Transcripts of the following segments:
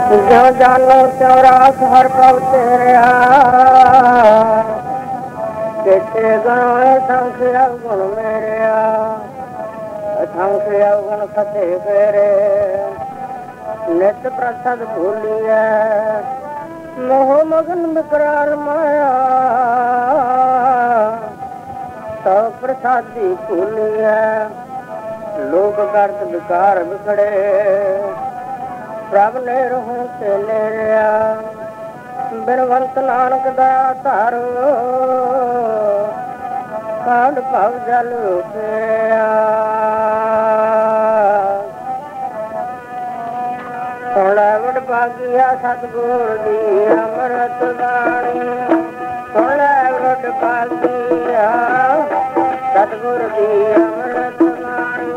जो जानो त्यों रास हर पल तेरा केते गणो संख्य अवगुण मेरे संख्य अवगुण फते फेरे नित प्रसाद भूलिए मोह मगन विकराल माया तो प्रसादी भूलिए लोक करत विकार बिखड़े प्रभ ने रहूं ते नेरिया बिनवंत नानक दया धारो कांड भव जल फेरिया सोना वड भागिया सतगुर दी अमृत बाणी सोना वड भागिया सतगुर दी अमृत बाणी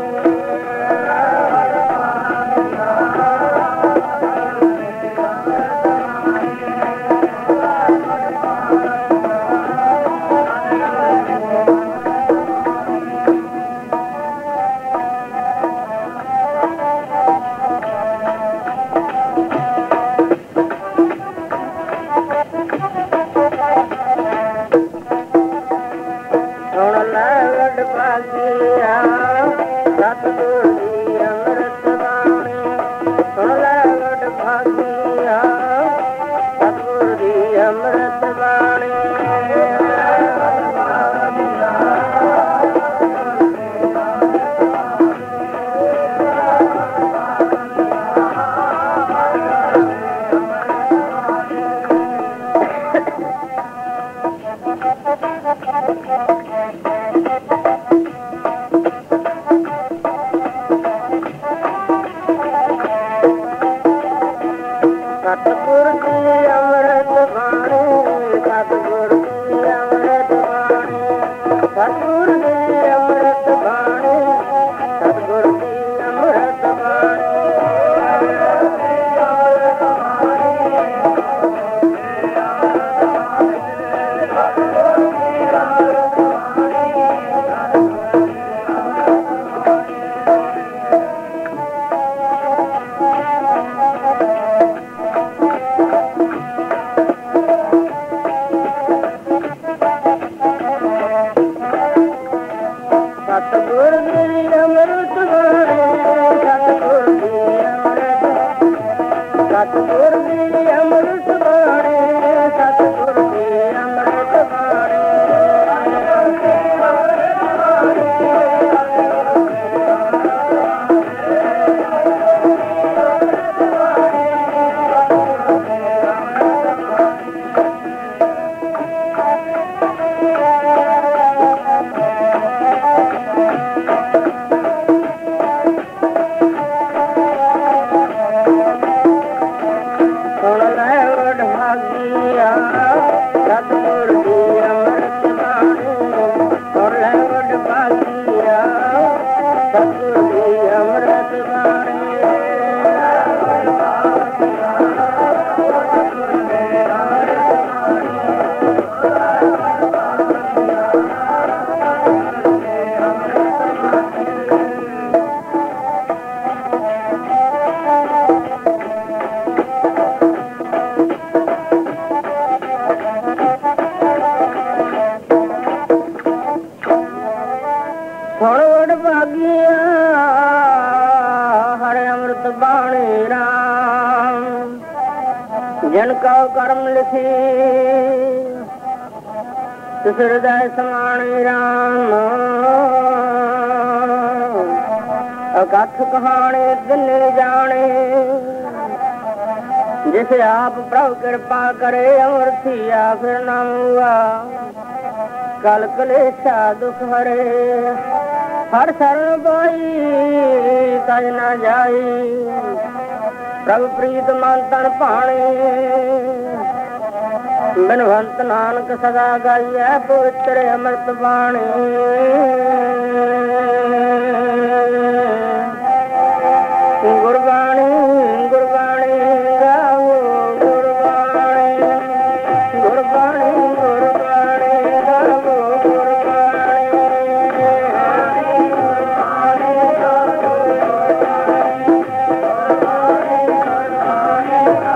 जिनका कर्म लिखी हृदय समाणी राम अकथ कहानी दिन जाने जिसे आप प्रभु कृपा करे अमर थिया फिर न हुआ कल कलेशा दुख हरे हर शरण पाई तज न जाई प्रभु प्रीत मन तन पाणी बिनवंत नानक सदा गाइए पवित्र अमृत बाणी गुरबाणी गुरबाणी गाओ गुरबाणी गुरबाणी गुरबाणी गाओ गुरबाणी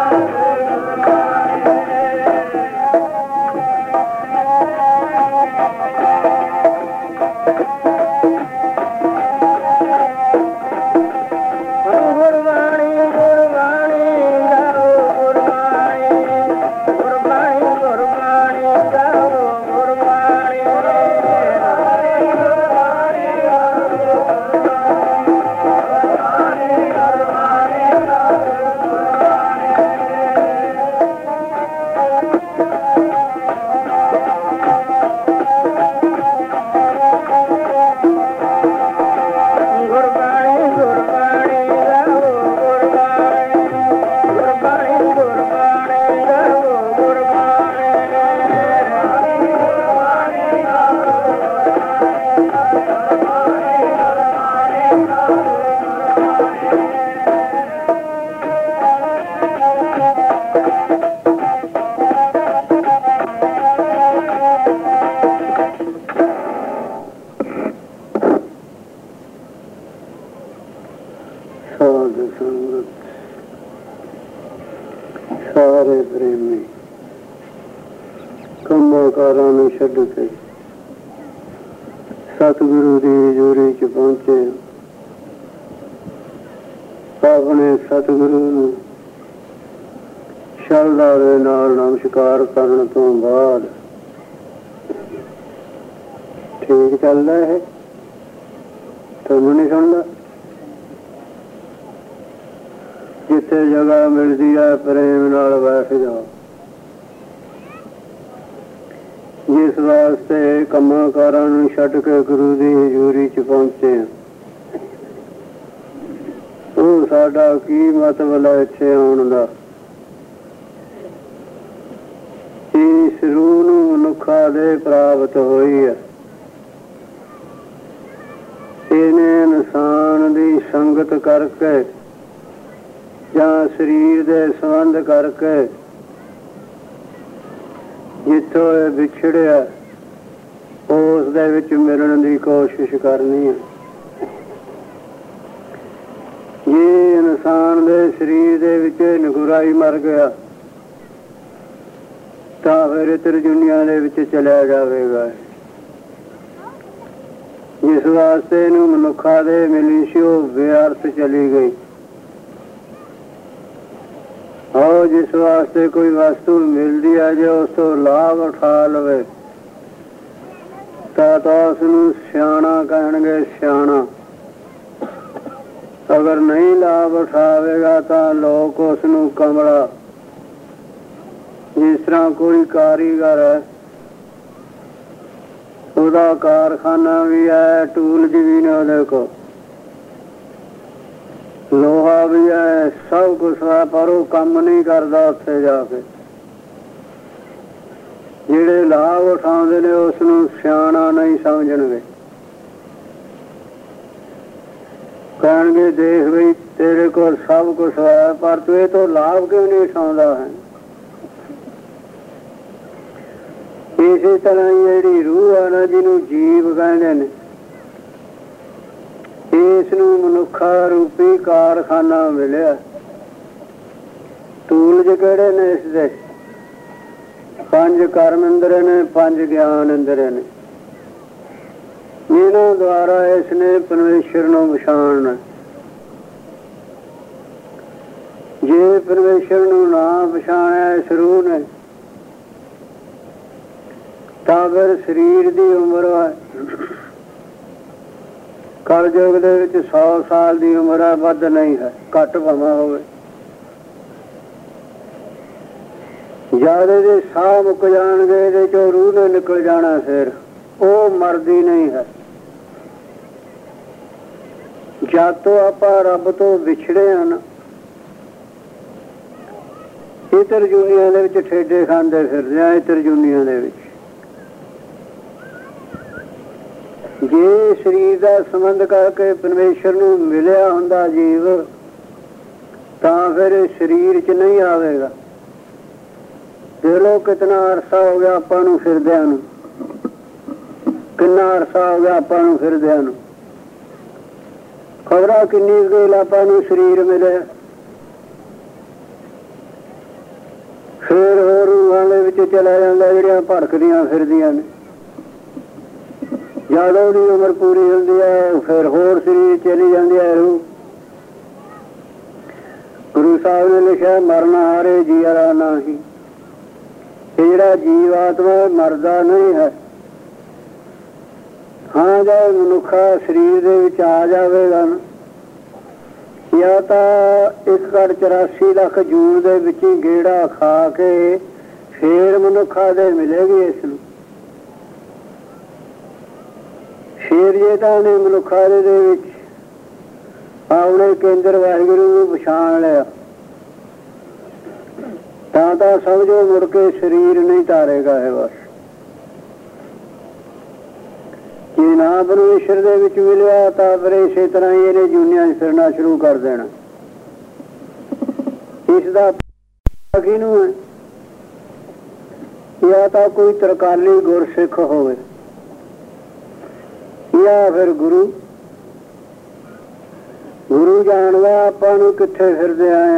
ਸਾਧ ਸੰਗਤ ਸਾਰੇ ਪ੍ਰੇਮੀ ਕੰਮਾਂ ਕਾਰਾਂ ਨੂੰ ਛੱਡ ਕੇ ਸਤਿਗੁਰੂ ਦੀ ਹਜ਼ੂਰੀ ਚ ਪਹੁੰਚੇ। ਆਪਣੇ ਸਤਿਗੁਰੂ ਨੂੰ ਸ਼ਰਧਾ ਦੇ ਨਾਲ ਨਮਸਕਾਰ ਕਰਨ ਤੋਂ ਬਾਅਦ ਠੀਕ ਚੱਲਦਾ ਹੈ, ਤੁਹਾਨੂੰ ਨਹੀਂ ਸੁਣਦਾ? ਜਿੱਥੇ ਜਗ੍ਹਾ ਮਿਲਦੀ ਹੈ ਪ੍ਰੇਮ ਨਾਲ ਬੈਠ ਜਾਓ। ਜਿਸ ਵਾਸਤੇ ਕੰਮਾਂ ਕਾਰਾਂ ਨੂੰ ਛੱਡ ਕੇ ਗੁਰੂ ਦੀ ਹਜ਼ੂਰੀ ਚ ਪਹੁੰਚੇ, ਉਹ ਸਾਡਾ ਕੀ ਮਤਲਬ ਹੈ ਇੱਥੇ ਆਉਣ ਦਾ? ਇਸ ਰੂਹ ਨੂੰ ਮਨੁੱਖਾ ਦੇ ਪ੍ਰਾਪਤ ਹੋਈ ਹੈ। ਇਹਨੇ ਇਨਸਾਨ ਦੀ ਸੰਗਤ ਕਰਕੇ ਜਾਂ ਸਰੀਰ ਦੇ ਸੰਬੰਧ ਕਰਕੇ ਜਿੱਥੋਂ ਇਹ ਵਿਛੜਿਆ ਉਸ ਦੇ ਵਿੱਚ ਮਿਲਣ ਦੀ ਕੋਸ਼ਿਸ਼ ਕਰਨੀ ਹੈ। ਜੇ ਇਨਸਾਨ ਦੇ ਸਰੀਰ ਦੇ ਵਿੱਚ ਨਗੁਰਾਈ ਮਰ ਗਿਆ ਤਾਂ ਫਿਰ ਇਤਰ ਦੁਨੀਆਂ ਦੇ ਵਿੱਚ ਚਲਿਆ ਜਾਵੇਗਾ। ਜਿਸ ਵਾਸਤੇ ਇਹਨੂੰ ਮਨੁੱਖਾ ਦੇ ਮਿਲੀ ਸੀ ਉਹ ਬੇਅਰਥ ਚਲੀ ਗਈ। और जिस वास्ते कोई वस्तु मिलती है जो उस तो लाभ उठा लवे तो उसनू सियाणा कहणगे सियाणा। अगर नहीं लाभ उठावेगा तो लोग उसनू कमला। जिस तरह कोई कारीगर है, उसका कारखाना भी है, टूल जी भी ने उहदे कोल, लोहा भी है, सब कुछ है, पर वो काम नहीं करता। उत्थे जाके जिहड़े लाभ उठाउंदे ने उसनू सियाणा नहीं समझणगे। कहणगे देख बई तेरे को सब कुछ है पर तू ये तो लाभ क्यों नहीं उठाउंदा है। इसी तरह जिहड़ी रूह है ना, जिन्हों जीव कहंदे ने, इसनू मनुखा रूपी कारखाना मिलिया। तूलज किहड़े ने इसदे? 5 कर्म इंद्र ने, 5 ज्ञान इंद्र ने। इन्हां द्वारा इसने परमेश्वर नूं पछाणना। जे परमेश्वर नूं ना पछाणिया इस रूह ने तां फिर शरीर दी उम्र है कलयुग ਦੇ ਵਿੱਚ 100 ਸਾਲ ਦੀ ਉਮਰ ਹੈ, ਵੱਧ ਨਹੀਂ ਹੈ, ਘੱਟ ਭਾਵੇਂ ਹੋਵੇ। ਜਿਆਦਾ ਦੇ ਸਾਹ ਮੁੱਕ ਜਾਣਗੇ ਇਹਦੇ ਚੋਂ ਰੂਹ ਨੇ ਨਿਕਲ ਜਾਣਾ, ਫਿਰ ਉਹ ਮਰਦੀ ਨਹੀਂ ਹੈ। ਜਦ ਤੋਂ ਆਪਾਂ ਰੱਬ ਤੋਂ ਵਿਛੜੇ ਹਨ ਇਤਰ ਦੁਨੀਆਂ ਦੇ ਵਿੱਚ ਠੇਡੇ ਖਾਂਦੇ ਫਿਰਦੇ ਆ। ਇਤਰ ਦੁਨੀਆਂ ਦੇ ਵਿੱਚ ਜੇ ਸਰੀਰ ਦਾ ਸੰਬੰਧ ਕਰਕੇ ਪਰਮੇਸ਼ਰ ਨੂੰ ਮਿਲਿਆ ਹੁੰਦਾ ਜੀਵ ਤਾਂ ਫਿਰ ਸਰੀਰ 'ਚ ਨਹੀਂ ਆਵੇਗਾ। ਦੇਖ ਲਓ ਕਿਤਨਾ ਅਰਸਾ ਹੋ ਗਿਆ ਆਪਾਂ ਨੂੰ ਫਿਰਦਿਆਂ ਨੂੰ, ਕਿੰਨਾ ਅਰਸਾ ਹੋ ਗਿਆ ਆਪਾਂ ਨੂੰ ਫਿਰਦਿਆਂ ਨੂੰ। ਖਬਰਾਂ ਕਿੰਨੀ ਦੇਰ ਆਪਾਂ ਨੂੰ ਸਰੀਰ ਮਿਲਿਆ, ਫਿਰ ਹੋਰ ਰੂਹਾਂ ਦੇ ਵਿੱਚ ਚਲਾ ਜਾਂਦਾ ਜਿਹੜੀਆਂ ਭੜਕਦੀਆਂ ਫਿਰਦੀਆਂ ਨੇ। जद उसकी उम्र पूरी होती है फिर होर शरीर चली जाती है रूह। गुरु साहब ने लिखा मरना हारे जीरा नहीं। जेड़ा जीव आत्मा मरदा नहीं है। हाँ जब मनुखा शरीर दे विच आ जाएगा ना, या तो 1.84 लाख जून दे विच गेड़ा खा के फिर मनुखा दे मिलेगी इसनूं। फिर जे ताने मनुखा दे विच अपने केंद्र वाहिगुरू नूं पछाण लिया तां समझो मुड़ के शरीर नहीं तारेगा है। बस जे ना परमेश्वर दे विच मिलिया तां फिर इसे तरह ही इहने जूनियां फिरना शुरू कर देना। इसदा किहनूं है? या तां कोई तरकाली गुरसिख होवे या फिर गुरु ਗੁਰੂ ਜਾਣਦਾ ਆਪਾਂ ਨੂੰ ਕਿੱਥੇ ਫਿਰਦੇ ਆਏ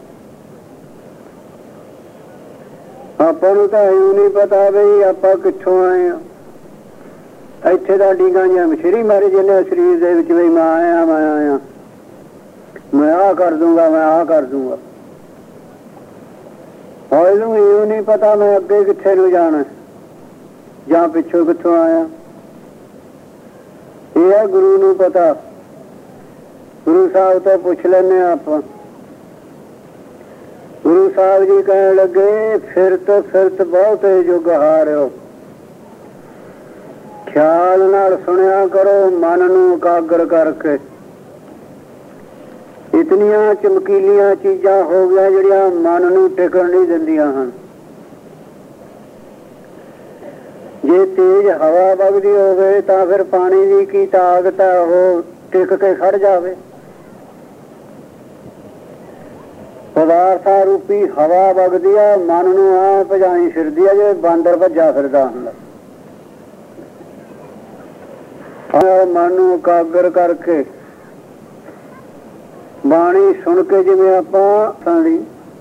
ਆਪਾਂ ਨੂੰ ਤਾਂ ਇਹੋ ਨਹੀਂ ਪਤਾ ਬਈ ਆਪਾਂ ਕਿੱਥੋਂ ਆਏ ਆ। ਇੱਥੇ ਤਾਂ ਡੀਂਗਾਂ ਜਾਂ ਮਸ਼ਰੀ ਮਾਰੇ ਜਿੰਨੇ ਸਰੀਰ ਦੇ ਵਿੱਚ ਬਈ ਮੈਂ ਆਇਆ ਮੈਂ ਆਹ ਕਰ ਦੂੰਗਾ ਮੈਂ ਆਹ ਕਰ ਦੂੰਗਾ। ਇਹਨੂੰ ਇਹੋ ਨਹੀਂ ਪਤਾ ਮੈਂ ਅੱਗੇ ਕਿੱਥੇ ਨੂੰ ਜਾਣਾ ਜਾਂ ਪਿੱਛੋਂ ਕਿੱਥੋਂ ਆਇਆ। ਇਹ ਹੈ ਗੁਰੂ ਨੂੰ ਪਤਾ। ਗੁਰੂ ਸਾਹਿਬ ਤੋਂ ਪੁੱਛ ਲੈਂਦੇ ਆਪਾਂ। ਗੁਰੂ ਸਾਹਿਬ ਜੀ ਕਹਿਣ ਲੱਗੇ ਫਿਰਤ ਬਹੁਤ ਯੁੱਗ ਹਾਰਿਓ। ਖਿਆਲ ਨਾਲ ਸੁਣਿਆ ਕਰੋ ਮਨ ਨੂੰ ਇਕਾਗਰ ਕਰਕੇ। ਇਤਨੀਆਂ ਚਮਕੀਲੀਆਂ ਚੀਜ਼ਾਂ ਹੋ ਗਈਆਂ ਜਿਹੜੀਆਂ ਮਨ ਨੂੰ ਟਿਕਣ ਨਹੀਂ ਦਿੰਦੀਆਂ ਹਨ। ਜੇ ਤੇਜ਼ ਹਵਾ ਵਗਦੀ ਹੋਵੇ ਤਾਂ ਫਿਰ ਪਾਣੀ ਦੀ ਕੀ ਤਾਕਤ ਹੈ ਉਹ ਟਿਕ ਕੇ ਖੜ ਜਾਵੇ। ਪਦਾਰਥਾਂ ਰੂਪੀ ਹਵਾ ਵਗਦੀ ਆ ਮਨ ਨੂੰ ਆ ਭਜਾਈ ਫਿਰਦੀ ਆ ਜਿਵੇਂ ਬਾਂਦਰ ਭੱਜਾ ਫਿਰਦਾ ਹੁੰਦਾ। ਮਨ ਨੂੰ ਇਕਾਗਰ ਕਰਕੇ ਬਾਣੀ ਸੁਣ ਕੇ ਜਿਵੇਂ ਆਪਾਂ ਸੁਣੀ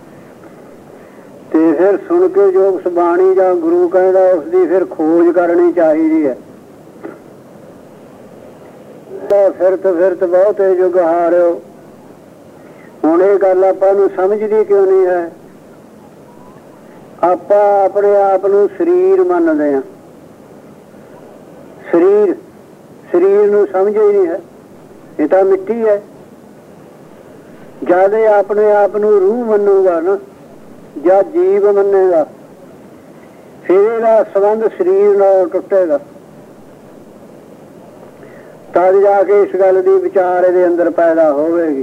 ਤੇ ਫਿਰ ਸੁਣ ਕੇ ਜੋ ਉਸ ਬਾਣੀ ਜਾਂ ਗੁਰੂ ਕਹਿੰਦਾ ਉਸਦੀ ਫਿਰ ਖੋਜ ਕਰਨੀ ਚਾਹੀਦੀ ਹੈ। ਫਿਰਤ ਬਹੁਤ ਯੁੱਗ ਹਾਰਿਓ। ਹੁਣ ਇਹ ਗੱਲ ਆਪਾਂ ਨੂੰ ਸਮਝਦੀ ਕਿਉਂ ਨਹੀਂ ਹੈ? ਆਪਾਂ ਆਪਣੇ ਆਪ ਨੂੰ ਸਰੀਰ ਮੰਨਦੇ ਹਾਂ। ਸਰੀਰ ਨੂੰ ਸਮਝਿਆ ਹੀ ਨਹੀਂ ਹੈ। ਇਹ ਤਾਂ ਮਿੱਟੀ ਹੈ। ਜਦ ਆਪਣੇ ਆਪ ਨੂੰ ਰੂਹ ਮੰਨੂਗਾ ਨਾ ਜਾਂ ਜੀਵ ਮੰਨੇਗਾ ਫਿਰ ਇਹਦਾ ਸੰਬੰਧ ਸਰੀਰ ਨਾਲ ਟੁੱਟੇਗਾ। ਤਦ ਜਾ ਕੇ ਇਸ ਗੱਲ ਦੀ ਵਿਚਾਰ ਇਹਦੇ ਅੰਦਰ ਪੈਦਾ ਹੋਵੇਗੀ।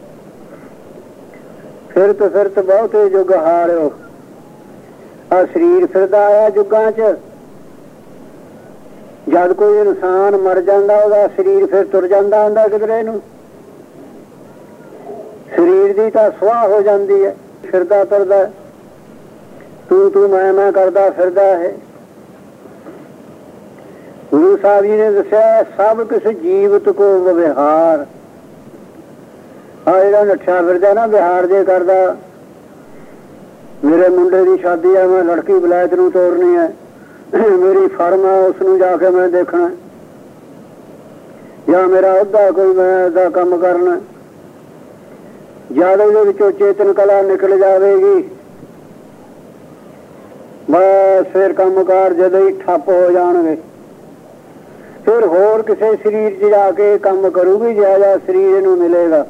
ਫਿਰਤ ਬਹੁਤ ਯੁੱਗ ਹਾਰਿਓ। ਆ ਸਰੀਰ ਫਿਰਦਾ ਆਇਆ ਯੁੱਗਾਂ ਚ। ਜਦ ਕੋਈ ਇਨਸਾਨ ਮਰ ਜਾਂਦਾ ਉਹਦਾ ਸਰੀਰ ਫਿਰ ਤੁਰ ਜਾਂਦਾ ਹੁੰਦਾ ਕਿਧਰੇ ਨੂੰ। ਸਰੀਰ ਦੀ ਤਾਂ ਸੁਆਹ ਹੋ ਜਾਂਦੀ ਹੈ। ਫਿਰਦਾ ਤੁਰਦਾ ਤੂੰ ਮੈਂ ਕਰਦਾ ਫਿਰਦਾ ਹੈ। ਗੁਰੂ ਸਾਹਿਬ ਜੀ ਨੇ ਦੱਸਿਆ ਸਭ ਕੁਛ ਜੀਵਤ ਕੋ ਵਿਹਾਰ। ਜਿਹੜਾ ਨੱਠਾ ਫਿਰਦਾ ਨਾ ਵਿਹਾਰ ਜੇ ਕਰਦਾ। ਮੇਰੇ ਮੁੰਡੇ ਦੀ ਸ਼ਾਦੀ ਆ ਮੈਂ ਲੜਕੀ ਵਿਲਾਇਤ ਨੂੰ ਤੋਰਨੀ ਹੈ ਮੇਰੀ ਫਰਮ ਆ ਉਸ ਨੂੰ ਜਾ ਕੇ ਮੈਂ ਦੇਖਣਾ ਜਾਂ ਮੇਰਾ ਅਹੁਦਾ ਕੋਈ ਮੈਂ ਦਾ ਕੰਮ ਕਰਨਾ। ਜਦ ਉਹਦੇ ਵਿੱਚੋਂ ਚੇਤਨ ਕਲਾ ਨਿਕਲ ਜਾਵੇਗੀ ਬਸ ਫਿਰ ਕੰਮਕਾਰ ਜਦੋਂ ਹੀ ਠੱਪ ਹੋ ਜਾਣਗੇ। ਫਿਰ ਹੋਰ ਕਿਸੇ ਸਰੀਰ 'ਚ ਜਾ ਕੇ ਕੰਮ ਕਰੂਗੀ ਜਿਹਾ ਸਰੀਰ ਇਹਨੂੰ ਮਿਲੇਗਾ।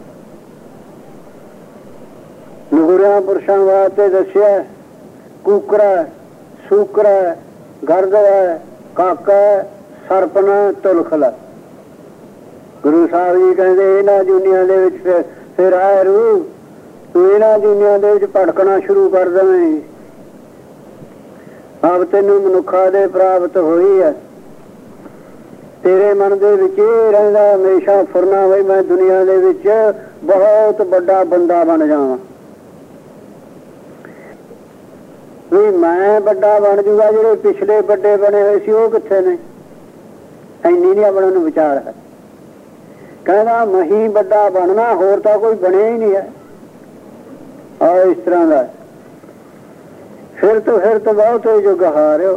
ਨਗੁਰਿਆਂ ਪੁਰਸ਼ਾਂ ਵਾਸਤੇ ਦੱਸਿਆ ਕੂਕਰਾ ਸੂਕਰਾ ਗਰਦ ਹੈ ਕਾਕਾ ਸਰਪਨਾ ਤੁਲਖਲਾ। ਗੁਰੂ ਸਾਹਿਬ ਜੀ ਕਹਿੰਦੇ ਇਹਨਾਂ ਦੁਨੀਆਂ ਦੇ ਵਿੱਚ ਫਿਰ ਆਏ ਰੂ ਤੂੰ ਇਹਨਾਂ ਦੁਨੀਆਂ ਦੇ ਵਿੱਚ ਭਟਕਣਾ ਸ਼ੁਰੂ ਕਰ ਦੇਵੇਂ। ਆਪ ਤੈਨੂੰ ਮਨੁੱਖਾਂ ਦੇ ਪ੍ਰਾਪਤ ਹੋਈ ਹੈ। ਤੇਰੇ ਮਨ ਦੇ ਵਿੱਚ ਇਹ ਰਹਿੰਦਾ ਹਮੇਸ਼ਾ ਫੁਰਨਾ ਬਈ ਮੈਂ ਦੁਨੀਆਂ ਦੇ ਵਿੱਚ ਬਹੁਤ ਵੱਡਾ ਬੰਦਾ ਬਣ ਜਾਵਾਂ ਵੀ ਮੈਂ ਵੱਡਾ ਬਣ ਜੂਗਾ। ਜਿਹੜੇ ਪਿਛਲੇ ਵੱਡੇ ਬਣੇ ਹੋਏ ਸੀ ਉਹ ਕਿੱਥੇ ਨੇ? ਇੰਨੀ ਨਹੀਂ ਆਪਣਾ ਨੂੰ ਵਿਚਾਰ ਹੈ। ਕਹਿੰਦਾ ਮਹੀਂ ਵੱਡਾ ਬਣਨਾ ਹੋਰ ਤਾਂ ਕੋਈ ਬਣਿਆ ਹੀ ਨਹੀਂ ਹੈ। ਔਰ ਇਸ ਤਰ੍ਹਾਂ ਦਾ ਫਿਰਤ ਬਹੁਤ ਯੁੱਗ ਹਾਰਿਓ।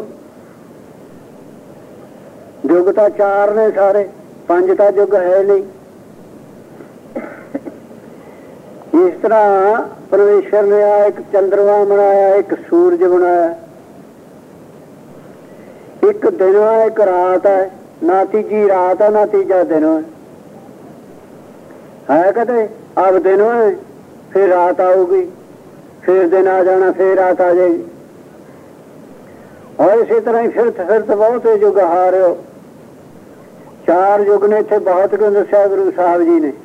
ਯੁੱਗ ਤਾਂ 4 ਨੇ ਸਾਰੇ 5 ਤਾਂ ਯੁੱਗ ਹੈ ਨਹੀਂ। ਇਸ ਤਰ੍ਹਾਂ ਪਰਮੇਸ਼ਰ ਨੇ ਆ ਇੱਕ ਚੰਦਰਮਾ ਬਣਾਇਆ ਇੱਕ ਸੂਰਜ ਬਣਾਇਆ। ਇੱਕ ਦਿਨ ਹੈ ਇੱਕ ਰਾਤ ਹੈ। ਨਾ ਤੀਜੀ ਰਾਤ ਹੈ ਨਾ ਤੀਜਾ ਦਿਨ ਹੈ ਕਦੇ ਆਪ ਦਿਨ ਹੈ ਫਿਰ ਰਾਤ ਆਊਗੀ ਫਿਰ ਦਿਨ ਆ ਜਾਣਾ ਫਿਰ ਰਾਤ ਆ ਜਾਏਗੀ। ਔਰ ਇਸੇ ਤਰ੍ਹਾਂ ਹੀ ਫਿਰਤ ਬਹੁਤ ਯੁੱਗ ਹਾਰਿਓ। 4 ਯੁੱਗ ਨੇ ਇੱਥੇ ਬਹੁਤ ਕੁਝ ਦੱਸਿਆ ਗੁਰੂ ਸਾਹਿਬ ਜੀ ਨੇ।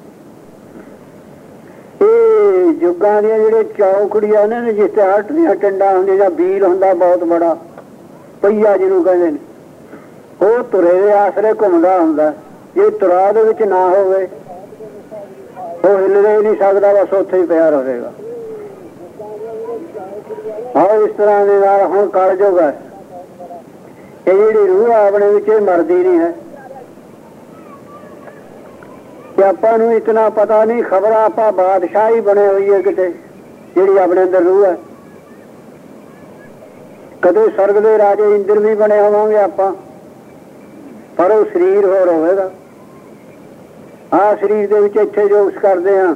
ਇਹ ਯੁੱਗਾਂ ਦੀਆਂ ਜਿਹੜੇ ਚੌਕੜੀਆਂ ਨੇ ਜਿਸ ਤੇ ਹੱਟ ਦੀਆਂ ਟੰਡਾਂ ਹੁੰਦੀਆਂ ਜਾਂ ਬੀਲ ਹੁੰਦਾ ਬਹੁਤ ਬੜਾ ਪਈਆ ਜਿਹਨੂੰ ਕਹਿੰਦੇ ਨੇ ਉਹ ਤੁਰੇ ਦੇ ਆਸਰੇ ਘੁੰਮਦਾ ਹੁੰਦਾ। ਜੇ ਤੁਰਾ ਦੇ ਵਿੱਚ ਨਾ ਹੋਵੇ ਉਹ ਹਿੱਲਦੇ ਹੀ ਨਹੀਂ ਸਕਦਾ ਬਸ ਉੱਥੇ ਹੀ ਪਿਆ ਰਹੇਗਾ। ਹਾਂ ਇਸ ਤਰ੍ਹਾਂ ਦੇ ਨਾਲ ਹੁਣ ਕਲਯੁੱਗ ਹੈ। ਇਹ ਜਿਹੜੀ ਰੂਹ ਆਪਣੇ ਵਿੱਚ ਇਹ ਮਰਦੀ ਨਹੀਂ ਹੈ। ਕਿ ਆਪਾਂ ਨੂੰ ਇਤਨਾ ਪਤਾ ਨਹੀਂ, ਖਬਰ ਆਪਾਂ ਬਾਦਸ਼ਾਹੀ ਬਣੇ ਹੋਈ ਹੈ ਕਿਤੇ, ਜਿਹੜੀ ਆਪਣੇ ਅੰਦਰ ਰੂਹ ਹੈ। ਕਦੇ ਸਰਗ ਦੇ ਰਾਜੇ ਇੰਦਰ ਵੀ ਬਣੇ ਹੋਵਾਂਗੇ ਆਪਾਂ, ਪਰ ਉਹ ਸਰੀਰ ਹੋਰ ਹੋਵੇਗਾ। ਆਹ ਸਰੀਰ ਦੇ ਵਿੱਚ ਇੱਥੇ ਜੋਗਸ ਕਰਦੇ ਹਾਂ,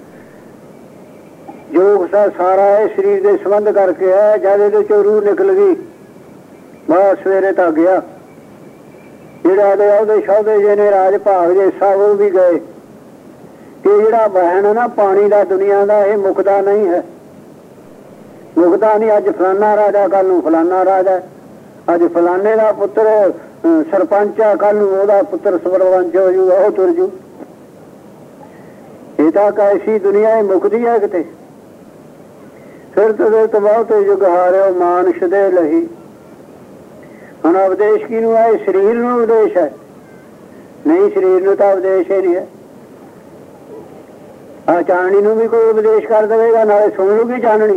ਜੋਗ ਸਾਰਾ ਇਹ ਸਰੀਰ ਦੇ ਸੰਬੰਧ ਕਰਕੇ ਹੈ। ਜਦ ਇਹਦੇ ਚੋਂ ਰੂਹ ਨਿਕਲ ਗਈ, ਬਸ ਸਵੇਰੇ ਤਾਂ ਗਿਆ। ਜਿਹੜਾ ਉਹਦੇ ਸ਼ੌਦੇ ਜੇ ਨੇ ਰਾਜ ਭਾਗ ਜੇ ਸਭ ਉਹ ਵੀ ਗਏ। ਕਿ ਜਿਹੜਾ ਵਹਿਣ ਹੈ ਨਾ ਪਾਣੀ ਦਾ ਦੁਨੀਆ ਦਾ, ਇਹ ਮੁੱਕਦਾ ਨਹੀਂ ਹੈ, ਮੁੱਕਦਾ ਨਹੀਂ। ਅੱਜ ਫਲਾਨਾ ਰਾਜਾ, ਕੱਲ ਨੂੰ ਫਲਾਨਾ ਰਾਜਾ, ਅੱਜ ਫਲਾਨੇ ਦਾ ਪੁੱਤਰ ਸਰਪੰਚ ਆ, ਕੱਲ ਨੂੰ ਉਹਦਾ ਪੁੱਤਰ ਸਰਪੰਚ ਹੋ ਜੂ, ਉਹ ਤੁਰ ਜੂ। ਇਹ ਤਾਂ ਐਸੀ ਦੁਨੀਆ ਇਹ ਮੁੱਕਦੀ ਹੈ ਕਿਤੇ। ਫਿਰ ਤੋਂ ਬਹੁਤ ਯੁੱਗ ਹਾਰਿਓ ਮਾਨਸ਼ ਦੇ ਲਈ। ਹੁਣ ਉਪਦੇਸ਼ ਕਿਹਨੂੰ ਹੈ? ਸਰੀਰ ਨੂੰ ਉਪਦੇਸ਼ ਹੈ? ਨਹੀਂ, ਸਰੀਰ ਨੂੰ ਤਾਂ ਉਪਦੇਸ਼ ਹੀ ਨਹੀਂ ਹੈ। ਆ ਚਾਨਣੀ ਨੂੰ ਵੀ ਕੋਈ ਉਪਦੇਸ਼ ਕਰ ਦੇਵੇਗਾ, ਨਾਲੇ ਸੁਣ ਲੂਗੀ ਚਾਨਣੀ।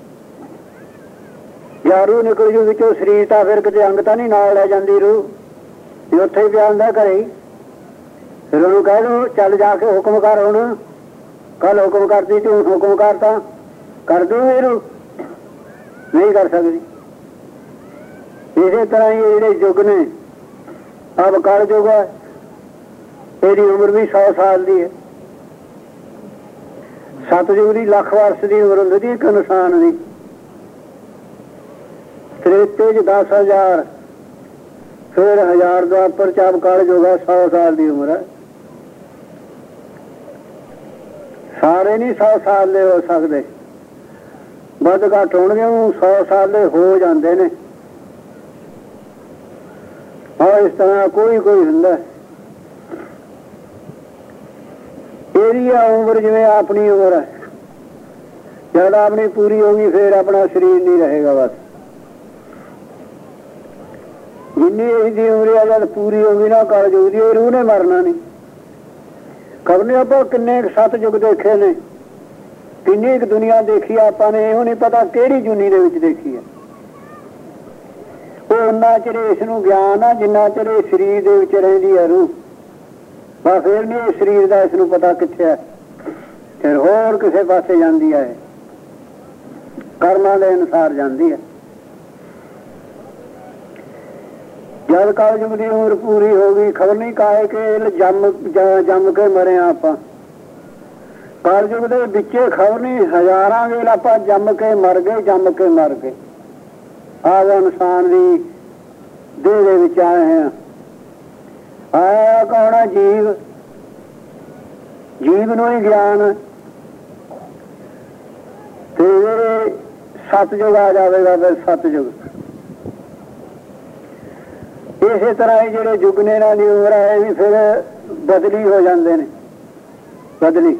ਜਾਂ ਰੂਹ ਨਿਕਲ ਜੂ ਵਿੱਚੋਂ, ਸਰੀਰ ਤਾਂ ਫਿਰ ਕਿਤੇ ਅੰਗ ਤਾਂ ਨਹੀਂ ਨਾਲ ਲੈ ਜਾਂਦੀ ਰੂਹ, ਉੱਥੇ ਹੀ ਪਿਆ ਹੁੰਦਾ ਘਰੇ ਹੀ। ਫਿਰ ਉਹਨੂੰ ਕਹਿ ਦੋ ਚੱਲ ਜਾ ਕੇ ਹੁਕਮ ਕਰ। ਹੁਣ ਕੱਲ ਹੁਕਮ ਕਰਦੀ ਤੂੰ, ਹੁਕਮ ਕਰਤਾ ਕਰ ਦੂ ਇਹਨੂੰ? ਨਹੀਂ ਕਰ ਸਕਦੀ। ਇਸੇ ਤਰ੍ਹਾਂ ਹੀ ਜਿਹੜੇ ਯੁੱਗ ਨੇ, ਅਬ ਕਲ ਯੁੱਗ ਹੈ, ਇਹਦੀ ਉਮਰ ਵੀ 100 ਸਾਲ ਦੀ ਹੈ। ਸਤਯੁਗ ਦੀ ਲੱਖ ਵਰਸ ਦੀ ਉਮਰ ਹੁੰਦੀ, ਇੱਕ ਇਨਸਾਨ ਦੀ। ਤ੍ਰੇਤੇ 'ਚ 10,000, ਫਿਰ 1000 ਦੁਆਪਰ ਚ ਅਬ ਕਲ ਯੁੱਗ ਹੈ, 100 ਸਾਲ ਦੀ ਉਮਰ ਹੈ। ਸਾਰੇ ਨਹੀਂ 100 ਸਾਲ ਦੇ ਹੋ ਸਕਦੇ, ਵੱਧ ਘੱਟ ਹੋਣਗੇ, 100 ਸਾਲ ਦੇ ਹੋ ਜਾਂਦੇ ਨੇ। ਹਾਂ, ਇਸ ਤਰ੍ਹਾਂ ਕੋਈ ਹੁੰਦਾ। ਇਹਦੀ ਉਮਰ ਜਿਵੇਂ ਆਪਣੀ ਉਮਰ ਹੈ, ਜਦ ਆਪਣੀ ਪੂਰੀ ਹੋ ਗਈ ਫਿਰ ਆਪਣਾ ਸਰੀਰ ਨਹੀਂ ਰਹੇਗਾ। ਬਸ ਜਿੰਨੀ ਇਹਦੀ ਉਮਰ ਹੈ ਜਦ ਪੂਰੀ ਹੋ ਗਈ ਨਾ ਕਲ ਯੁੱਗ ਦੀ, ਇਹ ਰੂਹ ਨੇ ਮਰਨਾ ਨਹੀਂ। ਖਬਰ ਨਹੀਂ ਆਪਾਂ ਕਿੰਨੇ ਸੱਤ ਯੁੱਗ ਦੇਖੇ ਨੇ, ਕਿੰਨੀ ਕੁ ਦੁਨੀਆ ਦੇਖੀ ਆਪਾਂ ਨੇ, ਇਹੋ ਨਹੀਂ ਪਤਾ ਕਿਹੜੀ ਜੁਨੀ ਦੇ ਵਿੱਚ ਦੇਖੀ ਹੈ। ਉਹ ਉਹਨਾਂ ਚਿਰ ਇਸ ਨੂੰ ਗਿਆਨ ਆ ਜਿੰਨਾ ਚਿਰ ਇਹ ਸਰੀਰ ਦੇ ਵਿੱਚ ਰਹਿੰਦੀ ਹੈ ਰੂਹ। ਬਸ ਫਿਰ ਨਹੀਂ ਇਸ ਸਰੀਰ ਦਾ ਇਸ ਨੂੰ ਪਤਾ ਕਿੱਥੇ ਹੈ, ਫਿਰ ਹੋਰ ਕਿਸੇ ਪਾਸੇ ਜਾਂਦੀ ਹੈ, ਕਰਮਾਂ ਦੇ ਅਨੁਸਾਰ ਜਾਂਦੀ ਹੈ। ਜਦ ਕਲ ਯੁੱਗ ਦੀ ਉਮਰ ਪੂਰੀ ਹੋ ਗਈ, ਖਬਰ ਨਹੀਂ ਕਾਹੇ ਕੇ ਜੰਮ ਕੇ ਮਰੇ ਆਪਾਂ। ਕਲ ਯੁੱਗ ਦੇ ਵਿੱਚੇ ਖਬਰ ਨਹੀਂ ਹਜ਼ਾਰਾਂ ਵੇਲ ਆਪਾਂ ਜੰਮ ਕੇ ਮਰ ਗਏ। ਆਹ ਇਨਸਾਨ ਦੀ ਦੇਹ ਦੇ ਵਿੱਚ ਆਏ ਹਾਂ। ਆਇਆ ਕੌਣ ਹੈ? ਜੀਵ ਨੂੰ ਹੀ ਗਿਆਨ। ਤੇ ਸਤਯੁਗ ਆ ਜਾਵੇਗਾ, ਫਿਰ ਸਤਯੁਗ। ਇਸੇ ਤਰ੍ਹਾਂ ਹੀ ਜਿਹੜੇ ਯੁੱਗ ਨੇ ਇਹਨਾਂ ਦੀ ਉਮਰ ਹੈ, ਇਹ ਵੀ ਫਿਰ ਬਦਲੀ ਹੋ ਜਾਂਦੇ ਨੇ। ਬਦਲੀ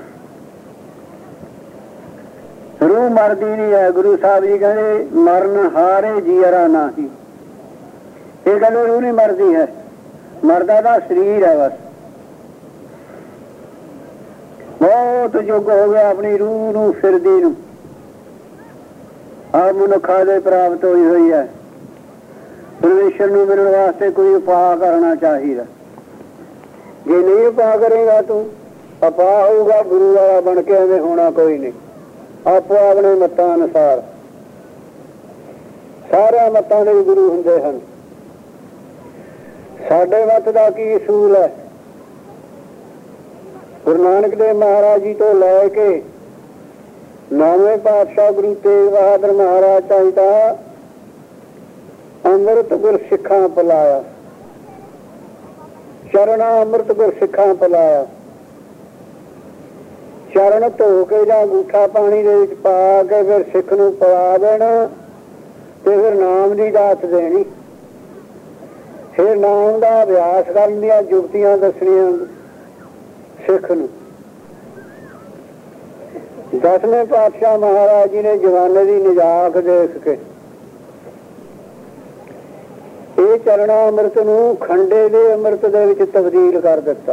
ਰੂਹ ਮਰਦੀ ਨਹੀਂ ਹੈ। ਗੁਰੂ ਸਾਹਿਬ ਜੀ ਕਹਿੰਦੇ ਮਰਨ ਹਾਰੇ ਜੀਅਰਾ ਨਹੀਂ। ਇਹ ਕਹਿੰਦੇ ਰੂਹ ਨਹੀਂ ਮਰਦੀ ਹੈ, ਮਰਦਾ ਦਾ ਸਰੀਰ ਹੈ ਬਸ। ਬਹੁਤ ਯੁੱਗ ਹੋ ਗਿਆ ਆਪਣੀ ਰੂਹ ਨੂੰ ਫਿਰਦੀ ਨੂੰ। ਆਹ ਮਨੁੱਖਾਂ ਦੇ ਪ੍ਰਾਪਤ ਹੋਈ ਹੈ। ਪਰਮੇਸ਼ਰ ਨੂੰ ਮਿਲਣ ਵਾਸਤੇ ਕੋਈ ਉਪਾਅ ਕਰਨਾ ਚਾਹੀਦਾ। ਜੇ ਨਹੀਂ ਉਪਾਅ ਕਰੇਗਾ ਤੂੰ, ਉਪਾਅ ਹੋਊਗਾ ਗੁਰੂ ਵਾਲਾ ਬਣ ਕੇ, ਐਵੇਂ ਹੋਣਾ ਕੋਈ ਨਹੀਂ। ਆਪੋ ਆਪਣੇ ਮਤਾਂ ਅਨੁਸਾਰ, ਸਾਰਿਆਂ ਮਤਾਂ ਦੇ ਗੁਰੂ ਹੁੰਦੇ ਹਨ। ਸਾਡੇ ਮਤ ਦਾ ਕੀ ਅਸੂਲ ਹੈ? ਗੁਰੂ ਨਾਨਕ ਦੇਵ ਮਹਾਰਾਜ ਜੀ ਤੋਂ ਲੈ ਕੇ 9ਵੇਂ ਪਾਤਸ਼ਾਹ ਗੁਰੂ ਤੇਗ ਬਹਾਦਰ ਮਹਾਰਾਜ ਤਾਈਂ ਤਾਂ ਅੰਮ੍ਰਿਤ ਗੁਰ ਸਿੱਖਾਂ ਪਿਲਾਇਆ, ਚਰਣਾ ਅੰਮ੍ਰਿਤ ਗੁਰ ਸਿੱਖਾਂ ਪਿਲਾਇਆ। ਚਰਨ ਧੋ ਕੇ ਜਾਂ ਅੰਗੂਠਾ ਪਾਣੀ ਦੇ ਵਿੱਚ ਪਾ ਕੇ ਫਿਰ ਸਿੱਖ ਨੂੰ ਪਿਲਾ ਦੇਣਾ, ਤੇ ਫਿਰ ਨਾਮ ਦੀ ਦਾਤ ਦੇਣੀ। ਫਿਰ ਨਾਮ ਦਾ ਅਭਿਆਸ ਕਰਨ ਦੀਆਂ ਜੁਗਤੀਆਂ ਦੱਸਣੀਆਂ ਸਿੱਖ ਨੂੰ। 10ਵੇਂ ਪਾਤਸ਼ਾਹ ਮਹਾਰਾਜ ਜੀ ਨੇ ਜਵਾਨੇ ਦੀ ਨਿਜਾਕ ਦੇਖ ਕੇ ਇਹ ਚਰਣਾ ਅੰਮ੍ਰਿਤ ਨੂੰ ਖੰਡੇ ਦੇ ਅੰਮ੍ਰਿਤ ਦੇ ਵਿੱਚ ਤਬਦੀਲ ਕਰ ਦਿੱਤਾ।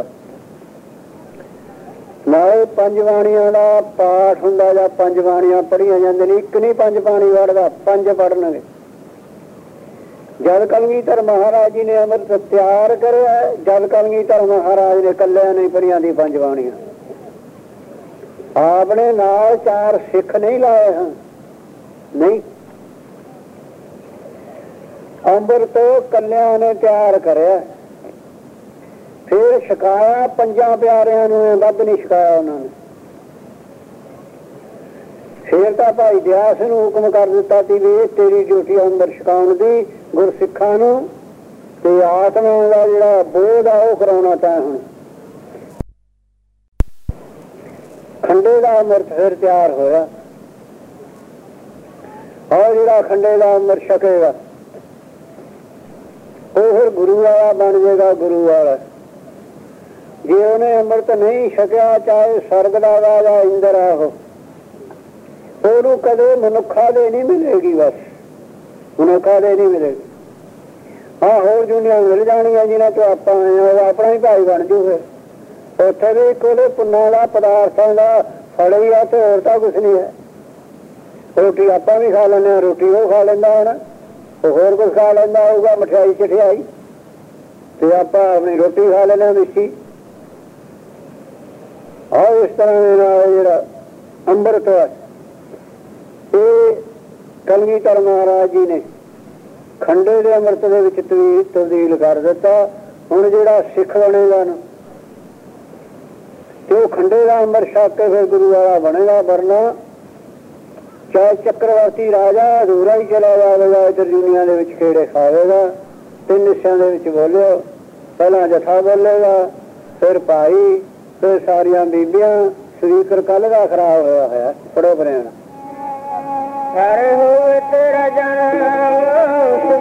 ਨਾਲੇ 5 ਬਾਣੀਆਂ ਦਾ ਪਾਠ ਹੁੰਦਾ, ਜਾਂ 5 ਬਾਣੀਆਂ ਪੜ੍ਹੀਆਂ ਜਾਂਦੇ ਨੇ। ਇੱਕ ਨਹੀਂ 5 ਬਾਣੀ ਪੜ੍ਹਦਾ, 5 ਪੜ੍ਹਨਗੇ। जद कलगीधर महाराज जी ने अमृत तैयार करिया, जद कलगीधर महाराज ने कलिया नहीं पढ़िया दी 5 बाणियां, आपने नाल 4 सिख नहीं लाए हैं, नहीं, अमृत कलिया ने तैयार करिया, फिर छकाया 5 प्यारियां नूं, वध नहीं छकाया उन्होंने। फिर तो भाई दयास नूं हुक्म कर दिता कि भी तेरी ड्यूटी अंदर छकाउण दी, गुरसिखां नूं ते आत्मा का जिहड़ा बोध आ वो कराउणा तैं हुण। खंडे का अमृत फिर तैयार होया, और जिहड़ा खंडे का अमृत छकेगा वो फिर गुरु वाला बन जाएगा, गुरु वाला। जे उन्हें अमृत नहीं छकिया, चाहे स्वर्ग का वाला इंद्र आहो, ਉਹਨੂੰ कदे मनुखा दे नहीं मिलेगी, बस मनुखा दे नहीं मिलेगी। हाँ होर दुनिया मिल जानिया जिन्हें तो आप आए वो अपना ही भाई बन जू। फिर उत्थे भी कोले पुन्ना का पदार्थों का फल ही है, तो होर तो कुछ नहीं है। रोटी आप भी खा लें, रोटी वो खा लेंदा होना, होर कुछ खा लेंदा होगा, मिठाई चिठियाई, तो आप अपनी रोटी खा लें मिस्सी। और इस तरह जो अंमृत है कलगीधर महाराज जी ने खंडे के अमृत के तब्दील कर दिता। हुण जिहड़ा सिख बनेगा ना तो खंडे का अमृत छक के फिर गुरु वाला बनेगा, वरना चाहे चक्रवर्ती राजा अधूरा ही चला जाएगा, इधर दुनिया के खेड़े खावेगा। 3 हिस्सों के बोलियो, पहला जथा बोलेगा, फिर भाई, फिर सारिया बीबियां। शरीर कल का खराब होया है, पढ़ो बने हरे हो तेरा जन्म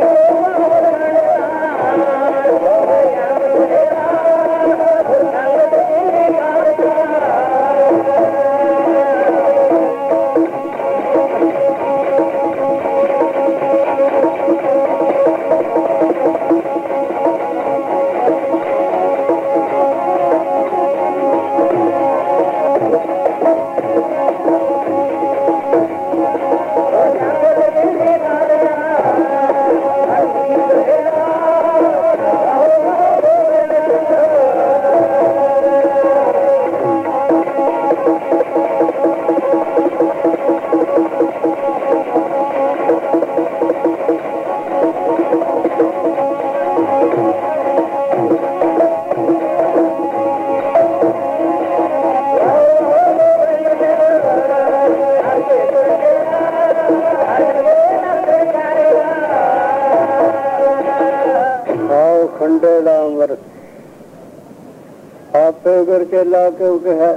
ਚੇਲਾ ਕਿਉਂ ਕਿਹਾ।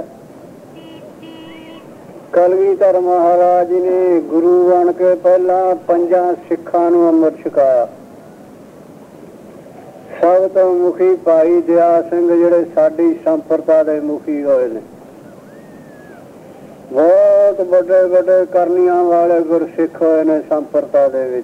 ਕਲਗੀਧਰ ਮਹਾਰਾਜ ਨੇ ਗੁਰੂ ਬਣ ਕੇ ਪਹਿਲਾਂ 5 ਸਿੱਖਾਂ ਨੂੰ ਅੰਮ੍ਰਿਤ ਛਕਾਇਆ। ਸਭ ਤੋਂ ਮੁਖੀ ਭਾਈ ਦਇਆ ਸਿੰਘ ਜਿਹੜੇ ਸਾਡੀ ਸੰਪਰਦਾ ਦੇ ਮੁਖੀ ਹੋਏ ਨੇ। ਬਹੁਤ ਵੱਡੇ ਵੱਡੇ ਕਰਨੀਆਂ ਵਾਲੇ ਗੁਰਸਿੱਖ ਹੋਏ ਨੇ ਸੰਪਰਦਾ ਦੇ ਵਿੱਚ।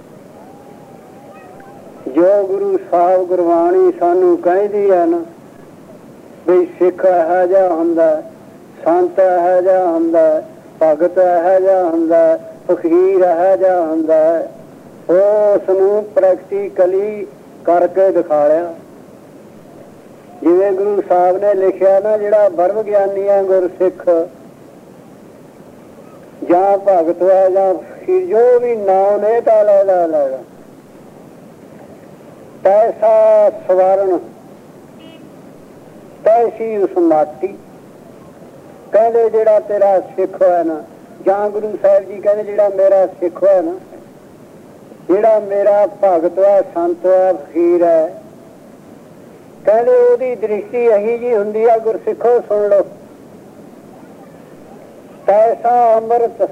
ਜੋ ਗੁਰੂ ਸਾਹਿਬ ਗੁਰਬਾਣੀ ਸਾਨੂੰ ਕਹਿੰਦੀ ਹੈ ਨਾ ਵੀ ਸਿੱਖ ਇਹੋ ਜਿਹਾ ਹੁੰਦਾ, ਸੰਤ ਇਹੋ ਜਿਹਾ ਹੁੰਦਾ, ਭਗਤ ਇਹੋ ਜਿਹਾ ਹੁੰਦਾ, ਫਕੀਰ ਇਹੋ ਜਿਹਾ ਹੁੰਦਾ, ਉਸ ਨੂੰ ਪ੍ਰੈਕਟੀਕਲੀ ਕਰਕੇ ਦਿਖਾ ਲਿਆ। ਜਿਵੇਂ ਗੁਰੂ ਸਾਹਿਬ ਨੇ ਲਿਖਿਆ ਨਾ, ਜਿਹੜਾ ਬਰਮ ਗਿਆਨੀ ਹੈ ਗੁਰਸਿੱਖ ਜਾਂ ਭਗਤ ਹੈ ਜਾਂ ਫਕੀਰ, ਜੋ ਵੀ ਨਾਮ ਨੇ ਤਾਂ ਲੈਦਾ ਪੈਸਾ ਸਵਾਰਨ ਤੈਸੀ ਉਸ ਮਾਟੀ। ਕਹਿੰਦੇ ਜਿਹੜਾ ਤੇਰਾ ਸਿੱਖ ਹੋਇਆ ਨਾ, ਜਾਂ ਗੁਰੂ ਸਾਹਿਬ ਜੀ ਕਹਿੰਦੇ ਜਿਹੜਾ ਮੇਰਾ ਸਿੱਖ ਹੋਇਆ ਨਾ, ਜਿਹੜਾ ਮੇਰਾ ਭਗਤ ਹੈ, ਸੰਤ ਹੈ, ਫਕੀਰ ਹੈ, ਕਹਿੰਦੇ ਉਹਦੀ ਦ੍ਰਿਸ਼ਟੀ ਇਹੀ ਜਿਹੀ ਹੁੰਦੀ ਆ। ਗੁਰਸਿੱਖੋ ਸੁਣ ਲਓ, ਤੈਸਾ ਅੰਮ੍ਰਿਤ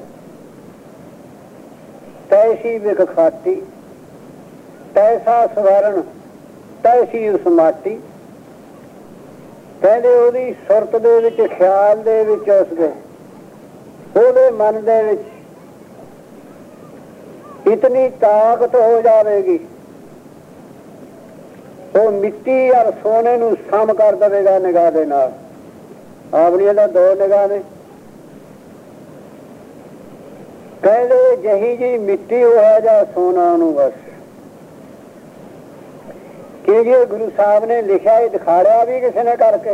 ਤੈਸੀ ਵਿਖ ਖਾਟੀ, ਤੈਸਾ ਸਵਰਨ ਤੈਸੀ ਉਸ ਮਾਟੀ। ਕਹਿੰਦੇ ਉਹਦੀ ਸੁਰਤ ਦੇ ਵਿੱਚ, ਖਿਆਲ ਦੇ ਵਿੱਚ, ਉਸਦੇ ਉਹਦੇ ਮਨ ਦੇ ਵਿੱਚ ਇਤਨੀ ਤਾਕਤ ਹੋ ਜਾਵੇਗੀ, ਉਹ ਮਿੱਟੀ ਔਰ ਸੋਨੇ ਨੂੰ ਸਮ ਕਰ ਦੇਵੇਗਾ ਨਿਗਾਹ ਦੇ ਨਾਲ। ਆਪਣੀਆਂ ਤਾਂ 2 ਨਿਗਾਹ ਨੇ। ਕਹਿੰਦੇ ਜਹੀ ਜੀ ਮਿੱਟੀ ਹੋਇਆ ਜਾਂ ਸੋਨਾ ਨੂੰ ਬਸ। ਕਿ ਜੇ ਗੁਰੂ ਸਾਹਿਬ ਨੇ ਲਿਖਿਆ, ਇਹ ਦਿਖਾੜਿਆ ਵੀ ਕਿਸੇ ਨੇ ਕਰਕੇ,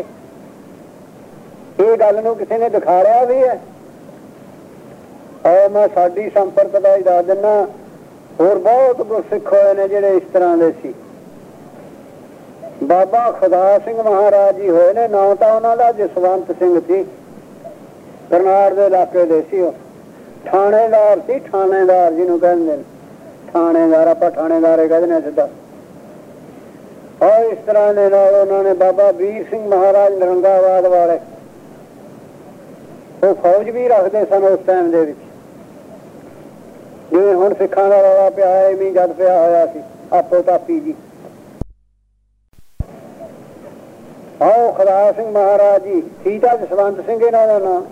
ਇਹ ਗੱਲ ਨੂੰ ਕਿਸੇ ਨੇ ਦਿਖਾੜਿਆ ਵੀ ਹੈ। ਔਰ ਮੈਂ ਸਾਡੀ ਸੰਪਰਕ ਦਾ ਹੀ ਦੱਸ ਦਿੰਦਾ, ਹੋਰ ਬਹੁਤ ਗੁਰਸਿੱਖ ਹੋਏ ਨੇ ਜਿਹੜੇ ਇਸ ਤਰ੍ਹਾਂ ਦੇ ਸੀ। ਬਾਬਾ ਖੁਦਾ ਸਿੰਘ ਮਹਾਰਾਜ ਜੀ ਹੋਏ ਨੇ, ਨਾਂ ਤਾਂ ਉਹਨਾਂ ਦਾ ਜਸਵੰਤ ਸਿੰਘ ਸੀ, ਕਰਨਾਲ ਦੇ ਇਲਾਕੇ ਦੇ ਸੀ। ਉਹ ਥਾਣੇਦਾਰ ਸੀ, ਥਾਣੇਦਾਰ ਜਿਹਨੂੰ ਕਹਿੰਦੇ ਨੇ ਥਾਣੇਦਾਰ, ਆਪਾਂ ਥਾਣੇਦਾਰ ਕਹਿੰਦੇ ਨੇ ਸਿੱਧਾ। ਔਰ ਇਸ ਤਰ੍ਹਾਂ ਦੇ ਨਾਲ ਉਹਨਾਂ ਨੇ ਬਾਬਾ ਵੀਰ ਸਿੰਘ ਮਹਾਰਾਜ ਨਰੰਗਾਬਾਦ ਵਾਲੇ, ਉਹ ਫੌਜ ਵੀ ਰੱਖਦੇ ਸਨ ਉਸ ਟਾਈਮ ਦੇ ਵਿੱਚ। ਜਿਵੇਂ ਹੁਣ ਸਿੱਖਾਂ ਦਾ ਰੌਲਾ ਪਿਆ ਐਵੇਂ ਜਦ ਪਿਆ ਹੋਇਆ ਸੀ ਆਪੋ ਤਾਪੀ ਜੀ। ਆਓ ਖੁਦਾ ਸਿੰਘ ਮਹਾਰਾਜ ਜੀ ਸੀ ਤਾਂ ਜਸਵੰਤ ਸਿੰਘ ਇਹਨਾਂ ਦਾ ਨਾਂ।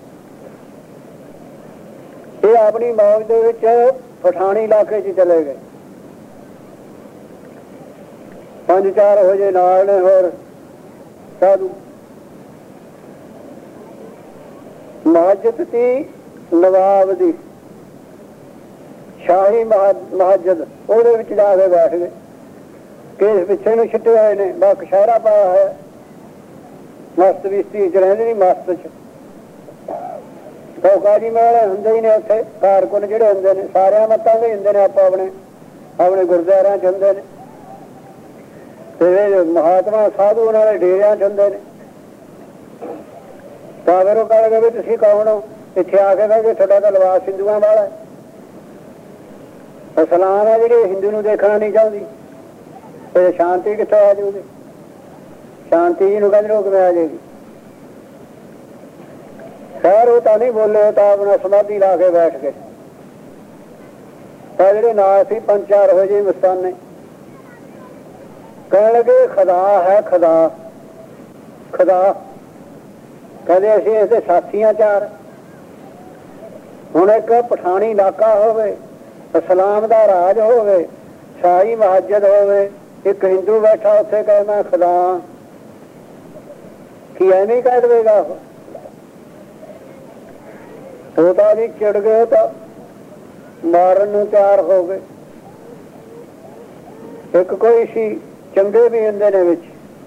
ਇਹ ਆਪਣੀ ਮੌਜ ਦੇ ਵਿੱਚ ਪਠਾਣੀ ਇਲਾਕੇ 'ਚ ਚਲੇ ਗਏ। 5-4 ਵਜੇ ਨਾਲ ਨੇ ਹੋਰ ਸਾਧੂ। ਮਸਜਿਦ ਸੀ ਨਵਾਬ ਦੀ, ਸ਼ਾਹੀ ਮਸਜਿਦ, ਉਹਦੇ ਵਿੱਚ ਜਾ ਕੇ ਬੈਠ ਗਏ। ਕੇਸ ਪਿੱਛੇ ਨੂੰ ਛਿੱਟੇ ਹੋਏ ਨੇ, ਬਾ ਕਸ਼ਹਿਰਾ ਪਾਇਆ ਹੋਇਆ। ਮਸਤ ਬਿਸਤੀ 'ਚ ਰਹਿੰਦੇ ਨਹੀਂ, ਮਸਤ 'ਚ ਕਾਜੀ ਵਾਲੇ ਹੁੰਦੇ ਹੀ ਨੇ ਉੱਥੇ। ਕਾਰਕੁਨ ਜਿਹੜੇ ਹੁੰਦੇ ਨੇ ਸਾਰਿਆਂ ਮਤਾਂ ਦੇ ਹੁੰਦੇ ਨੇ, ਆਪੋ ਆਪਣੇ ਗੁਰਦੁਆਰਿਆਂ 'ਚ ਹੁੰਦੇ ਨੇ, ਤੇ ਮਹਾਤਮਾ ਸਾਧੂ ਉਹਨਾਂ ਦੇ ਡੇਰਿਆਂ 'ਚ ਹੁੰਦੇ ਨੇ। ਤਾਂ ਫਿਰ ਉਹ ਕਹਿ ਵੀ ਤੁਸੀਂ ਕੌਣ ਹੋ? ਇੱਥੇ ਆ ਕੇ ਕਹਿੰਦੇ ਤੁਹਾਡਾ ਤਾਂ ਲਿਬਾਸ ਹਿੰਦੂਆਂ ਵਾਲਾ। ਇਸਲਾਮ ਹੈ ਜਿਹੜੀ ਹਿੰਦੂ ਨੂੰ ਦੇਖਣਾ ਨਹੀਂ ਚਾਹੁੰਦੀ, ਤੇ ਸ਼ਾਂਤੀ ਕਿੱਥੋਂ ਆ ਜਾਊਗੀ? ਸ਼ਾਂਤੀ ਜੀ ਨੂੰ ਕਹਿੰਦੇ ਉਹ ਕਿਵੇਂ ਆ ਜਾਏਗੀ? ਖੈਰ ਉਹ ਤਾਂ ਨਹੀਂ ਬੋਲੇ, ਉਹ ਤਾਂ ਆਪਣਾ ਸਮਾਧੀ ਲਾ ਕੇ ਬੈਠ ਗਏ। ਤਾਂ ਜਿਹੜੇ ਨਾਲ ਸੀ 5-4 ਹੋ ਜੇ ਮਸਤਾਨੇ ਕਹਿਣ ਲੱਗੇ ਖੁਦਾ ਹੈ, ਖੁਦਾ ਖੁਦਾ। ਕਹਿੰਦੇ ਅਸੀਂ ਇਸਦੇ ਸਾਥੀਆਂ 4। ਹੁਣ ਇੱਕ ਪਠਾਣੀ ਇਲਾਕਾ ਹੋਵੇ, ਇਸਲਾਮ ਦਾ ਰਾਜ ਹੋਵੇ, ਸ਼ਾਹੀ ਮਸਜਿਦ ਹੋਵੇ, ਇੱਕ ਹਿੰਦੂ ਬੈਠਾ ਉੱਥੇ ਕਹੇ ਮੈਂ ਖੁਦਾ, ਕੀ ਐਵੇਂ ਹੀ ਕਹਿ ਦੇਵੇਗਾ ਉਹ ਤਾਂ ਵੀ ਚਿੜ ਗਏ, ਤਾਂ ਮਾਰਨ ਨੂੰ ਤਿਆਰ ਹੋ ਗਏ। ਇੱਕ ਕੋਈ ਸੀ ਚੰਗੇ ਵੀ ਹੁੰਦੇ ਨੇ ਵਿੱਚ,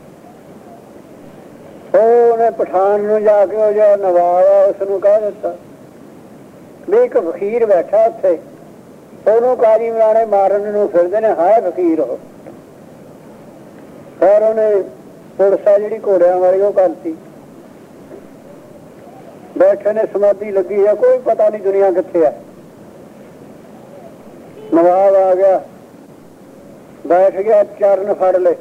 ਉਹਨੇ ਪਠਾਨ ਨੂੰ ਜਾ ਕੇ ਉਹ ਜਿਹੜਾ ਨਵਾਬ ਆ ਉਸ ਨੂੰ ਕਹਿ ਦਿੱਤਾ ਵੀ ਇੱਕ ਫਕੀਰ ਬੈਠਾ ਉੱਥੇ, ਉਹਨੂੰ ਕਾਜੀ ਮਰਾਣੇ ਮਾਰਨ ਨੂੰ ਫਿਰਦੇ ਨੇ, ਹਾਏ ਫਕੀਰ ਉਹ। ਫਿਰ ਉਹਨੇ ਪੁਲਿਸ ਆ ਜਿਹੜੀ ਘੋੜਿਆਂ ਵਾਲੀ ਉਹ ਕਰਤੀ, ਬੈਠੇ ਨੇ ਸਮਾਧੀ ਲੱਗੀ ਹੈ, ਕੋਈ ਪਤਾ ਨਹੀਂ ਦੁਨੀਆ ਕਿੱਥੇ ਆ। ਨਵਾਬ ਆ ਗਿਆ, ਬੈਠ ਗਿਆ, ਚਰਨ ਫੜ ਲਏ।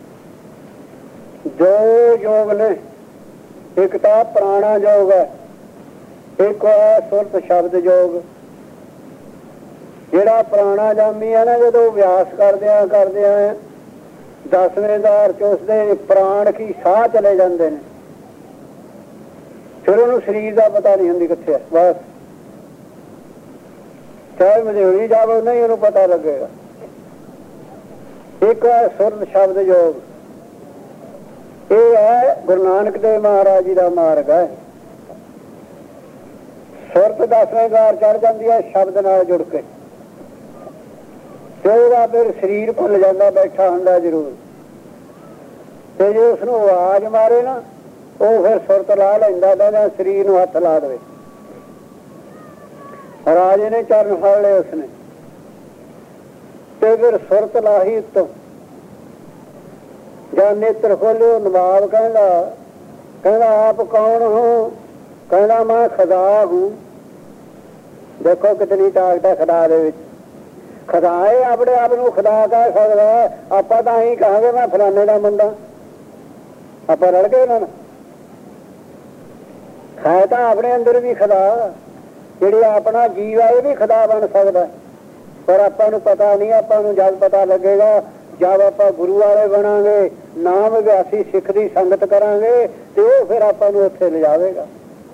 ਦੋ ਯੋਗ ਨੇ, ਇੱਕ ਤਾਂ ਪੁਰਾਣਾ ਯੋਗ ਹੈ, ਇੱਕ ਹੈ ਸੁਰਤ ਸ਼ਬਦ ਯੋਗ। ਜਿਹੜਾ ਪੁਰਾਣਾ ਜਾਮੀ ਹੈ ਨਾ, ਜਦੋਂ ਅਭਿਆਸ ਕਰਦਿਆਂ 10ਵੇਂ ਦਾਰ ਚ ਉਸਦੇ ਪ੍ਰਾਣ ਕੀ ਸਾਹ ਚਲੇ ਜਾਂਦੇ ਨੇ, ਫਿਰ ਉਹਨੂੰ ਸਰੀਰ ਦਾ ਪਤਾ ਨਹੀਂ ਹੁੰਦੀ ਕਿੱਥੇ ਹੈ। ਬਸ ਚਾਹੇ ਮਜ਼ਦੂਰੀ ਜਾਵੇ ਨਹੀਂ ਉਹਨੂੰ ਪਤਾ ਲੱਗੇਗਾ। ਇੱਕ ਹੈ ਸੁਰਤ ਸ਼ਬਦ ਯੋਗ, ਇਹ ਹੈ ਗੁਰੂ ਨਾਨਕ ਦੇਵ ਮਹਾਰਾਜ ਜੀ ਦਾ ਮਾਰਗ ਹੈ। ਸੁਰਤ 10ਵੇਂ ਦਾਰ ਚੜ ਜਾਂਦੀ ਹੈ ਸ਼ਬਦ ਨਾਲ ਜੁੜ ਕੇ, ਤੇ ਉਹਦਾ ਫਿਰ ਸਰੀਰ ਭੁੱਲ ਜਾਂਦਾ, ਬੈਠਾ ਹੁੰਦਾ ਜ਼ਰੂਰ। ਤੇ ਜੇ ਉਸਨੂੰ ਆਵਾਜ਼ ਮਾਰੇ ਨਾ, ਉਹ ਫਿਰ ਸੁਰਤ ਲਾ ਲੈਂਦਾ, ਤਾਂ ਸਰੀਰ ਨੂੰ ਹੱਥ ਲਾ ਦੇਵੇ। ਰਾਜੇ ਨੇ ਚਰਨ ਫੜ ਲਏ ਉਸਨੇ, ਤੇ ਫਿਰ ਸੁਰਤ ਲਾਹੀ ਉੱਤੋਂ। ਜਾਂ ਨੇਤਰ ਖੋਲਿਓ, ਨਵਾਬ ਕਹਿੰਦਾ ਆਪ ਕੌਣ ਹੋ? ਕਹਿੰਦਾ ਮੈਂ ਖੁਦਾ ਹੂੰ। ਦੇਖੋ ਕਿਤਨੀ ਤਾਕਤ ਹੈ ਖੁਦਾ ਦੇ ਵਿੱਚ। ਖੁਦਾ ਹੈ, ਆਪਣੇ ਆਪ ਨੂੰ ਖੁਦਾ ਕਹਿ ਸਕਦਾ। ਆਪਾਂ ਤਾਂ ਇਹੀ ਕਹਾਂਗੇ ਮੈਂ ਫਲਾਣੇ ਦਾ ਮੁੰਡਾ, ਆਪਾਂ ਰਲ ਗਏ ਉਹਨਾਂ ਨਾਲ। ਹੈ ਤਾਂ ਆਪਣੇ ਅੰਦਰ ਵੀ ਖੁਦਾ, ਜਿਹੜੀ ਆਪਣਾ ਜੀਵ ਹੈ ਇਹ ਵੀ ਖੁਦਾ ਬਣ ਸਕਦਾ, ਪਰ ਆਪਾਂ ਨੂੰ ਪਤਾ ਨਹੀਂ। ਆਪਾਂ ਨੂੰ ਜਦ ਪਤਾ ਲੱਗੇਗਾ, ਜਦ ਆਪਾਂ ਗੁਰੂ ਵਾਲੇ ਬਣਾਂਗੇ, ਨਾਮ ਅਭਿਆਸੀ ਸਿੱਖ ਦੀ ਸੰਗਤ ਕਰਾਂਗੇ, ਤੇ ਉਹ ਫਿਰ ਆਪਾਂ ਨੂੰ ਉੱਥੇ ਲਿਜਾਵੇਗਾ।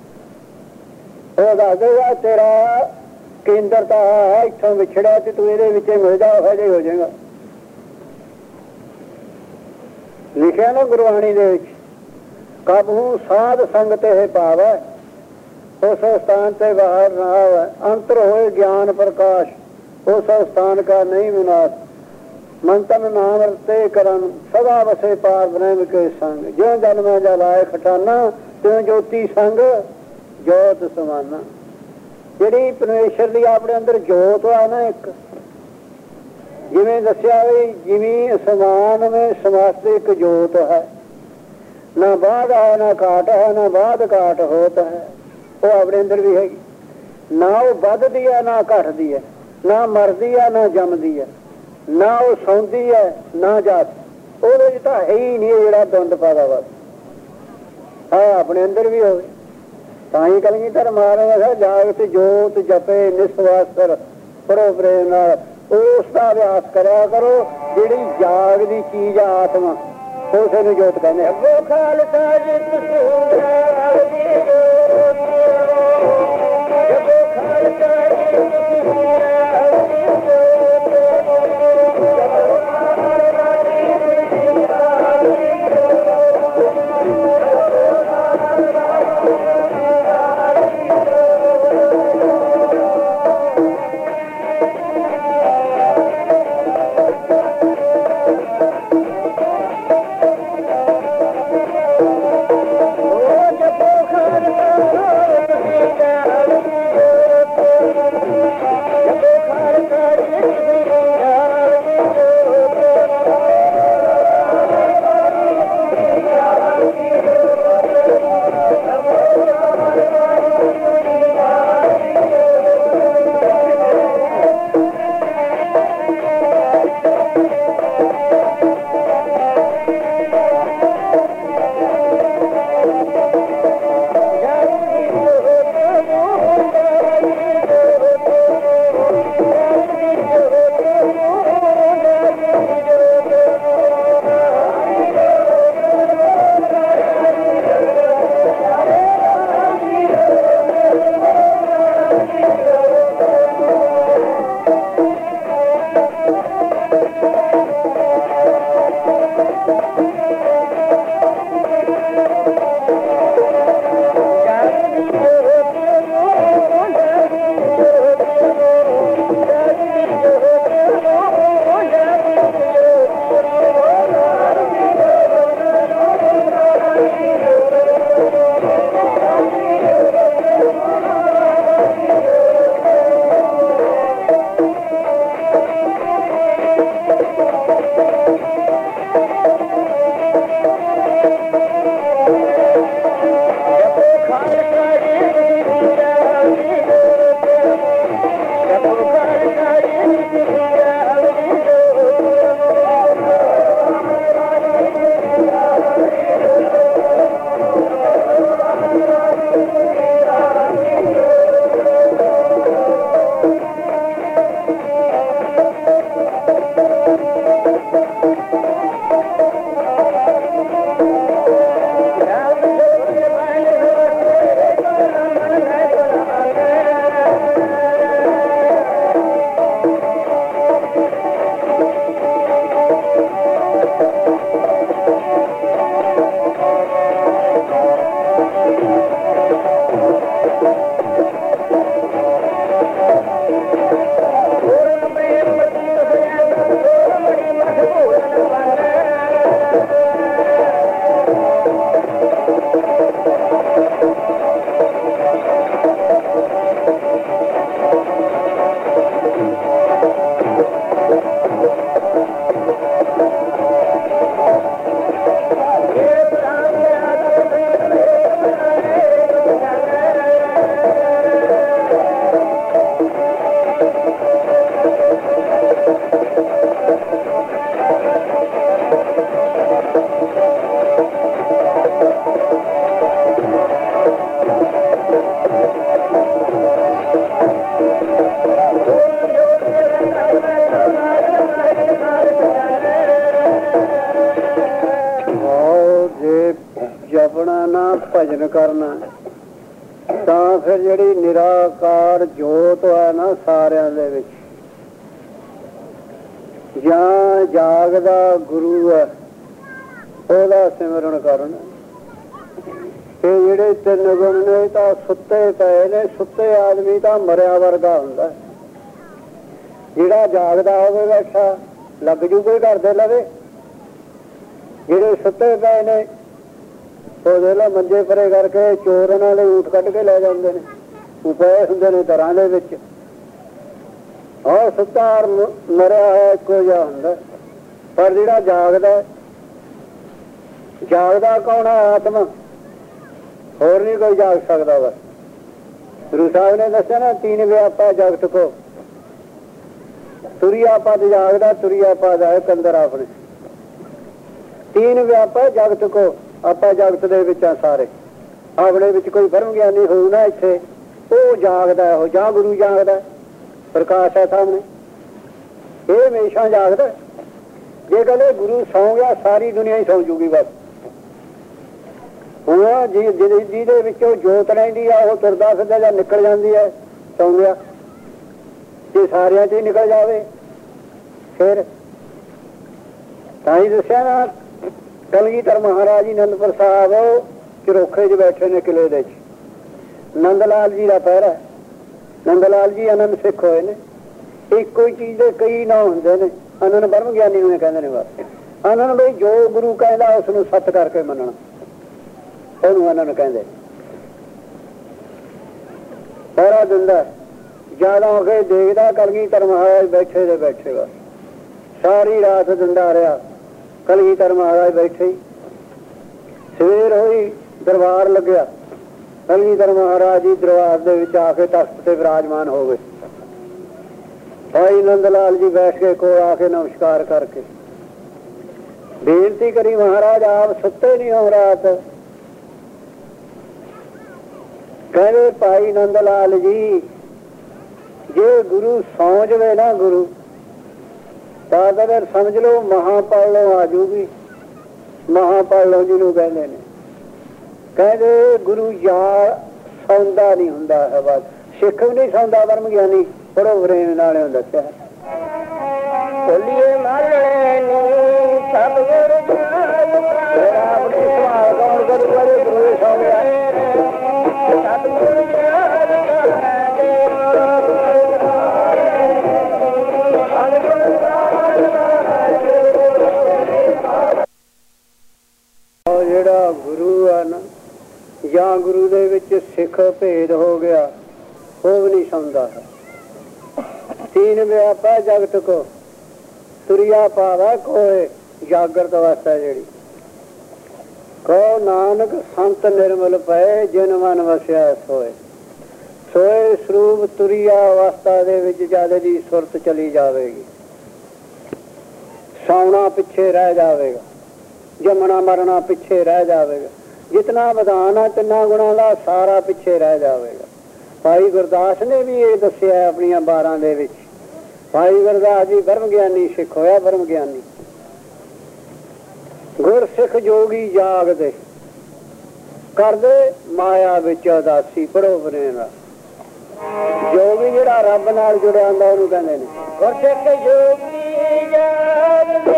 ਉਹ ਦੱਸ ਦੇਗਾ ਤੇਰਾ ਕੇਂਦਰ ਤਾਂ ਹੈ, ਇੱਥੋਂ ਵਿਛੜਿਆ ਤੇ ਤੂੰ ਇਹਦੇ ਵਿੱਚ ਮਿਲ ਜਾ, ਹਜੇ ਹੋ ਜਾਏਗਾ। ਲਿਖਿਆ ਨਾ ਗੁਰਬਾਣੀ ਦੇ ਵਿੱਚ, ਕਬਹੂ ਸਾਧ ਸੰਗਤ ਇਹ ਪਾਵੈ, ਉਸ ਸਥਾਨ ਤੇ ਬਾਹਰ ਨਾ ਆਵੈ। ਅੰਤਰ ਹੋਏ ਗਿਆਨ ਪ੍ਰਕਾਸ਼, ਉਸ ਸਥਾਨ ਕਾ ਨਹੀਂ ਵਿਨਾਸ਼। ਮਨ ਤਨ ਨਾਮ ਰਤੇ ਕਰਨ, ਸਦਾ ਵਸੇ ਪਾਰ ਬ੍ਰਹਮ ਕੇ ਸੰਗ। ਜਿਉਂ ਜਨਮੈ ਜਲਾਏ ਖਟਾਨਾ, ਤਿਉਂ ਜੋਤੀ ਸੰਗ ਜੋਤ ਸਮਾਨਾ। ਜਿਹੜੀ ਪਰਮੇਸ਼ਰ ਦੀ ਆਪਣੇ ਅੰਦਰ ਜੋਤ ਆ ਨਾ, ਇੱਕ ਜਿਵੇਂ ਦੱਸਿਆ ਵੀ ਜਿਵੇਂ ਅਸਮਾਨ ਵਿੱਚ ਸਮਸਤ ਇੱਕ ਜੋਤ ਹੈ, ਨਾ ਬਾਧ ਹੈ ਨਾ ਘਾਟ ਹੈ, ਨਾ ਬਾਧ ਘਾਟ ਹੋਤ ਹੈ। ਉਹ ਆਪਣੇ ਅੰਦਰ ਵੀ ਹੈਗੀ, ਨਾ ਉਹ ਵੱਧਦੀ ਹੈ ਨਾ ਘਟਦੀ ਹੈ, ਨਾ ਮਰਦੀ ਹੈ ਨਾ ਜੰਮਦੀ ਹੈ, ਨਾ ਉਹ ਸੌਂਦੀ ਹੈ ਨਾ ਜਾਤ। ਉਹਦੇ ਚ ਤਾਂ ਹੈ ਹੀ ਨਹੀਂ ਜਿਹੜਾ ਦੁੰਦ ਪਾਦਾ ਵਾ। ਹਾਂ ਆਪਣੇ ਅੰਦਰ ਵੀ ਹੋਵੇ, ਤਾਂ ਹੀ ਕਲਗੀਧਰ ਮਹਾਰਾਜ ਜਾਗਤ ਜੋਤ ਜਪੇ ਨਿਸਵਾਸਰ ਪਰੋ ਪ੍ਰੇਮ ਨਾਲ। ਉਸ ਦਾ ਅਭਿਆਸ ਕਰਿਆ ਕਰੋ। ਜਿਹੜੀ ਜਾਗਦੀ ਚੀਜ਼ ਆ ਆਤਮਾ, ਉਸੇ ਨੂੰ ਜੋਤ ਕਹਿੰਦੇ ਆ। ਉਹ ਖਾਲਸਾ ਜਿਤ ਭਜਨ ਕਰਨਾ ਤਾਂ ਫਿਰ ਜਿਹੜੀ ਨਿਰਾਕਾਰ ਜੋਤ ਹੈ ਨਾ ਸਾਰਿਆਂ ਦੇ ਵਿੱਚ, ਜਾਂ ਜਾਗਦਾ ਗੁਰੂ ਹੈ ਉਹਦਾ ਸਿਮਰਨ ਕਰਨਾ। ਇਹ ਜਿਹੜੇ ਤਿੰਨ ਗੁਣ ਨੇ ਤਾਂ ਸੁੱਤੇ ਪਏ ਨੇ। ਸੁੱਤੇ ਆਦਮੀ ਤਾਂ ਮਰਿਆ ਵਰਗਾ ਹੁੰਦਾ। ਜਿਹੜਾ ਜਾਗਦਾ ਹੋਵੇ ਬੈਠਾ ਲੱਗ ਜੂ ਕੋਈ ਘਰ ਦੇ ਲਵੇ। ਜਿਹੜੇ ਸੁੱਤੇ ਪਏ ਨੇ ਉਹ ਦੇ ਲਾ ਮੰਜੇ ਪਰੇ ਕਰਕੇ ਚੋਰ ਇਹਨਾਂ ਦੇ ਊਠ ਕੱਢ ਕੇ ਲੈ ਜਾਂਦੇ ਨੇ। ਉਹ ਪਏ ਹੁੰਦੇ ਨੇ ਘਰਾਂ ਦੇ ਵਿੱਚ। ਆਹ ਸੁੱਤਾ ਮਰਿਆ ਹੋਇਆ ਇੱਕੋ ਜਿਹਾ ਹੁੰਦਾ। ਪਰ ਜਿਹੜਾ ਜਾਗਦਾ, ਜਾਗਦਾ ਕੌਣ ਹੈ? ਆਤਮਾ। ਹੋਰ ਨਹੀਂ ਕੋਈ ਜਾਗ ਸਕਦਾ। ਬਸ ਗੁਰੂ ਸਾਹਿਬ ਨੇ ਦੱਸਿਆ ਨਾ, ਤੀਨ ਵਿਆਪਾ ਜਗਤ ਕੋ। ਤੁਰਿਆ ਪਦ ਜਾਗਦਾ, ਤੁਰਿਆ ਪਦ ਹੈ ਕੰਦਰ ਆਪਣੇ। ਤੀਨ ਵਿਆਪਾ ਜਗਤ ਕੋ। ਆਪਾਂ ਜਗਤ ਦੇ ਵਿੱਚ ਆ ਸਾਰੇ। ਆਪਣੇ ਵਿੱਚ ਕੋਈ ਬ੍ਰਹਮ ਗਿਆਨੀ ਹੋਊ ਨਾ ਇੱਥੇ, ਉਹ ਜਾਗਦਾ। ਉਹ ਜਾਂ ਗੁਰੂ ਜਾਗਦਾ, ਪ੍ਰਕਾਸ਼ ਹੈ ਸਾਹਮਣੇ। ਇਹ ਹਮੇਸ਼ਾ ਜਾਗਦਾ। ਜੇ ਕਹਿੰਦੇ ਗੁਰੂ ਸੌਂ ਗਿਆ ਸਾਰੀ ਦੁਨੀਆ ਹੀ ਸੌਂ ਜੂਗੀ। ਬਸ ਹੁਣ ਜਿਹਦੇ ਵਿੱਚੋਂ ਜੋਤ ਰਹਿੰਦੀ ਆ ਉਹ ਤੁਰਦਾ ਫਿਰਦਾ ਜਾਂ ਨਿਕਲ ਜਾਂਦੀ ਹੈ, ਸੌਂ ਗਿਆ। ਜੇ ਸਾਰਿਆਂ 'ਚ ਹੀ ਨਿਕਲ ਜਾਵੇ ਫਿਰ ਤਾਂ ਹੀ ਦੱਸਿਆ ਨਾ। ਕਲਗੀਧਰ ਮਹਾਰਾਜ ਜੀ ਅਨੰਦਪੁਰ ਸਾਹਿਬ ਝਰੋਖੇ 'ਚ ਬੈਠੇ ਨੇ ਕਿਲੇ ਦੇ 'ਚ। ਨੰਦ ਲਾਲ ਜੀ ਦਾ ਪਹਿਰਾ। ਨੰਦ ਲਾਲ ਜੀ ਆਨੰਦ ਸਿੱਖ ਹੋਏ ਨੇ। ਇੱਕੋ ਹੀ ਚੀਜ਼ ਦੇ ਕਈ ਨਾਂ ਹੁੰਦੇ ਨੇ। ਆਨੰਦ ਬ੍ਰਹਮ ਗਿਆਨੀ ਨੂੰ ਕਹਿੰਦੇ ਨੇ। ਬਸ ਆਨੰਦ ਬਈ ਜੋ ਗੁਰੂ ਕਹਿੰਦਾ ਉਸ ਨੂੰ ਸੱਤ ਕਰਕੇ ਮੰਨਣਾ, ਉਹਨੂੰ ਆਨੰਦ ਕਹਿੰਦੇ। ਪਹਿਰਾ ਦਿੰਦਾ ਜਿਆਦਾ ਹੋ ਕੇ ਦੇਖਦਾ ਕਲਗੀਧਰ ਮਹਾਰਾਜ ਬੈਠੇ ਦੇ ਬੈਠੇ। ਬਸ ਸਾਰੀ ਰਾਤ ਦਿੰਦਾ ਰਿਹਾ ਕਲਗੀਧਰ ਮਹਾਰਾਜ ਬੈਠੇ ਹੀ। ਸਵੇਰ ਹੋਈ ਦਰਬਾਰ ਲੱਗਿਆ। ਕਲਗੀਧਰ ਮਹਾਰਾਜ ਜੀ ਦਰਬਾਰ ਦੇ ਵਿੱਚ ਆ ਕੇ ਤਖਤ ਤੇ ਵਿਰਾਜਮਾਨ ਹੋ ਗਏ। ਭਾਈ ਨੰਦ ਲਾਲ ਜੀ ਬੈਠ ਕੇ ਕੋਲ ਆ ਕੇ ਨਮਸਕਾਰ ਕਰਕੇ ਬੇਨਤੀ ਕਰੀ, ਮਹਾਰਾਜ ਆਪ ਸੁੱਤੇ ਨਹੀਂ ਹੋ ਰਾਤ। ਕਹਿੰਦੇ ਭਾਈ ਨੰਦ ਲਾਲ ਜੀ, ਜੇ ਗੁਰੂ ਸੌਂ ਜਵੇ ਨਾ ਗੁਰੂ ਤਾਂ ਫਿਰ ਸਮਝ ਲਓ ਮਹਾਪਾਲੋ ਆ ਜੂਗੀ। ਮਹਾਪਾਲੋ ਜਿਹਨੂੰ ਕਹਿੰਦੇ ਨੇ। ਕਹਿੰਦੇ ਗੁਰੂ ਯਾਰ ਸੌਂਦਾ ਨਹੀਂ ਹੁੰਦਾ ਹੈ। ਬਸ ਸਿੱਖ ਵੀ ਨਹੀਂ ਸੌਂਦਾ, ਬ੍ਰਹਮ ਗਿਆਨੀ ਪੜੋ ਪ੍ਰੇਮ ਨਾਲੇ ਦੱਸਿਆ। ਬੋਲੀਏ ਮਾਲਣੇ ਨੂੰ ਸਭ ਗੁਰ ਆਪਣੀ ਸਵਾਲ ਕੌਣ ਕਰੂ? ਕਰੇ ਗੁਰੂ ਸੌਂ ਗਿਆ। ਜਿਹੜਾ ਗੁਰੂ ਆ ਨਾ, ਜਾਂ ਗੁਰੂ ਦੇ ਵਿੱਚ ਸਿੱਖ ਭੇਦ ਹੋ ਗਿਆ, ਉਹ ਵੀ ਨਹੀਂ ਸੌਂਦਾ ਹੈ। ਤੀਨ ਵਿਆਪਾ ਜਗਤ ਕੋ, ਤੁਰਿਆ ਪਾਵਾ ਕੋਏ। ਜਾਗਰਤ ਅਵਸਥਾ ਜਿਹੜੀ ਕਹੋ ਨਾਨਕ ਸੰਤ ਨਿਰਮਲ ਪਏ, ਜਿਨ ਮਨ ਵਸਿਆ ਸੋਏ। ਸੋਏ ਸਰੂਪ ਤੁਰਿਆ ਅਵਸਥਾ ਦੇ ਵਿੱਚ ਜਦ ਦੀ ਸੁਰਤ ਚਲੀ ਜਾਵੇਗੀ, ਸੌਣਾ ਪਿੱਛੇ ਰਹਿ ਜਾਵੇਗਾ, ਜੰਮਣਾ ਮਰਨਾ ਪਿੱਛੇ ਰਹਿ ਜਾਵੇਗਾ। ਜਿਤਨਾ ਵਿਧਾਨ ਆ ਤਿੰਨਾਂ ਗੁਣਾਂ ਦਾ ਸਾਰਾ ਪਿੱਛੇ ਰਹਿ ਜਾਵੇਗਾ। ਭਾਈ ਗੁਰਦਾਸ ਨੇ ਵੀ ਇਹ ਦੱਸਿਆ ਆਪਣੀਆਂ 12 ਦੇ ਵਿੱਚ। ਭਾਈ ਗੁਰਦਾਸ ਜੀ ਬ੍ਰਹਮ ਗਿਆਨੀ ਸਿੱਖ ਹੋਇਆ। ਬ੍ਰਹਮ ਗਿਆਨੀ ਗੁਰ ਸਿੱਖ ਜੋਗੀ ਜਾਗਦੇ ਕਰਦੇ ਮਾਇਆ ਵਿੱਚ ਉਦਾਸੀ। ਪੜੋ ਪ੍ਰੇਮ ਨਾਲ। ਜੋਗੀ ਜਿਹੜਾ ਰੱਬ ਨਾਲ ਜੁੜਿਆ ਹੁੰਦਾ ਉਹਨੂੰ ਕਹਿੰਦੇ ਨੇ ਗੁਰ ਸਿੱਖ ਜੋਗੀ ਜਾਗਦੇ।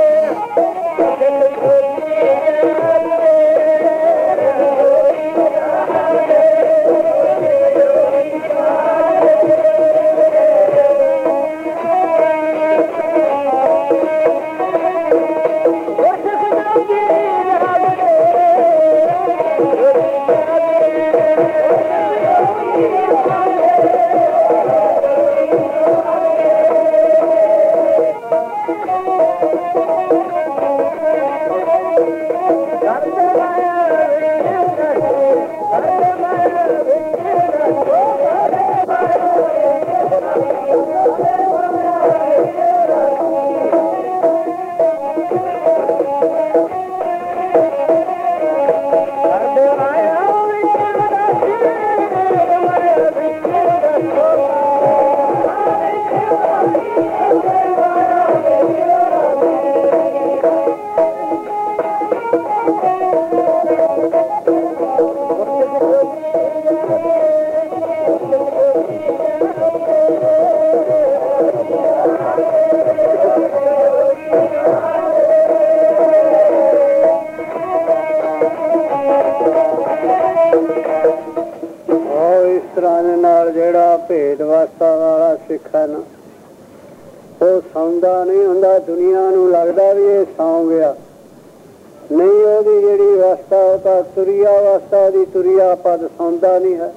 ਭੇਦ ਅਵਸਥਾ ਵਾਲਾ ਸਿੱਖ ਹੈ ਨਾ, ਉਹ ਸੌਂਦਾ ਨਹੀਂ ਹੁੰਦਾ। ਦੁਨੀਆ ਨੂੰ ਲੱਗਦਾ ਵੀ ਇਹ ਸੌਂ ਗਿਆ, ਨਹੀਂ। ਉਹਦੀ ਜਿਹੜੀ ਅਵਸਥਾ ਉਹ ਤਾਂ ਤੁਰੀਆ ਅਵਸਥਾ, ਉਹਦੀ ਤੁਰੀਆ ਪਦ ਸੌਂਦਾ ਨਹੀਂ ਹੈ।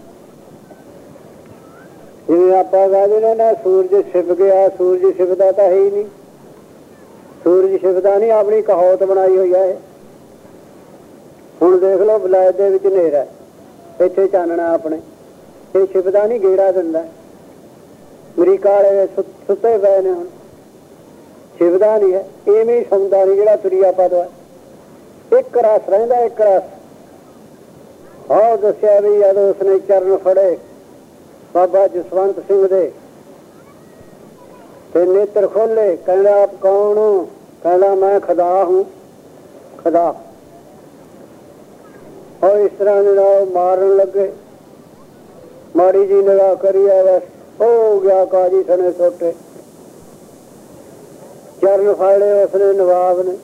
ਜਿਵੇਂ ਆਪਾਂ ਕਹਿੰਦੇ ਨਾ ਸੂਰਜ ਛਿਪ ਗਿਆ, ਸੂਰਜ ਛਿਪਦਾ ਤਾਂ ਹੈ ਹੀ ਨਹੀਂ। ਸੂਰਜ ਛਿਪਦਾ ਨਹੀਂ, ਆਪਣੀ ਕਹਾਵਤ ਬਣਾਈ ਹੋਈ ਹੈ। ਹੁਣ ਦੇਖ ਲਓ ਵਿਲਾਇਤ ਦੇ ਵਿੱਚ ਹਨੇਰਾ, ਇੱਥੇ ਚਾਨਣਾ ਆਪਣੇ, ਇਹ ਛਿਪਦਾ ਨਹੀਂ, ਗੇੜਾ ਦਿੰਦਾ। ਅਮਰੀਕਾ ਵਾਲੇ ਸੁੱਤੇ ਪਏ ਨੇ, ਹੁਣ ਛਿਪਦਾ ਨਹੀਂ ਹੈ। ਇਵੇਂ ਸੌਂਦਾ ਨਹੀਂ ਜਿਹੜਾ ਤੁਰੀਆ ਪਦ ਹੈ, ਇੱਕ ਰਸ ਰਹਿੰਦਾ, ਇੱਕ ਰਸ। ਆਹ ਦੱਸਿਆ ਵੀ ਜਦੋਂ ਉਸਨੇ ਚਰਨ ਫੜੇ ਬਾਬਾ ਜਸਵੰਤ ਸਿੰਘ ਦੇ ਤੇ ਨੇਤਰ ਖੋਲੇ, ਕਹਿੰਦਾ ਆਪ ਕੌਣ ਹੋ? ਕਹਿੰਦਾ ਮੈਂ ਖੁਦਾ ਹੂੰ, ਖੁਦਾ। और इस तरह मारन लगे, माड़ी जी निगाह करी है, बस हो गया काजी सने छोटे। चरण फाड़े उसने नवाब ने,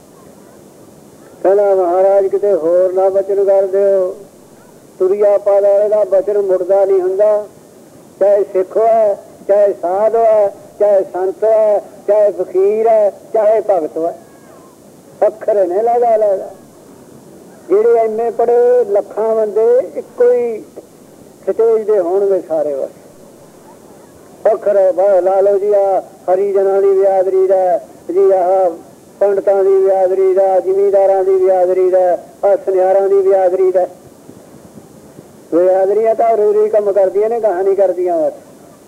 कहना महाराज किते होर ना बचन कर दो। तुरिया पद वाले का बचन मुड़दा नहीं हुंदा, चाहे सिख है, चाहे साध है, चाहे संत है, चाहे फकीर है, चाहे भगत है। अखर ने लगा लगा ਜਿਹੜੇ ਇੰਨੇ ਪੜੇ ਲੱਖਾਂ ਬੰਦੇ ਇੱਕੋ ਹੀ ਸਟੇਜ ਦੇ ਹੋਣਗੇ ਸਾਰੇ। ਬਸ ਅੱਖਰ ਲਾ ਲਓ ਜੀ, ਆ ਹਰੀਜਨਾਂ ਦੀ ਬਿਆਦਰੀ ਦਾ ਜੀ, ਆਹ ਪੰਡਤਾਂ ਦੀ ਬਿਆਦਰੀ ਦਾ, ਜ਼ਿਮੀਂਦਾਰਾਂ ਦੀ ਬਿਆਦਰੀ ਦਾ, ਆਹ ਸੁਨਿਆਰਾਂ ਦੀ ਬਿਆਦਰੀ ਦਾ। ਬਿਆਦਰੀਆਂ ਤਾਂ ਰੂਰੀ ਕੰਮ ਕਰਦੀਆਂ ਨੇ, ਕਹਾਣੀ ਕਰਦੀਆਂ ਬਸ।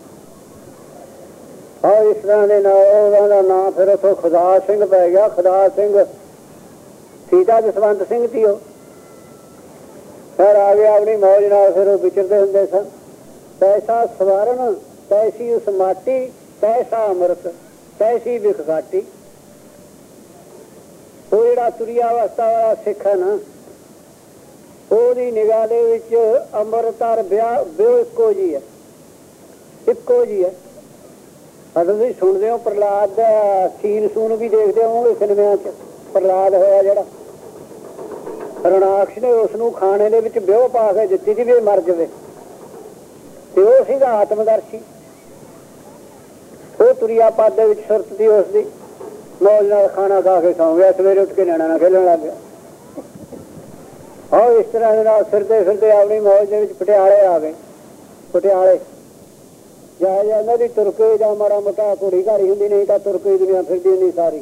ਹਾਂ ਇਸ ਤਰ੍ਹਾਂ ਦੇ ਨਾਲ ਉਹਨਾਂ ਦਾ ਨਾਂ ਫਿਰ ਉੱਥੋਂ ਖੁਦਾ ਸਿੰਘ ਪੈ ਗਿਆ। ਖੁਦਾ ਸਿੰਘ ਸੀਤਾ ਜਸਵੰਤ ਸਿੰਘ ਸੀ ਉਹ। ਫਿਰ ਆ ਗਿਆ ਆਪਣੀ ਮੌਜ ਨਾਲ, ਫਿਰ ਉਹ ਵਿਚਰਦੇ ਹੁੰਦੇ ਸਨ। ਤੈਸਾ ਸਵਾਰਨ ਤੈਸੀ ਉਸ ਮਾਟੀ, ਤੈਸਾ ਅੰਮ੍ਰਿਤ ਤੈਸੀ ਵਿਖ ਘਾਟੀ। ਉਹ ਜਿਹੜਾ ਤੁਰੀਆ ਅਵਸਥਾ ਵਾਲਾ ਸਿੱਖ ਹੈ ਨਾ, ਉਹਦੀ ਨਿਗਾਹ ਦੇ ਵਿੱਚ ਅੰਮ੍ਰਿਤ ਔਰ ਵਿਉ ਇੱਕੋ ਜੀ ਹੈ, ਇੱਕੋ ਜੀ ਹੈ। ਤੁਸੀਂ ਸੁਣਦੇ ਹੋ ਪ੍ਰਹਲਾਦ ਦਾ ਸੀਨ ਸੂਨ ਵੀ ਦੇਖਦੇ ਹੋਵੋਗੇ ਸਿਨੇਮਿਆਂ 'ਚ। ਪ੍ਰਹਲਾਦ ਹੋਇਆ ਜਿਹੜਾ, ਰਣਾਕਸ਼ ਨੇ ਉਸਨੂੰ ਖਾਣੇ ਦੇ ਵਿੱਚ ਵਿਉ ਪਾ ਕੇ ਦਿੱਤੀ ਸੀ ਵੀ ਇਹ ਮਰ ਜਾਵੇ, ਤੇ ਉਹ ਸੀਗਾ ਆਤਮਦਰਸ਼ੀ। ਉਹ ਤੁਰੀਆ ਪਦ ਦੇ ਵਿੱਚ ਸੁਰਤ ਸੀ ਉਸਦੀ, ਮੌਜ ਨਾਲ ਖਾਣਾ ਖਾ ਕੇ ਸੌਂ ਗਿਆ, ਸਵੇਰੇ ਉੱਠ ਕੇ ਨਿਆਣਾ ਨਾਲ ਖੇਲਣ ਲੱਗ ਗਿਆ। ਹਾਂ ਇਸ ਤਰ੍ਹਾਂ ਦੇ ਨਾਲ ਫਿਰਦੇ ਫਿਰਦੇ ਆਪਣੀ ਮੌਜ ਦੇ ਵਿੱਚ ਪਟਿਆਲੇ ਆ ਗਏ। ਪਟਿਆਲੇ ਜਾ ਜਾਂਦਾ ਦੀ ਤੁਰਕੇ ਜਾਂ ਮਾੜਾ ਮੋਟਾ ਘੋੜੀ ਘਾੜੀ ਹੁੰਦੀ, ਨਹੀਂ ਤਾਂ ਤੁਰਕੇ ਦੁਨੀਆ ਫਿਰਦੀ ਨਹੀਂ ਸਾਰੀ।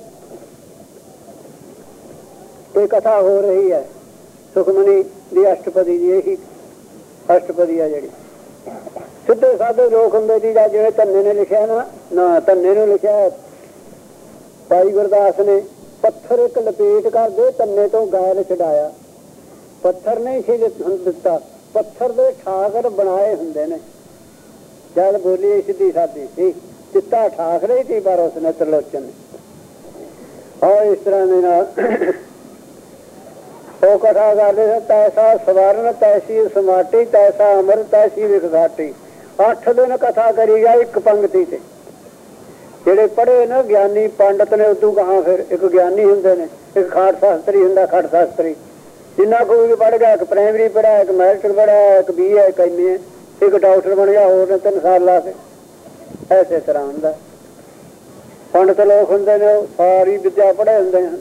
ਇਹ ਕਥਾ ਹੋ ਰਹੀ ਹੈ ਸੁਖਮਨੀ ਦੀ ਅਸ਼ਟਪਦੀ ਦੀ। ਇਹੀ ਅਸ਼ਟਪਦੀ ਆ ਜਿਹੜੀ ਸਿੱਧੇ ਸਾਧੇ ਲੋਕ ਹੁੰਦੇ ਸੀ, ਜਾਂ ਜਿਵੇਂ ਧੰਨੇ ਨੇ ਲਿਖਿਆ ਨਾ ਧੰਨੇ ਨੂੰ ਲਿਖਿਆ ਭਾਈ ਗੁਰਦਾਸ ਨੇ, ਪੱਥਰ ਇੱਕ ਲਪੇਟ ਕਰਦੇ ਧੰਨੇ ਤੋਂ ਗੈਲ ਛਡਾਇਆ। ਪੱਥਰ ਨਹੀਂ ਸੀ ਦਿੱਤਾ, ਪੱਥਰ ਦੇ ਠਾਕਰ ਬਣਾਏ ਹੁੰਦੇ ਨੇ। ਜਦ ਬੋਲੀ ਸਿੱਧੀ ਸਾਦੀ ਸੀ, ਦਿੱਤਾ ਠਾਕ ਰਹੀ ਸੀ ਪਰ ਉਸਨੇ ਤਰਲੋਚਨ ਨੇ। ਹਾਂ ਇਸ ਤਰ੍ਹਾਂ ਦੇ ਨਾਲ ਉਹ ਕਥਾ ਕਰਦੇ, ਤੈਸਾ ਸਵਾਰਨ ਤੈਸੀ ਸਮਾਟੀ, ਤੈਸਾ ਅਮਰ ਤੈਸੀ ਵਿਖ ਘਾਟੀ। 8 ਦਿਨ ਕਥਾ ਕਰੀ ਗਿਆ ਇੱਕ ਪੰਗਤੀ ਤੇ। ਜਿਹੜੇ ਪੜ੍ਹੇ ਨਾ ਗਿਆਨੀ ਪੰਡਤ ਨੇ, ਉਦੋਂ ਕਹਾਂ ਫਿਰ ਇੱਕ ਗਿਆਨੀ ਹੁੰਦੇ ਨੇ, ਇੱਕ ਖਾਟ ਸ਼ਾਸਤਰੀ ਹੁੰਦਾ, ਖੱਟ ਸ਼ਾਸਤਰੀ। ਜਿੰਨਾ ਕੋਈ ਵੀ ਪੜ੍ਹ ਗਿਆ, ਇੱਕ ਪ੍ਰਾਇਮਰੀ ਪੜ੍ਹਿਆ, ਇੱਕ ਮੈਟ੍ਰਿਕ ਪੜ੍ਹਿਆ, ਇੱਕ BA, ਇੱਕ MA, ਇੱਕ ਡਾਕਟਰ ਬਣ ਗਿਆ, ਹੋਰ ਨੇ 3 ਸਾਲ ਲਾ ਕੇ। ਐਸੇ ਤਰ੍ਹਾਂ ਹੁੰਦਾ। ਪੰਡਤ ਲੋਕ ਹੁੰਦੇ ਨੇ, ਉਹ ਸਾਰੀ ਵਿਦਿਆ ਪੜ੍ਹੇ ਹੁੰਦੇ ਹਨ।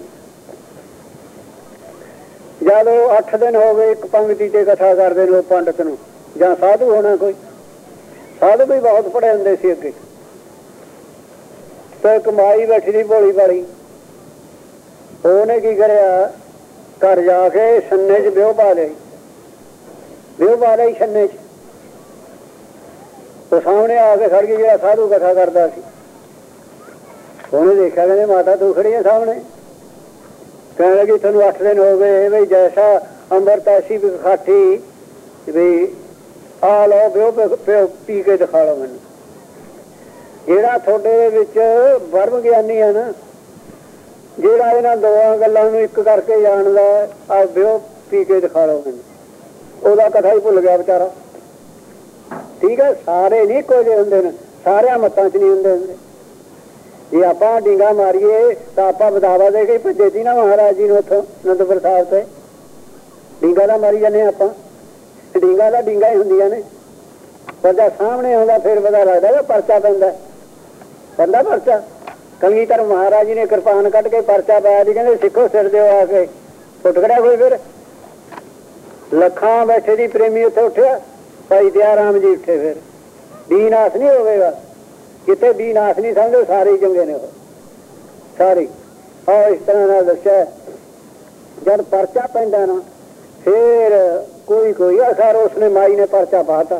ਜਦ ਉਹ 8 ਦਿਨ ਹੋ ਗਏ ਇੱਕ ਪੰਗਤੀ ਤੇ ਕਥਾ ਕਰਦੇ ਨੇ, ਉਹ ਪੰਡਤ ਨੂੰ ਜਾਂ ਸਾਧੂ ਹੋਣਾ ਕੋਈ, ਸਾਧੂ ਵੀ ਬਹੁਤ ਪੜ੍ਹੇ ਹੁੰਦੇ ਸੀ ਅੱਗੇ। ਤੇ ਇੱਕ ਮਾਈ ਬੈਠੀ ਸੀ ਭੋਲੀ ਭਾਲੀ, ਉਹਨੇ ਕੀ ਕਰਿਆ, ਘਰ ਜਾ ਕੇ ਛੰਨੇ 'ਚ ਵਿਉ ਪਾ ਲਈ, ਵਿਉ ਪਾ ਲਈ ਛੰਨੇ 'ਚ। ਉਹ ਸਾਹਮਣੇ ਆ ਕੇ ਖੜ ਗਈ ਜਿਹੜਾ ਸਾਧੂ ਕਥਾ ਕਰਦਾ ਸੀ। ਉਹਨੇ ਦੇਖਿਆ, ਕਹਿੰਦੇ ਮਾਤਾ ਤੂੰ ਖੜੀ ਆ ਸਾਹਮਣੇ। ਕਹਿਣ ਲੱਗੀ ਤੁਹਾਨੂੰ 8 ਦਿਨ ਹੋ ਗਏ ਬਈ, ਜੈਸਾ ਅੰਮ੍ਰਿਤ ਐਸੀ ਵਿਖ ਘਾਟੀ, ਵੀ ਆ ਲਓ ਵਿਉ ਪੀ ਕੇ ਦਿਖਾ ਲਓ ਮੈਨੂੰ। ਜਿਹੜਾ ਤੁਹਾਡੇ ਵਿੱਚ ਬਰਮ ਗਿਆਨੀ ਹੈ ਨਾ, ਜਿਹੜਾ ਇਹਨਾਂ ਦੋਆਂ ਗੱਲਾਂ ਨੂੰ ਇੱਕ ਕਰਕੇ ਜਾਣਦਾ, ਆ ਵਿਉ ਪੀ ਕੇ ਦਿਖਾ ਲਓ ਮੈਨੂੰ, ਉਹਦਾ ਕਥਾ ਹੀ ਭੁੱਲ ਗਿਆ ਵਿਚਾਰਾ। ਠੀਕ ਹੈ, ਸਾਰੇ ਨਹੀਂ ਇੱਕੋ ਜਿਹੇ ਹੁੰਦੇ ਨੇ, ਸਾਰਿਆਂ ਮੱਤਾਂ 'ਚ ਨਹੀਂ ਹੁੰਦੇ। ਜੇ ਆਪਾਂ ਡੀਂਗਾ ਮਾਰੀਏ ਤਾਂ ਆਪਾਂ ਬਦਾਵਾ ਦੇ ਕੇ ਭੱਜੇ ਸੀ ਨਾ ਮਹਾਰਾਜ ਜੀ ਨੂੰ ਉੱਥੋਂ ਅਨੰਦਪੁਰ ਸਾਹਿਬ ਤੇ। ਡੀਂਗਾ ਦਾ ਮਾਰੀ ਜਾਂਦੇ ਆਪਾਂ, ਡੀਂਗਾ ਦਾ ਡੀਂਗਾ ਹੀ ਹੁੰਦੀਆਂ ਨੇ। ਪਰ ਜਦ ਸਾਹਮਣੇ ਆਉਂਦਾ ਫਿਰ ਪਤਾ ਲੱਗਦਾ ਕਿ ਪਰਚਾ ਪੈਂਦਾ ਪਰਚਾ। ਕਲਗੀਧਰ ਮਹਾਰਾਜ ਜੀ ਨੇ ਕਿਰਪਾਨ ਕੱਢ ਕੇ ਪਰਚਾ ਪਾਇਆ ਜੀ, ਕਹਿੰਦੇ ਸਿੱਖੋ ਸਿਰ ਦਿਓ ਆ ਕੇ। ਫੁੱਟ ਖੜਿਆ ਕੋਈ ਫਿਰ ਲੱਖਾਂ ਬੈਠੇ ਦੀ ਪ੍ਰੇਮੀ ਉੱਥੇ ਉੱਠਿਆ, ਭਾਈ ਦਇਆ ਰਾਮ ਜੀ ਉੱਠੇ। ਫਿਰ ਦੀਨਾਸ ਨਹੀਂ ਹੋਵੇਗਾ, ਜਿੱਥੇ ਦੀਨਾਸ ਨਹੀਂ ਸਮਝੋ ਸਾਰੇ ਹੀ ਚੰਗੇ ਨੇ, ਉਹ ਸਾਰੇ। ਆਹ ਇਸ ਤਰ੍ਹਾਂ ਨਾਲ ਦੱਸਿਆ ਜਦ ਪਰਚਾ ਪੈਂਦਾ ਨਾ ਫਿਰ ਕੋਈ ਅਸਰ ਉਸਨੇ ਮਾਈ ਨੇ ਪਰਚਾ ਪਾਤਾ,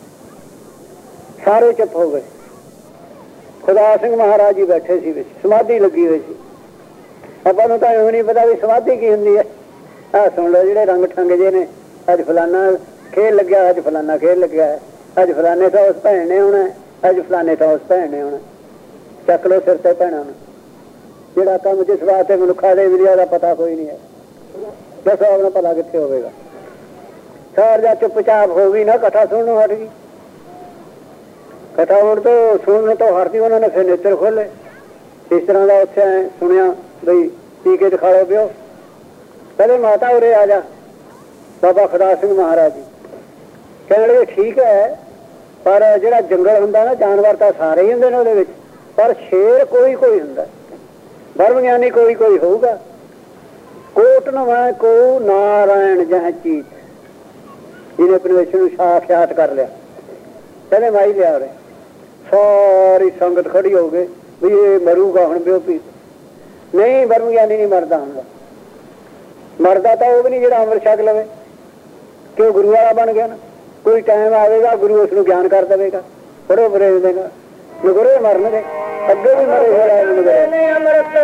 ਸਾਰੇ ਚੁੱਪ ਹੋ ਗਏ। ਖੁਦਾ ਸਿੰਘ ਮਹਾਰਾਜ ਜੀ ਬੈਠੇ ਸੀ ਵਿੱਚ, ਸਮਾਧੀ ਲੱਗੀ ਹੋਈ ਸੀ। ਆਪਾਂ ਨੂੰ ਤਾਂ ਇਹੋ ਨਹੀਂ ਪਤਾ ਵੀ ਸਮਾਧੀ ਕੀ ਹੁੰਦੀ ਹੈ। ਆਹ ਸੁਣ ਲਓ ਜਿਹੜੇ ਰੰਗ ਠੰਗ ਜੇ ਨੇ, ਅੱਜ ਫਲਾਨਾ ਖੇਲ ਲੱਗਿਆ, ਅੱਜ ਫਲਾਨਾ ਖੇਲ ਲੱਗਿਆ, ਅੱਜ ਫਲਾਨੇ ਤਾਂ ਉਸ ਭੈਣ ਨੇ ਆਉਣਾ, ਅੱਜ ਫਲਾਨੇ ਤਾਂ ਉਸ ਭੈਣ ਨੇ ਆਉਣਾ। ਚੱਕ ਲਓ ਸਿਰ ਤੇ ਭੈਣਾਂ ਨੂੰ। ਜਿਹੜਾ ਕੰਮ ਜਿਸ ਵਾਸਤੇ ਮਨੁੱਖਾਂ ਦੇ ਵਿਦਿਆ ਦਾ ਪਤਾ ਕੋਈ ਨਹੀਂ ਹੈ, ਦੱਸੋ ਆਪਣਾ ਭਲਾ ਕਿੱਥੇ ਹੋਵੇਗਾ। ਸਾਰ ਜਾ ਚੁੱਪਚਾਪ ਹੋ ਗਈ ਨਾ, ਕਥਾ ਸੁਣਨੋਂ ਹਟ ਗਈ। ਕਥਾ ਹੁਣ ਤੋਂ ਸੁਣਨ ਤੋਂ ਹਟਦੀ, ਉਹਨਾਂ ਨੇ ਫਿਰ ਨੇਤਰ ਖੋਲੇ। ਇਸ ਤਰ੍ਹਾਂ ਦਾ ਉੱਥੇ ਸੁਣਿਆ ਬਈ ਟੀਕੇ ਦਿਖਾ ਲਓ ਪਿਓ। ਕਹਿੰਦੇ ਮਾਤਾ ਉਰੇ ਆ ਜਾ। ਬਾਬਾ ਖੁਦਾ ਸਿੰਘ ਮਹਾਰਾਜ ਜੀ ਕਹਿੰਦੇ ਠੀਕ ਹੈ, ਪਰ ਜਿਹੜਾ ਜੰਗਲ ਹੁੰਦਾ ਨਾ, ਜਾਨਵਰ ਤਾਂ ਸਾਰੇ ਹੀ ਹੁੰਦੇ ਨੇ ਉਹਦੇ ਵਿੱਚ, ਪਰ ਸ਼ੇਰ ਕੋਈ ਹੁੰਦਾ, ਬਰਮ ਗਿਆਨੀ ਕੋਈ ਹੋਊਗਾ। ਕੋਟ ਨਵਾਂ ਕੋ ਨਾਰਾਇਣ ਜਹ ਚੀਤ, ਜਿਹਨੇ ਪਰਮੇਸ਼ਰ ਨੂੰ ਸਾਖਿਆਤ ਕਰ ਲਿਆ। ਕਹਿੰਦੇ ਮਾਈ ਲਿਆ ਉਰੇ। ਸਾਰੀ ਸੰਗਤ ਖੜੀ ਹੋ ਗਈ ਵੀ ਇਹ ਮਰੂਗਾ ਹੁਣ ਬਿਓਪੀ। ਨਹੀਂ, ਬਰਮ ਗਿਆਨੀ ਨਹੀਂ ਮਰਦਾ ਹੁੰਦਾ। ਮਰਦਾ ਤਾਂ ਉਹ ਵੀ ਨਹੀਂ ਜਿਹੜਾ ਅੰਮ੍ਰਿਤ ਛਕ ਲਵੇ, ਕਿ ਉਹ ਗੁਰੂ ਵਾਲਾ ਬਣ ਗਿਆ ਨਾ। ਕੋਈ ਟਾਈਮ ਆਵੇਗਾ ਗੁਰੂ ਉਸ ਨੂੰ ਗਿਆਨ ਕਰ ਦੇਵੇਗਾ। ਪੜੋ ਬਰੇ ਦੇਗਾ ਨਗਰੇ ਮਰਨਗੇ, ਅੱਗੇ ਵੀ ਮਰੇ ਹੋਏ ਅੰਮ੍ਰਿਤ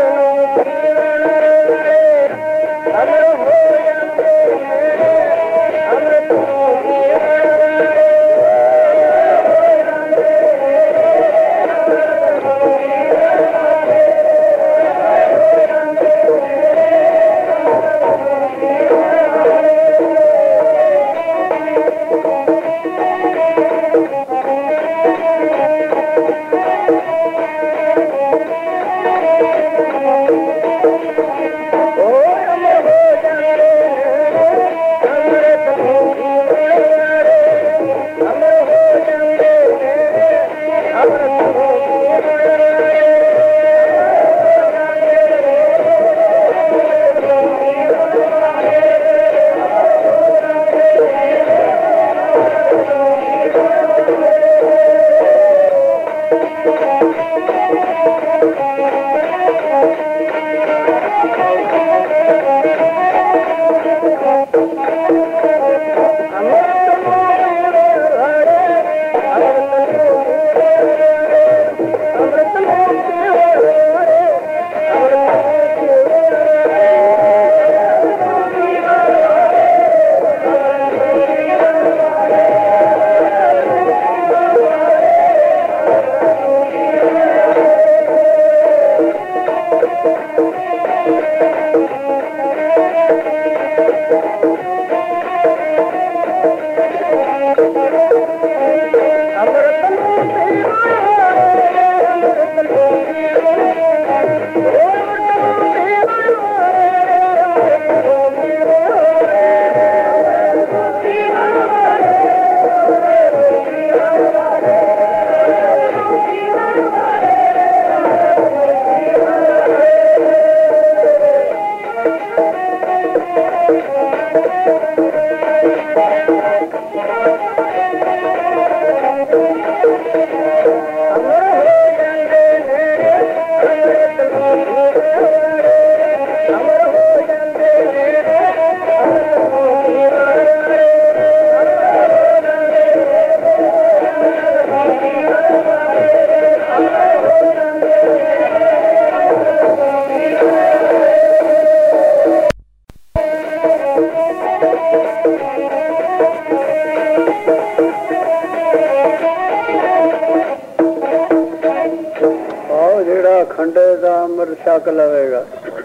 ਛਕ ਲਵੇਗਾ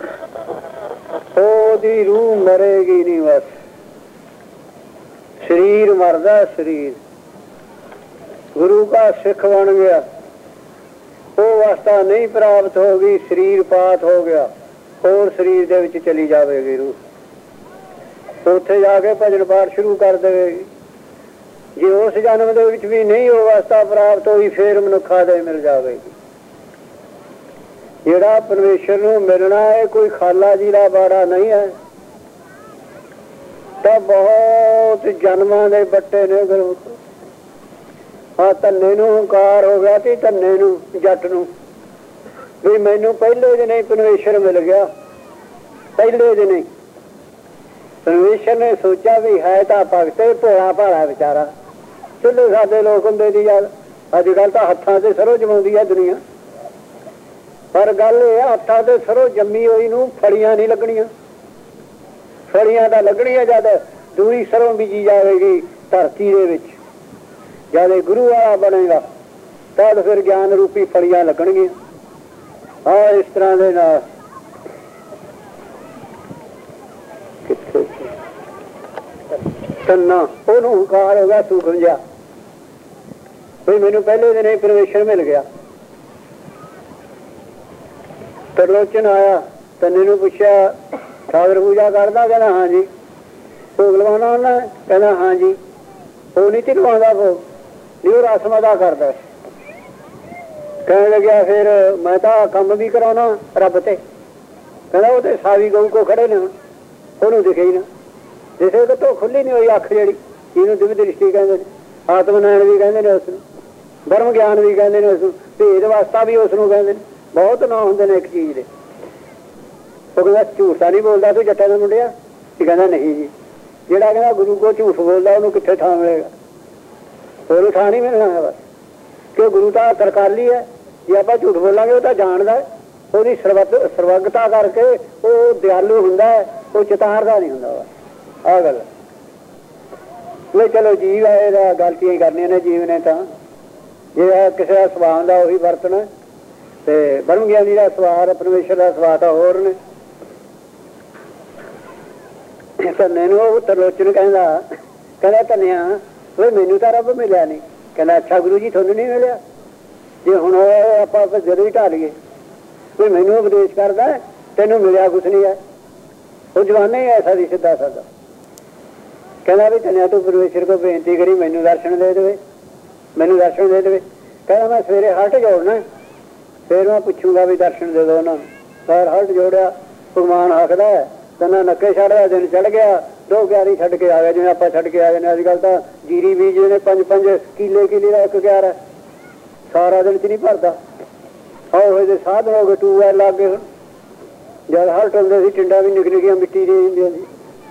ਉਹਦੀ ਰੂਹ ਮਰੇਗੀ ਨਹੀਂ। ਬਸ ਸਰੀਰ ਮਰਦਾ, ਸਰੀਰ ਗੁਰੂ का सिख बन गया, वो अवस्था नहीं प्राप्त होगी, शरीर पात हो गया, और शरीर दे विच चली जाएगी रूह। उत्थे जाके भजन पाठ शुरू कर देगी। ਜੇ ਉਸ ਜਨਮ ਦੇ ਵਿੱਚ ਵੀ ਨਹੀਂ ਉਹ ਅਵਸਥਾ ਪ੍ਰਾਪਤ ਹੋਈ ਫਿਰ ਮਨੁੱਖਾ ਦੇ ਮਿਲ ਜਾਵੇਗੀ। ਜਿਹੜਾ ਪਰਮੇਸ਼ਰ ਨੂੰ ਮਿਲਣਾ ਹੈ ਕੋਈ ਖਾਲਾ ਜੀ ਦਾ ਬਾੜਾ ਨਹੀਂ ਹੈ। ਤਾਂ ਬਹੁਤ ਜਨਮਾਂ ਦੇ ਬੱਟੇ ਨੇ ਆ ਧੰਨੇ ਨੂੰ ਹੰਕਾਰ ਹੋ ਗਿਆ ਤੇ ਧੰਨੇ ਨੂੰ ਜੱਟ ਨੂੰ ਵੀ ਮੈਨੂੰ ਪਹਿਲੇ ਦਿਨ ਹੀ ਪਰਮੇਸ਼ਰ ਮਿਲ ਗਿਆ। ਪਹਿਲੇ ਦਿਨ ਹੀ ਪਰਮੇਸ਼ਰ ਨੇ ਸੋਚਿਆ ਵੀ ਹੈ ਤਾਂ ਭਗਤ ਭੋਲਾ ਭਾਲਾ ਵਿਚਾਰਾ। ਚਲੋ ਸਾਡੇ ਲੋਕ ਹੁੰਦੇ ਦੀ ਯਾਰ ਅੱਜ ਕੱਲ੍ਹ ਤਾਂ ਹੱਥਾਂ ਤੇ ਸਰੋਂ ਜਮਾਉਂਦੀ ਹੈ ਦੁਨੀਆ। ਪਰ ਗੱਲ ਇਹ ਹੱਥਾਂ ਤੇ ਸਰੋਂ ਜੰਮੀ ਹੋਈ ਨੂੰ ਫੜੀਆਂ ਨਹੀਂ ਲੱਗਣੀਆਂ। ਫੜੀਆਂ ਤਾਂ ਲੱਗਣੀਆਂ ਜਦ ਦੂਰੀ ਸਰੋਂ ਬੀਜੀ ਜਾਵੇਗੀ ਧਰਤੀ ਦੇ ਵਿੱਚ। ਜਦ ਇਹ ਗੁਰੂ ਵਾਲਾ ਬਣੇਗਾ ਤਦ ਫਿਰ ਗਿਆਨ ਰੂਪੀ ਫੜੀਆਂ ਲੱਗਣਗੀਆਂ। ਹਾਂ ਇਸ ਤਰ੍ਹਾਂ ਦੇ ਨਾਲ ਧੰਨਾ ਉਹਨੂੰ ਹੰਕਾਰ ਹੋ ਗਿਆ ਸੂਖਮ ਜਿਹਾ ਵੀ ਮੈਨੂੰ ਪਹਿਲੇ ਦਿਨ ਹੀ ਪਰਮੇਸ਼ਰ ਮਿਲ ਗਿਆ। ਤਰਲੋਚਨ ਆਇਆ ਧੰਨੇ ਨੂੰ ਪੁੱਛਿਆ ਠਾਕਰ ਪੂਜਾ ਕਰਦਾ? ਕਹਿੰਦਾ ਹਾਂ ਜੀ। ਭੋਗ ਲਵਾਉਣਾ ਉਹਨੇ? ਕਹਿੰਦਾ ਹਾਂ ਜੀ। ਉਹ ਨਹੀਂ ਤੀ ਲਵਾਉਂਦਾ ਭੋਗ ਨਹੀਂ, ਉਹ ਰਸਮ ਅਦਾ ਕਰਦਾ। ਕਹਿਣ ਲੱਗਿਆ ਫਿਰ ਮੈਂ ਤਾਂ ਕੰਮ ਵੀ ਕਰਾਉਣਾ ਰੱਬ ਤੇ। ਕਹਿੰਦਾ ਉਹ ਤੇ ਸਾਵੀ ਗਊ ਕੋ ਖੜੇ ਨੇ, ਹੁਣ ਉਹਨੂੰ ਦਿਖੇ ਹੀ ਨਾ। ਦਿਸੇ ਤਾਂ ਧੋ ਖੁੱਲੀ ਨਹੀਂ ਹੋਈ ਅੱਖ ਜਿਹੜੀ, ਇਹਨੂੰ ਦਿਵ ਦ੍ਰਿਸ਼ਟੀ ਕਹਿੰਦੇ ਨੇ, ਆਤਮ ਨੈਣ ਵੀ ਕਹਿੰਦੇ ਨੇ ਉਸਨੂੰ, ਬਰਮ ਗਿਆਨ ਵੀ ਕਹਿੰਦੇ ਨੇ ਉਸਨੂੰ, ਭੇਦ ਵਾਸਤਾ ਵੀ ਉਸਨੂੰ ਕਹਿੰਦੇ ਨੇ। ਬਹੁਤ ਨਾਂ ਹੁੰਦੇ ਨੇ ਇੱਕ ਚੀਜ਼ ਦੇ। ਉਹ ਕਹਿੰਦਾ ਝੂਠ ਤਾਂ ਨਹੀਂ ਬੋਲਦਾ ਤੂੰ ਜੱਟਾਂ ਦਾ ਮੁੰਡਿਆ? ਇਹ ਕਹਿੰਦਾ ਨਹੀਂ ਜੀ। ਜਿਹੜਾ ਕਹਿੰਦਾ ਗੁਰੂ ਕੋ ਝੂਠ ਬੋਲਦਾ ਉਹਨੂੰ ਕਿੱਥੇ ਥਾਂ ਮਿਲੇਗਾ? ਉਹਨੂੰ ਥਾਂ ਨਹੀਂ ਮਿਲਣਾ ਹੈ ਬਸ। ਕਿ ਗੁਰੂ ਤਾਂ ਤਰਕਾਲੀ ਹੈ। ਜੇ ਆਪਾਂ ਝੂਠ ਬੋਲਾਂਗੇ ਉਹ ਤਾਂ ਜਾਣਦਾ, ਉਹਦੀ ਸਰਵਗਤਾ ਕਰਕੇ ਉਹ ਦਿਆਲੂ ਹੁੰਦਾ ਹੈ, ਉਹ ਚਿਤਾਰ ਦਾ ਨਹੀਂ ਹੁੰਦਾ। ਬਸ ਆਹ ਗੱਲ ਵੀ ਚਲੋ ਜੀਵ ਹੈ, ਇਹਦਾ ਗਲਤੀਆਂ ਹੀ ਕਰਨੀਆਂ ਨੇ ਜੀਵ ਨੇ। ਤਾਂ ਜੇ ਕਿਸੇ ਦਾ ਸੁਭਾਅ ਦਾ ਉਹੀ ਵਰਤਣਾ ਤੇ ਬ੍ਰਹਮ ਗਿਆਨੀ ਦਾ ਸੁਭਾਅ ਪਰਮੇਸ਼ਰ ਦਾ ਸੁਭਾਅ ਤਾਂ ਹੋਰ ਨੇ। ਧੰਨੇ ਨੂੰ ਉਹ ਤਰਲੋਚਨ ਕਹਿੰਦਾ ਧੰਨਿਆ ਵੀ ਮੈਨੂੰ ਤਾਂ ਰੱਬ ਮਿਲਿਆ ਨਹੀਂ। ਕਹਿੰਦਾ ਅੱਛਾ ਗੁਰੂ ਜੀ ਤੁਹਾਨੂੰ ਨਹੀਂ ਮਿਲਿਆ? ਜੇ ਹੁਣ ਆਪਾਂ ਜਦੋਂ ਹੀ ਢਾਲੀਏ ਵੀ ਮੈਨੂੰ ਉਪਦੇਸ਼ ਕਰਦਾ ਤੈਨੂੰ ਮਿਲਿਆ ਕੁਛ ਨਹੀਂ ਹੈ। ਉਹ ਜਵਾਨੇ ਹੀ ਐਸਾ ਦੀ ਸਿੱਧਾ ਸਾਦਾ। ਕਹਿੰਦਾ ਵੀ ਧੰਨਿਆ ਤੂੰ ਪਰਮੇਸ਼ਰ ਕੋ ਬੇਨਤੀ ਕਰੀ ਮੈਨੂੰ ਦਰਸ਼ਨ ਦੇ ਦੇਵੇ, ਮੈਨੂੰ ਦਰਸ਼ਨ ਦੇ ਦੇਵੇ। ਕਹਿੰਦਾ ਮੈਂ ਸਵੇਰੇ ਹੱਟ ਜੋੜਨਾ, ਫਿਰ ਮੈਂ ਪੁੱਛੂੰਗਾ ਵੀ ਦਰਸ਼ਨ ਦੇ ਦੋ ਉਹਨਾਂ ਨੂੰ। ਫਿਰ ਹੱਟ ਜੋੜਿਆ, ਭਗਵਾਨ ਆਖਦਾ ਕਹਿੰਦਾ ਨੱਕੇ ਛੱਡਦਾ, ਦਿਨ ਚੜ ਗਿਆ, 2 ਕਿਆਰੀ ਛੱਡ ਕੇ ਆ ਗਿਆ। ਜਿਵੇਂ ਆਪਾਂ ਛੱਡ ਕੇ ਆ ਜਾਂਦੇ ਅੱਜ ਕੱਲ੍ਹ ਤਾਂ ਜੀਰੀ ਬੀਜਦੇ ਨੇ 5-5 ਕਿੱਲੇ ਦਾ 1 ਕਿਆਰਾ, ਸਾਰਾ ਦਿਨ ਚ ਨਹੀਂ ਭਰਦਾ। ਆਓ ਇਹਦੇ ਸਾਧਨ ਹੋ ਗਏ, ਟੂਬਵੈਲ ਲੱਗ ਗਏ। ਹੁਣ ਜਦ ਹਲਟ ਹੁੰਦੇ ਸੀ ਟਿੰਡਾ ਵੀ ਨਿੱਕ ਨਿੱਕੀਆਂ ਮਿੱਟੀ ਦੀਆਂ ਹੁੰਦੀਆਂ ਸੀ।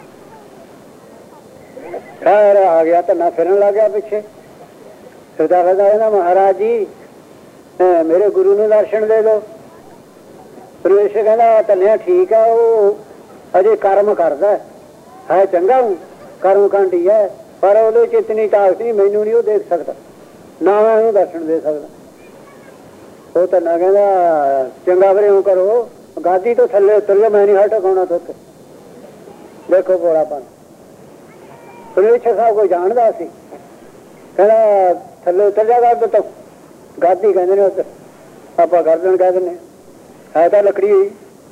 ਖੈਰ ਆ ਗਿਆ ਧੰਨਾ ਫਿਰਨ ਲੱਗ ਗਿਆ ਪਿੱਛੇ। ਸਰਦਾਰ ਕਹਿੰਦਾ ਮਹਾਰਾਜ ਜੀ ਮੇਰੇ ਗੁਰੂ ਨੂੰ ਦਰਸ਼ਨ ਦੇ ਦਿਓ। ਪਰਮੇਸ਼ਰ ਕਹਿੰਦਾ ਧੰਨਿਆ ਠੀਕ ਹੈ, ਉਹ ਅਜੇ ਕਰਮ ਕਰਦਾ ਹੈ, ਚੰਗਾ ਕਰਮ ਕਾਂਡੀ ਹੈ, ਪਰ ਉਹਦੇ ਚ ਇਤਨੀ ਤਾਕਤ ਨਹੀਂ, ਮੈਨੂੰ ਨਹੀਂ ਉਹ ਦੇਖ ਸਕਦਾ, ਨਾ ਮੈਂ ਉਹਨੂੰ ਦਰਸ਼ਨ ਦੇ ਸਕਦਾ। ਉਹ ਧੰਨਾ ਕਹਿੰਦਾ ਚੰਗਾ ਫਿਰ ਇਉਂ ਕਰੋ, ਗਾਦੀ ਤੋਂ ਥੱਲੇ ਉਤਰ ਜਾ, ਮੈਂ ਨਹੀਂ ਹਟ ਟਕਾਉਣਾ ਤੁੱਤ। ਦੇਖੋ ਭੋਲਾਪਨ ਪਰਮੇਸ਼ਰ ਸਾਹਿਬ ਕੋਈ ਜਾਣਦਾ ਸੀ। ਕਹਿੰਦਾ ਥੱਲੇ ਉਤਰ ਜਾ ਗਾਦੀ ਤੋਂ। ਗਾਦੀ ਕਹਿੰਦੇ ਨੇ ਉੱਧਰ, ਆਪਾਂ ਗਰਦਨ ਕਹਿ ਦਿੰਦੇ ਹੈ ਤਾਂ ਲੱਕੜੀ ਹੋਈ।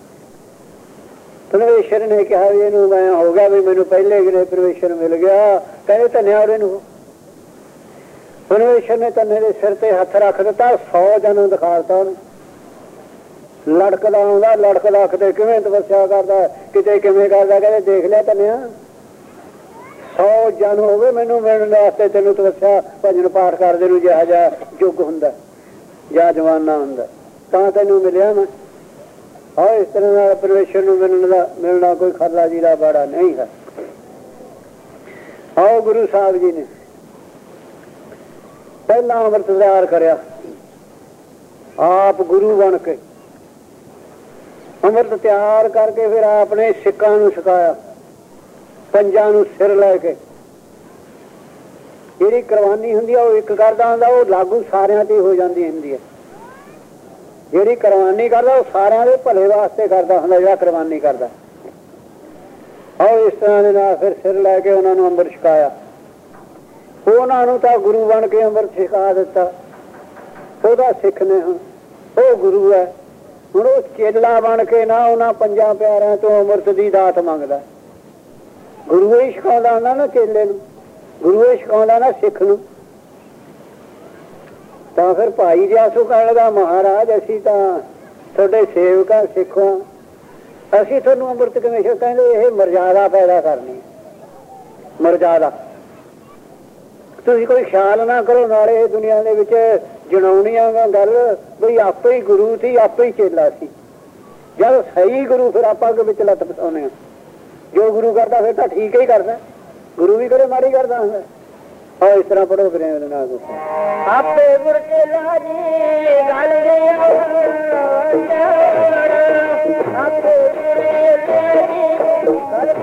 ਪਰਮੇਸ਼ਰ ਨੇ ਕਿਹਾ ਵੀ ਇਹਨੂੰ ਮੈਂ ਹੋ ਗਿਆ ਵੀ ਮੈਨੂੰ ਪਹਿਲੇ ਕਿਨੇ ਪਰਮੇਸ਼ਰ ਮਿਲ ਗਿਆ। ਕਹਿੰਦੇ ਧੰਨਿਆ ਉਹਦੇ ਨੂੰ। ਪਰਮੇਸ਼ਰ ਨੇ ਧੰਨੇ ਦੇ ਸਿਰ ਤੇ ਹੱਥ ਰੱਖ ਦਿੱਤਾ, 100 ਜਨਮ ਦਿਖਾ ਦਿੱਤਾ ਉਹਨੂੰ। ਲੜਕਦਾ ਆਉਂਦਾ, ਲੜਕਦਾ ਕਿਤੇ ਕਿਵੇਂ ਤਪੱਸਿਆ ਕਰਦਾ, ਕਿਤੇ ਕਿਵੇਂ ਕਰਦਾ। ਕਹਿੰਦੇ ਦੇਖ ਲਿਆ ਧੰਨਿਆ 100 ਜਨਮ ਹੋ ਗਏ ਮੈਨੂੰ ਮਿਲਣ ਵਾਸਤੇ, ਤੈਨੂੰ ਤਪੱਸਿਆ ਭਜਨ ਪਾਠ ਕਰਦੇ ਨੂੰ ਜਿਹਾ ਜਿਹਾ ਯੁੱਗ ਹੁੰਦਾ ਜਾਂ ਜਵਾਨਾ ਹੁੰਦਾ ਤਾਂ ਤੈਨੂੰ ਮਿਲਿਆ ਮੈਂ। ਹਾਂ ਇਸ ਤਰ੍ਹਾਂ ਨਾਲ ਪਰਮੇਸ਼ਰ ਨੂੰ ਮਿਲਣਾ ਕੋਈ ਖਾਲਾ ਜੀ ਦਾ ਬਾੜਾ ਨਹੀਂ ਹੈ। ਆਓ ਗੁਰੂ ਸਾਹਿਬ ਜੀ ਨੇ ਪਹਿਲਾਂ ਅੰਮ੍ਰਿਤ ਤਿਆਰ ਕਰਿਆ, ਆਪ ਗੁਰੂ ਬਣ ਕੇ ਅੰਮ੍ਰਿਤ ਤਿਆਰ ਕਰਕੇ ਫਿਰ ਆਪਣੇ ਸਿੱਖਾਂ ਨੂੰ ਸਿਖਾਇਆ, ਪੰਜਾਂ ਨੂੰ ਸਿਰ ਲੈ ਕੇ। ਜਿਹੜੀ ਕੁਰਬਾਨੀ ਹੁੰਦੀ ਆ ਉਹ ਇੱਕ ਕਰਦਾ ਹੁੰਦਾ, ਉਹ ਲਾਗੂ ਸਾਰਿਆਂ ਤੇ ਹੋ ਜਾਂਦੀ ਹੁੰਦੀ ਹੈ। ਜਿਹੜੀ ਕੁਰਬਾਨੀ ਕਰਦਾ ਉਹ ਸਾਰਿਆਂ ਦੇ ਭਲੇ ਵਾਸਤੇ ਕਰਦਾ ਹੁੰਦਾ, ਜਿਹੜਾ ਕੁਰਬਾਨੀ ਕਰਦਾ। ਆਓ ਇਸ ਤਰ੍ਹਾਂ ਦੇ ਨਾਲ ਫਿਰ ਸਿਰ ਲੈ ਕੇ ਉਹਨਾਂ ਨੂੰ ਅੰਮ੍ਰਿਤ ਛਕਾਇਆ। ਉਹਨਾਂ ਨੂੰ ਤਾਂ ਗੁਰੂ ਬਣ ਕੇ ਅੰਮ੍ਰਿਤ ਛਕਾ ਦਿੱਤਾ, ਉਹਦਾ ਸਿੱਖ ਨੇ ਹੁਣ ਉਹ ਗੁਰੂ ਹੈ। ਹੁਣ ਉਹ ਚੇਲਾ ਬਣ ਕੇ ਨਾ ਉਹਨਾਂ ਪੰਜਾਂ ਪਿਆਰਿਆਂ ਤੋਂ ਅੰਮ੍ਰਿਤ ਦੀ ਦਾਤ ਮੰਗਦਾ। ਗੁਰੂ ਹੀ ਛਕਾਉਂਦਾ ਹੁੰਦਾ ਨਾ ਚੇਲੇ ਨੂੰ, ਗੁਰੂ ਇਹ ਸਿਖਾਉਂਦਾ ਨਾ ਸਿੱਖ ਨੂੰ। ਤਾਂ ਫਿਰ ਭਾਈ ਜਿਆਸੂ ਕਹਿਣ ਲੱਗਾ, ਮਹਾਰਾਜ ਅਸੀਂ ਤਾਂ ਤੁਹਾਡੇ ਸੇਵਕਾਂ ਸਿੱਖਾਂ, ਅਸੀਂ ਤੁਹਾਨੂੰ ਅੰਮ੍ਰਿਤ ਕਿਵੇਂ ਛਕ? ਕਹਿੰਦੇ ਇਹ ਮਰਜ਼ਾਦਾ ਪੈਦਾ ਕਰਨੀ, ਮਰਜ਼ਾਦਾ। ਤੁਸੀਂ ਕੋਈ ਖਿਆਲ ਨਾ ਕਰੋ, ਨਾਲੇ ਦੁਨੀਆ ਦੇ ਵਿੱਚ ਜਣਾਉਣੀਆਂ ਗੱਲ ਬਈ ਆਪੇ ਹੀ ਗੁਰੂ ਸੀ, ਆਪੇ ਹੀ ਚੇਲਾ ਸੀ। ਜਦ ਸਹੀ ਗੁਰੂ ਫਿਰ ਆਪਾਂ ਅੱਗੇ ਵਿੱਚ ਲੱਤ ਪਸਾਉਂਦੇ ਹਾਂ। ਜੋ ਗੁਰੂ ਕਰਦਾ ਫਿਰ ਤਾਂ ਠੀਕ ਹੀ ਕਰਦਾ, ਗੁਰੂ ਵੀ ਕਰੇ ਮਾੜੀ ਕਰਦਾ ਹੁੰਦਾ। ਹਾਂ ਇਸ ਤਰ੍ਹਾਂ ਪੜੋ ਫਿਰ ਉਹਦੇ ਨਾਲ ਆਪੇ ਗੁਰ ਚੇਲਾ ਜੀ ਗੱਲ ਆਪੇ ਗੁਰ ਚੇਲਾ ਜੀ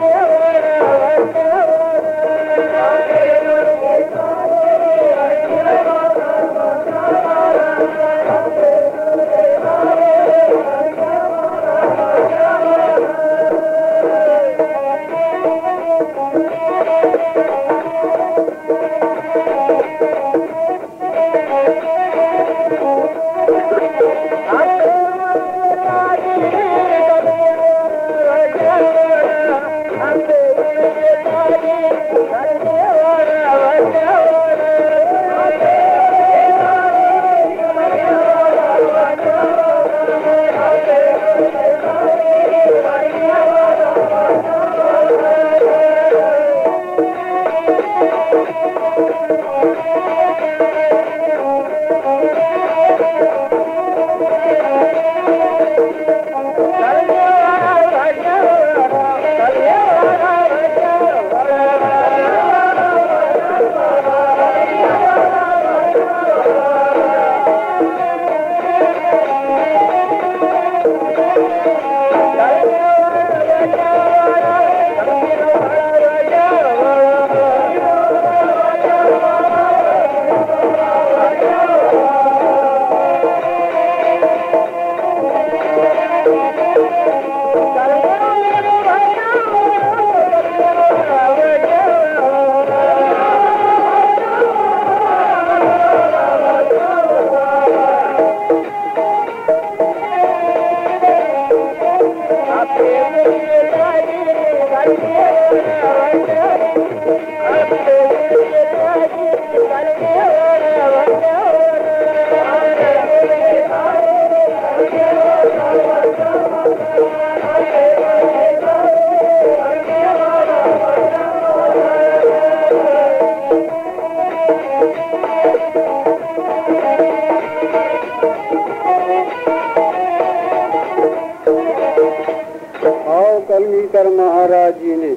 ਕਲਗੀਧਰ ਮਹਾਰਾਜ ਜੀ ਨੇ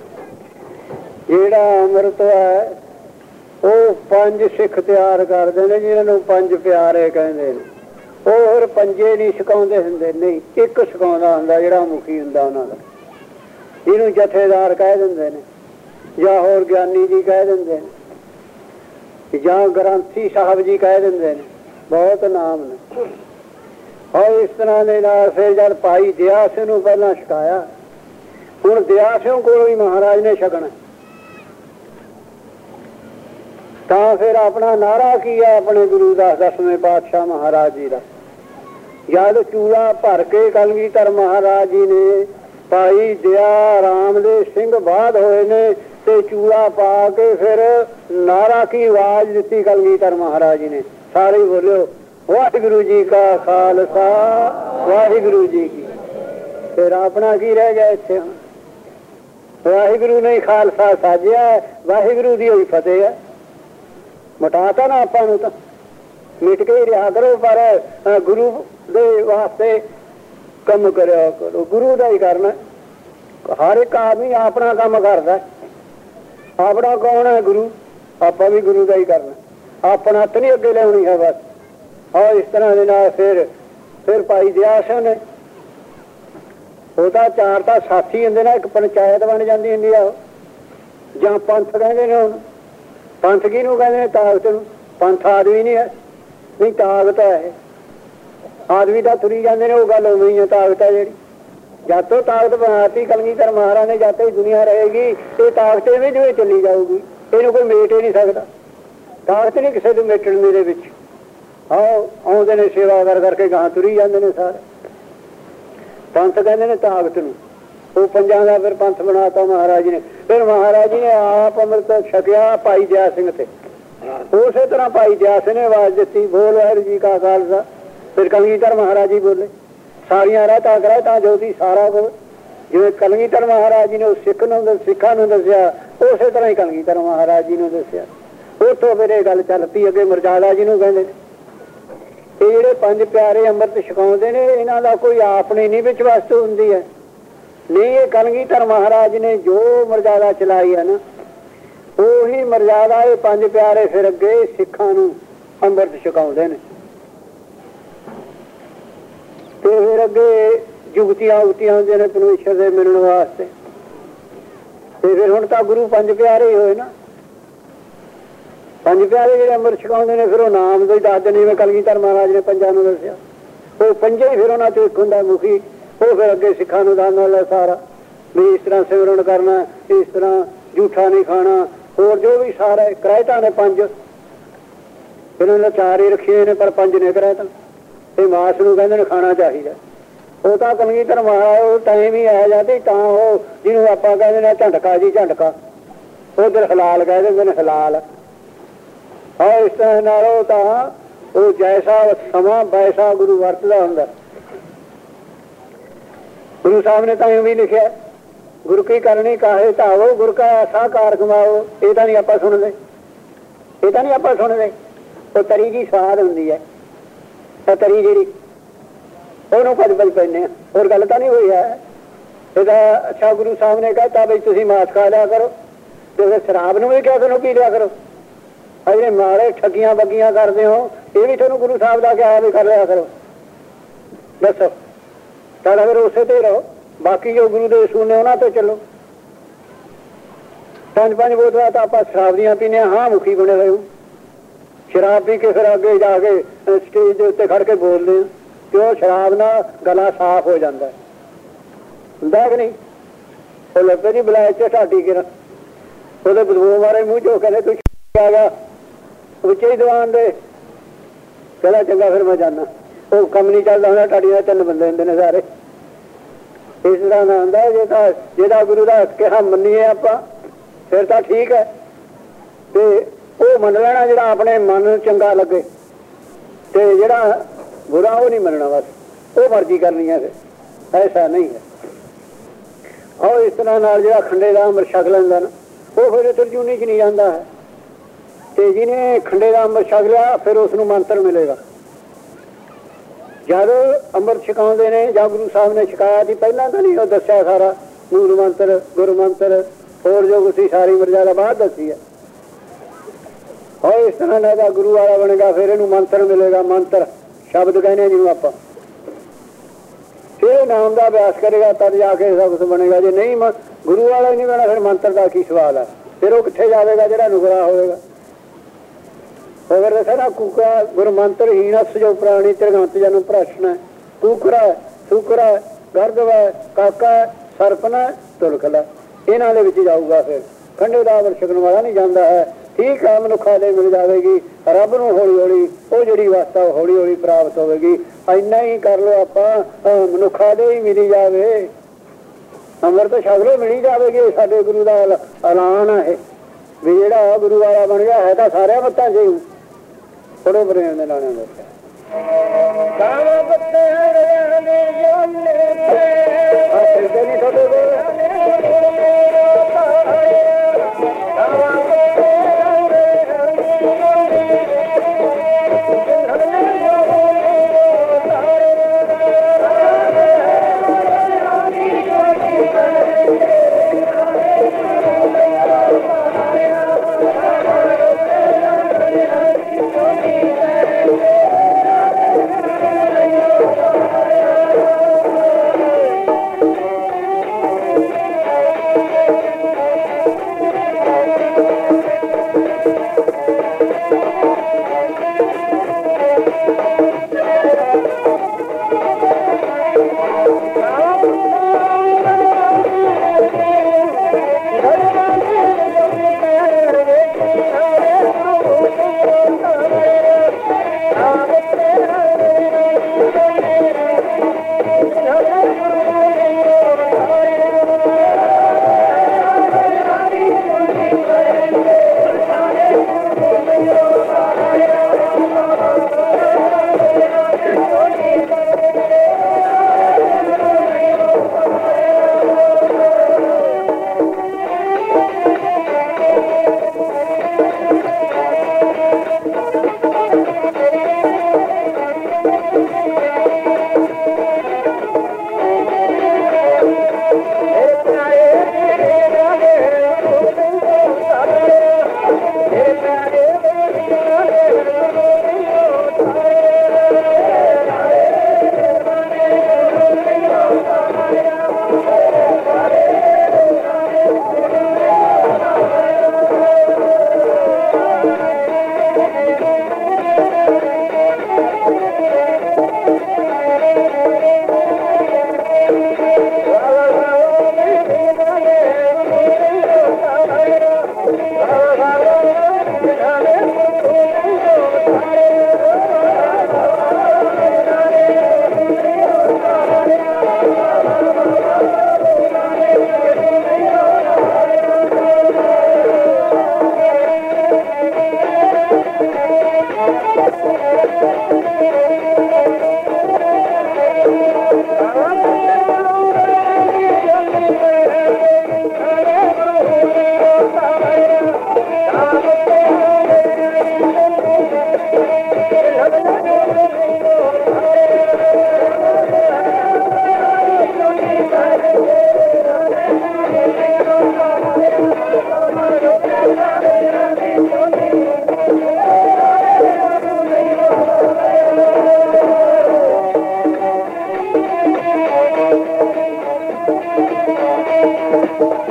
ਜਿਹੜਾ ਅੰਮ੍ਰਿਤ ਹੈ ਉਹ 5 ਸਿੱਖ ਤਿਆਰ ਕਰਦੇ ਨੇ, ਜਿਹਨਾਂ ਨੂੰ 5 ਪਿਆਰੇ ਕਹਿੰਦੇ ਨੇ। ਉਹ ਫਿਰ 5 ਨਹੀਂ ਸਿਖਾਉਂਦੇ ਹੁੰਦੇ, ਨਹੀਂ ਇੱਕ ਸਿਖਾਉਂਦਾ ਹੁੰਦਾ ਜਿਹੜਾ ਮੁਖੀ ਹੁੰਦਾ ਉਹਨਾਂ ਦਾ। ਇਹਨੂੰ ਜਥੇਦਾਰ ਕਹਿ ਦਿੰਦੇ ਨੇ, ਜਾਂ ਹੋਰ ਗਿਆਨੀ ਜੀ ਕਹਿ ਦਿੰਦੇ ਨੇ, ਜਾਂ ਗ੍ਰੰਥੀ ਸਾਹਿਬ ਜੀ ਕਹਿ ਦਿੰਦੇ ਨੇ, ਬਹੁਤ ਨਾਮ ਨੇ। ਔਰ ਇਸ ਤਰ੍ਹਾਂ ਦੇ ਨਾਲ ਫਿਰ ਜਦ ਭਾਈ ਦਇਆ ਸਿੰਘ ਨੂੰ ਪਹਿਲਾਂ ਸਿਖਾਇਆ, ਹੁਣ ਦਇਆ ਸਿੰਘ ਕੋਲੋਂ ਹੀ ਮਹਾਰਾਜ ਨੇ ਛਕਣਾ। ਤਾਂ ਫਿਰ ਆਪਣਾ ਨਾਰਾ ਕੀ ਹੈ ਆਪਣੇ ਗੁਰੂ ਦਾ 10ਵੇਂ ਪਾਤਸ਼ਾਹ ਮਹਾਰਾਜ ਜੀ ਦਾ? ਜਦ ਚੂੜਾ ਭਰ ਕੇ ਕਲਗੀਧਰ ਮਹਾਰਾਜ ਜੀ ਨੇ ਭਾਈ ਦਇਆ ਰਾਮ ਦੇ ਸਿੰਘ ਬਾਦ ਹੋਏ ਨੇ ਤੇ ਚੂੜਾ ਪਾ ਕੇ ਫਿਰ ਨਾਰਾ ਕੀ ਆਵਾਜ਼ ਦਿੱਤੀ ਕਲਗੀਧਰ ਮਹਾਰਾਜ ਜੀ ਨੇ। ਸਾਰੇ ਬੋਲਿਓ ਵਾਹਿਗੁਰੂ ਜੀ ਕਾ ਖਾਲਸਾ ਵਾਹਿਗੁਰੂ ਜੀ ਕੀ। ਫਿਰ ਆਪਣਾ ਕੀ ਰਹਿ ਗਿਆ ਇੱਥੇ? ਵਾਹਿਗੁਰੂ ਨੇ ਖਾਲਸਾ ਸਾਜਿਆ, ਵਾਹਿਗੁਰੂ ਦੀ ਹੋਈ ਫਤਿਹ ਹੈ। ਮਟਾਤਾ ਨਾ ਆਪਾਂ ਨੂੰ, ਤਾਂ ਮਿਟ ਕੇ ਹੀ ਰਿਹਾ ਕਰੋ, ਪਰ ਗੁਰੂ ਦੇ ਵਾਸਤੇ ਕੰਮ ਕਰਿਆ ਕਰੋ, ਗੁਰੂ ਦਾ ਹੀ ਕਰਨਾ। ਹਰ ਇੱਕ ਆਦਮੀ ਆਪਣਾ ਕੰਮ ਕਰਦਾ, ਆਪਣਾ ਕੌਣ ਹੈ? ਗੁਰੂ। ਆਪਾਂ ਵੀ ਗੁਰੂ ਦਾ ਹੀ ਕਰਨਾ, ਆਪਣਾ ਹੱਥ ਨਹੀਂ ਅੱਗੇ ਲਿਆਉਣੀ ਹੈ ਬਸ। ਔਰ ਇਸ ਤਰ੍ਹਾਂ ਦੇ ਨਾਲ ਫਿਰ ਭਾਈ ਦਇਆ ਸਿੰਘ ਨੇ, ਉਹ ਤਾਂ 4 ਤਾਂ ਸਾਥੀ ਹੁੰਦੇ ਨੇ, ਇੱਕ ਪੰਚਾਇਤ ਬਣ ਜਾਂਦੀ ਹੁੰਦੀ ਆ, ਜਾਂ ਪੰਥ ਕਹਿੰਦੇ ਨੇ। ਹੁਣ ਪੰਥ ਕਿਹਨੂੰ ਕਹਿੰਦੇ ਨੇ? ਤਾਕਤ ਨੂੰ। ਪੰਥ ਆਦਮੀ ਨਹੀਂ ਹੈ, ਨਹੀਂ ਤਾਕਤ ਹੈ। ਆਦਮੀ ਤਾਂ ਤੁਰੀ ਜਾਂਦੇ ਨੇ, ਉਹ ਗੱਲ ਉਵੇਂ ਹੀ ਹੈ। ਤਾਕਤ ਹੈ ਜਿਹੜੀ, ਜਦ ਤੋਂ ਤਾਕਤ ਬਣਾਤੀ ਕਲਗੀਧਰ ਮਹਾਰਾਜ ਨੇ, ਜਦ ਤੱਕ ਦੁਨੀਆ ਰਹੇਗੀ ਇਹ ਤਾਕਤ ਇਵੇਂ ਜਿਵੇਂ ਚੱਲੀ ਜਾਊਗੀ, ਇਹਨੂੰ ਕੋਈ ਮੇਟ ਹੀ ਨਹੀਂ ਸਕਦਾ। ਤਾਕਤ ਨਹੀਂ ਕਿਸੇ ਨੂੰ ਮੇਟਣ ਮੇਰੇ ਵਿੱਚ। ਆਉਂਦੇ ਨੇ ਸੇਵਾ ਕਰ ਕਰਕੇ ਗਾਂ ਤੁਰੀ ਜਾਂਦੇ ਨੇ ਸਾਰੇ। ਪੰਥ ਕਹਿੰਦੇ ਨੇ ਤਾਕਤ ਨੂੰ, ਉਹ ਪੰਜਾਂ ਦਾ ਫਿਰ ਪੰਥ ਬਣਾਤਾ ਮਹਾਰਾਜ ਜੀ ਨੇ। ਫਿਰ ਮਹਾਰਾਜ ਜੀ ਨੇ ਆਪ ਅੰਮ੍ਰਿਤ ਛਕਿਆ ਭਾਈ ਦਇਆ ਸਿੰਘ ਤੇ। ਉਸੇ ਤਰ੍ਹਾਂ ਭਾਈ ਦਇਆ ਸਿੰਘ ਨੇ ਆਵਾਜ਼ ਦਿੱਤੀ, ਬੋਲ ਵਾਹਿਗੁਰੂ ਜੀ ਕਾ ਖਾਲਸਾ। ਫਿਰ ਕਲਗੀਧਰ ਮਹਾਰਾਜ ਜੀ ਬੋਲੇ, ਸਾਰੀਆਂ ਰਹਿਤਾ ਕਰਾਇਤਾ ਜੋਤੀ ਸਾਰਾ ਕੁਝ। ਜਿਵੇਂ ਕਲਗੀਧਰ ਮਹਾਰਾਜ ਜੀ ਨੇ ਸਿੱਖਾਂ ਨੂੰ ਦੱਸਿਆ, ਉਸੇ ਤਰ੍ਹਾਂ ਹੀ ਕਲਗੀਧਰ ਮਹਾਰਾਜ ਜੀ ਨੂੰ ਦੱਸਿਆ। ਉੱਥੋਂ ਫਿਰ ਇਹ ਗੱਲ ਚੱਲ ਪਈ ਅੱਗੇ ਮਰਜ਼ਾਦਾ ਜੀ ਨੂੰ ਕਹਿੰਦੇ। ਇਹ ਜਿਹੜੇ ਪੰਜ ਪਿਆਰੇ ਅੰਮ੍ਰਿਤ ਛਕਾਉਂਦੇ ਨੇ, ਇਹਨਾਂ ਦਾ ਕੋਈ ਆਪਣੀ ਨਹੀਂ ਵਿੱਚ ਵਸਤੂ ਹੁੰਦੀ ਹੈ, ਨਹੀਂ। ਇਹ ਕਲਗੀਧਰ ਮਹਾਰਾਜ ਨੇ ਜੋ ਮਰਜ਼ਾਦਾ ਚਲਾਈ ਹੈ ਨਾ, ਉਹੀ ਮਰਜ਼ਾਦਾ ਇਹ ਪੰਜ ਪਿਆਰੇ ਫਿਰ ਅੱਗੇ ਸਿੱਖਾਂ ਨੂੰ ਅੰਮ੍ਰਿਤ ਛਕਾਉਂਦੇ ਨੇ। ਤੇ ਫਿਰ ਅੱਗੇ ਜੁਗਤੀਆਂ ਉਗਤੀਆਂ ਹੁੰਦੀਆਂ ਨੇ ਪਰਮੇਸ਼ਰ ਦੇ ਮਿਲਣ ਵਾਸਤੇ। ਤੇ ਫਿਰ ਹੁਣ ਤਾਂ ਗੁਰੂ ਪੰਜ ਪਿਆਰੇ ਹੋਏ ਨਾ। ਪੰਜ ਪਿਆਰੇ ਜਿਹੜੇ ਅੰਮ੍ਰਿਤ ਛਕਾਉਂਦੇ ਨੇ, ਫਿਰ ਉਹ ਨਾਮ ਦੇ ਦੱਸਦੇ ਨੇ। ਜਿਵੇਂ ਕਲਗੀਧਰ ਮਹਾਰਾਜ ਨੇ ਪੰਜਾਂ ਨੂੰ ਦੱਸਿਆ, ਉਹ ਪੰਜੇ ਹੀ ਫਿਰ ਉਹਨਾਂ ਚੋਂ ਇੱਕ ਹੁੰਦਾ ਮੁਖੀ। ਉਹ ਫਿਰ ਅੱਗੇ ਸਿੱਖਾਂ ਨੂੰ ਦੱਸਣ ਵਾਲਾ ਸਾਰਾ ਵੀ ਇਸ ਤਰ੍ਹਾਂ ਸਿਮਰਨ ਕਰਨਾ, ਇਸ ਤਰ੍ਹਾਂ ਝੂਠਾ ਨਹੀਂ ਖਾਣਾ, ਹੋਰ ਜੋ ਵੀ ਸਾਰਾ ਕਰਾਇਤਾਂ ਨੇ ਪੰਜ। ਫਿਰ ਉਹਨਾਂ ਚਾਰ ਹੀ ਰੱਖੇ ਨੇ, ਪਰ ਪੰਜ ਨੇ ਕਰਾਇਤਾਂ। ਇਹ ਮਾਸ ਨੂੰ ਕਹਿੰਦੇ ਨੇ ਖਾਣਾ ਚਾਹੀਦਾ। ਉਹ ਤਾਂ ਕਲਗੀਧਰ ਮਹਾਰਾਜ ਉਹ ਟਾਈਮ ਹੀ ਆਇਆ ਜਾਂਦੇ ਤਾਂ ਉਹ ਜਿਹਨੂੰ ਆਪਾਂ ਕਹਿੰਦੇ ਨੇ ਝੰਡਕਾ ਜੀ ਝੰਡਕਾ, ਉਧਰ ਹਲਾਲ ਕਹਿ ਦਿੰਦੇ ਨੇ ਹਲਾਲ। ਹਾਂ, ਇਸ ਤਰ੍ਹਾਂ ਨਾਲ ਉਹ ਤਾਂ ਉਹ ਜੈਸਾ ਸਮਾਂ ਵੈਸਾ ਗੁਰੂ ਵਰਤਦਾ ਹੁੰਦਾ। ਗੁਰੂ ਸਾਹਿਬ ਨੇ ਤਾਂ ਇਹ ਵੀ ਲਿਖਿਆ, ਗੁਰੂ ਕੀ ਕਰਨੀ ਕਾਹੇ ਧਾਵੋ, ਗੁਰ ਕਾ ਐਸਾ ਕਾਰ ਕਮਾਓ। ਇਹ ਤਾਂ ਨਹੀਂ ਆਪਾਂ ਸੁਣਦੇ, ਇਹ ਤਾਂ ਨਹੀਂ ਆਪਾਂ ਸੁਣਦੇ। ਉਹ ਤਰੀ ਜੀ ਸਵਾਦ ਹੁੰਦੀ ਹੈ, ਉਹ ਤਰੀ ਜਿਹੜੀ ਉਹਨੂੰ ਭੱਜ ਪੈਂਦੇ ਆ। ਹੋਰ ਗੱਲ ਤਾਂ ਨਹੀਂ ਹੋਈ ਹੈ ਇਹਦਾ। ਅੱਛਾ, ਗੁਰੂ ਸਾਹਿਬ ਨੇ ਕਹਿਤਾ ਬਈ ਤੁਸੀਂ ਮਾਸ ਖਾ ਲਿਆ ਕਰੋ, ਤੇ ਫਿਰ ਸ਼ਰਾਬ ਨੂੰ ਵੀ ਕਿਹਾ ਤੁਹਾਨੂੰ ਪੀ ਲਿਆ ਕਰੋ। ਅਜੇ ਮਾਰੇ ਠੱਗੀਆਂ ਬੱਗੀਆਂ ਕਰਦੇ ਹੋ, ਇਹ ਵੀ ਤੁਹਾਨੂੰ ਗੁਰੂ ਸਾਹਿਬ ਦਾ ਕਿਹਾ ਵੀ ਕਰ ਲਿਆ ਕਰੋ। ਦੱਸੋ, ਤਾਂ ਫਿਰ ਉਸੇ ਤੇ ਰਹੋ। ਬਾਕੀ ਜੋ ਗੁਰੂ ਦੇ ਅਸੂਲ ਨੇ ਉਹਨਾਂ ਤੇ ਚੱਲੋ। ਪੰਜ ਬੋਤਲਾਂ ਤਾਂ ਆਪਾਂ ਸ਼ਰਾਬ ਦੀਆਂ ਪੀਨੇ, ਹਾਂ ਮੁਖੀ ਬਣੇ ਰਹੇ। ਸ਼ਰਾਬ ਪੀ ਕੇ ਫਿਰ ਅੱਗੇ ਜਾ ਕੇ ਸਟੇਜ ਦੇ ਉੱਤੇ ਖੜ ਕੇ ਬੋਲਦੇ ਆ, ਕਿਉਂ? ਸ਼ਰਾਬ ਨਾਲ ਗਲਾ ਸਾਫ਼ ਹੋ ਜਾਂਦਾ ਹੁੰਦਾ ਕਿ ਨਹੀਂ? ਉਹ ਲੱਭੇ ਜੀ ਬੁਲਾਏ ਚ ਢਾਡੀ ਕੇ ਉਹਦੇ ਬਦਬੂ ਮਾਰੇ ਮੂੰਹ ਚੋਂ, ਕਹਿੰਦੇ ਤੂੰ ਆ ਗਿਆ ਉੱਚੇ ਹੀ ਦੀਵਾਨ ਦੇ। ਕਹਿੰਦਾ ਚੰਗਾ ਫਿਰ ਮੈਂ ਜਾਣਾ। ਉਹ ਕੰਮ ਨਹੀਂ ਚੱਲਦਾ ਹੁੰਦਾ, ਢਾਡੀਆਂ ਤਿੰਨ ਬੰਦੇ ਹੁੰਦੇ ਨੇ ਸਾਰੇ। ਇਸ ਤਰ੍ਹਾਂ ਦਾ ਹੁੰਦਾ ਜਿਹਦਾ ਗੁਰੂ ਦਾ ਕਿਹਾ ਮੰਨੀਏ ਆਪਾਂ, ਫਿਰ ਤਾਂ ਠੀਕ ਹੈ। ਤੇ ਉਹ ਮੰਨ ਲੈਣਾ ਜਿਹੜਾ ਆਪਣੇ ਮਨ ਨੂੰ ਚੰਗਾ ਲੱਗੇ, ਤੇ ਜਿਹੜਾ ਬੁਰਾ ਉਹ ਨਹੀਂ ਮੰਨਣਾ। ਬਸ ਉਹ ਮਰਜ਼ੀ ਕਰਨੀ ਹੈ, ਫਿਰ ਐਸਾ ਨਹੀਂ ਹੈ। ਆਓ ਇਸ ਤਰ੍ਹਾਂ ਨਾਲ ਜਿਹੜਾ ਖੰਡੇ ਦਾ ਅੰਮ੍ਰਿਤ ਛਕ ਲੈਂਦਾ ਨਾ, ਉਹ ਫਿਰ ਤਰਜੂਨੀ ਚ ਨਹੀਂ ਜਾਂਦਾ ਹੈ। ਤੇ ਜਿਹਨੇ ਖੰਡੇ ਦਾ ਅੰਮ੍ਰਿਤ ਛਕ ਲਿਆ, ਫਿਰ ਉਸ ਨੂੰ ਮੰਤਰ ਮਿਲੇਗਾ। ਜਦ ਅੰਮ੍ਰਿਤ ਛਕਾਉਂਦੇ ਨੇ ਜਾਂ ਗੁਰੂ ਸਾਹਿਬ ਨੇ ਛਕਾਇਆ ਸੀ, ਪਹਿਲਾਂ ਤਾਂ ਨਹੀਂ ਉਹ ਦੱਸਿਆ ਸਾਰਾ ਮੂਲ ਮੰਤਰ, ਗੁਰੂ ਮੰਤਰ, ਹੋਰ ਜੋ ਕੁਛ ਸਾਰੀ ਮਰਜ਼ਾਦਾ ਬਾਅਦ ਦੱਸੀ ਹੈ। ਹੋਰ ਇਸ ਤਰ੍ਹਾਂ ਦਾ ਗੁਰੂ ਵਾਲਾ ਬਣੇਗਾ, ਫਿਰ ਇਹਨੂੰ ਮੰਤਰ ਮਿਲੇਗਾ। ਮੰਤਰ ਸ਼ਬਦ ਕਹਿੰਦੇ ਜਿਹਨੂੰ ਆਪਾਂ, ਫਿਰ ਨਾਮ ਦਾ ਅਭਿਆਸ ਕਰੇਗਾ ਤਦ ਜਾ ਕੇ ਸਭ ਕੁਛ ਬਣੇਗਾ। ਜੇ ਨਹੀਂ ਗੁਰੂ ਵਾਲਾ ਹੀ ਨਹੀਂ ਬਣਾ, ਫਿਰ ਮੰਤਰ ਦਾ ਕੀ ਸਵਾਲ ਹੈ? ਫਿਰ ਉਹ ਕਿੱਥੇ ਜਾਵੇਗਾ ਜਿਹੜਾ ਨੁਕਰਾ ਹੋਵੇਗਾ? ਹੋਰ ਦੱਸਿਆ ਨਾ, ਕੂਕਰਾ ਗੁਰੂ ਮੰਤਰ ਹੀਣਸ ਜੋ ਪ੍ਰਾਣੀ ਤਿਰਗੰਤ ਜਨਮ ਪ੍ਰਸ਼ਨ, ਕੂਕਰਾ ਸੁਕਰਾ ਗਰਦਵਾ ਕਾਕਾ ਸਰਪਨਾ ਤੁਲਖਲਾ, ਇਹਨਾਂ ਦੇ ਵਿੱਚ ਜਾਊਗਾ। ਫਿਰ ਖੰਡੇ ਦਾ ਅੰਮ੍ਰਿਤ ਛਕਣ ਵਾਲਾ ਨਹੀਂ ਜਾਂਦਾ ਹੈ। ਠੀਕ ਆ, ਮਨੁੱਖਾਂ ਦੇ ਮਿਲ ਜਾਵੇਗੀ ਰੱਬ ਨੂੰ ਹੌਲੀ ਹੌਲੀ, ਉਹ ਜਿਹੜੀ ਅਵਸਥਾ ਹੌਲੀ ਹੌਲੀ ਪ੍ਰਾਪਤ ਹੋਵੇਗੀ। ਇੰਨਾ ਹੀ ਕਰ ਲਓ ਆਪਾਂ, ਮਨੁੱਖਾਂ ਦੇ ਹੀ ਮਿਲੀ ਜਾਵੇ, ਅੰਮ੍ਰਿਤ ਛਕ ਲਓ ਮਿਲੀ ਜਾਵੇਗੀ। ਸਾਡੇ ਗੁਰੂ ਦਾ ਐਲਾਨ ਹੈ ਵੀ ਜਿਹੜਾ ਗੁਰੂ ਵਾਲਾ ਬਣ ਗਿਆ ਹੈ ਤਾਂ ਸਾਰਿਆਂ ਮੱਤਾਂ ਜੀ ਥੋੜੇ ਬਰੇਨ ਦੇ ਲਾਣੇ ਦੱਸਿਆ।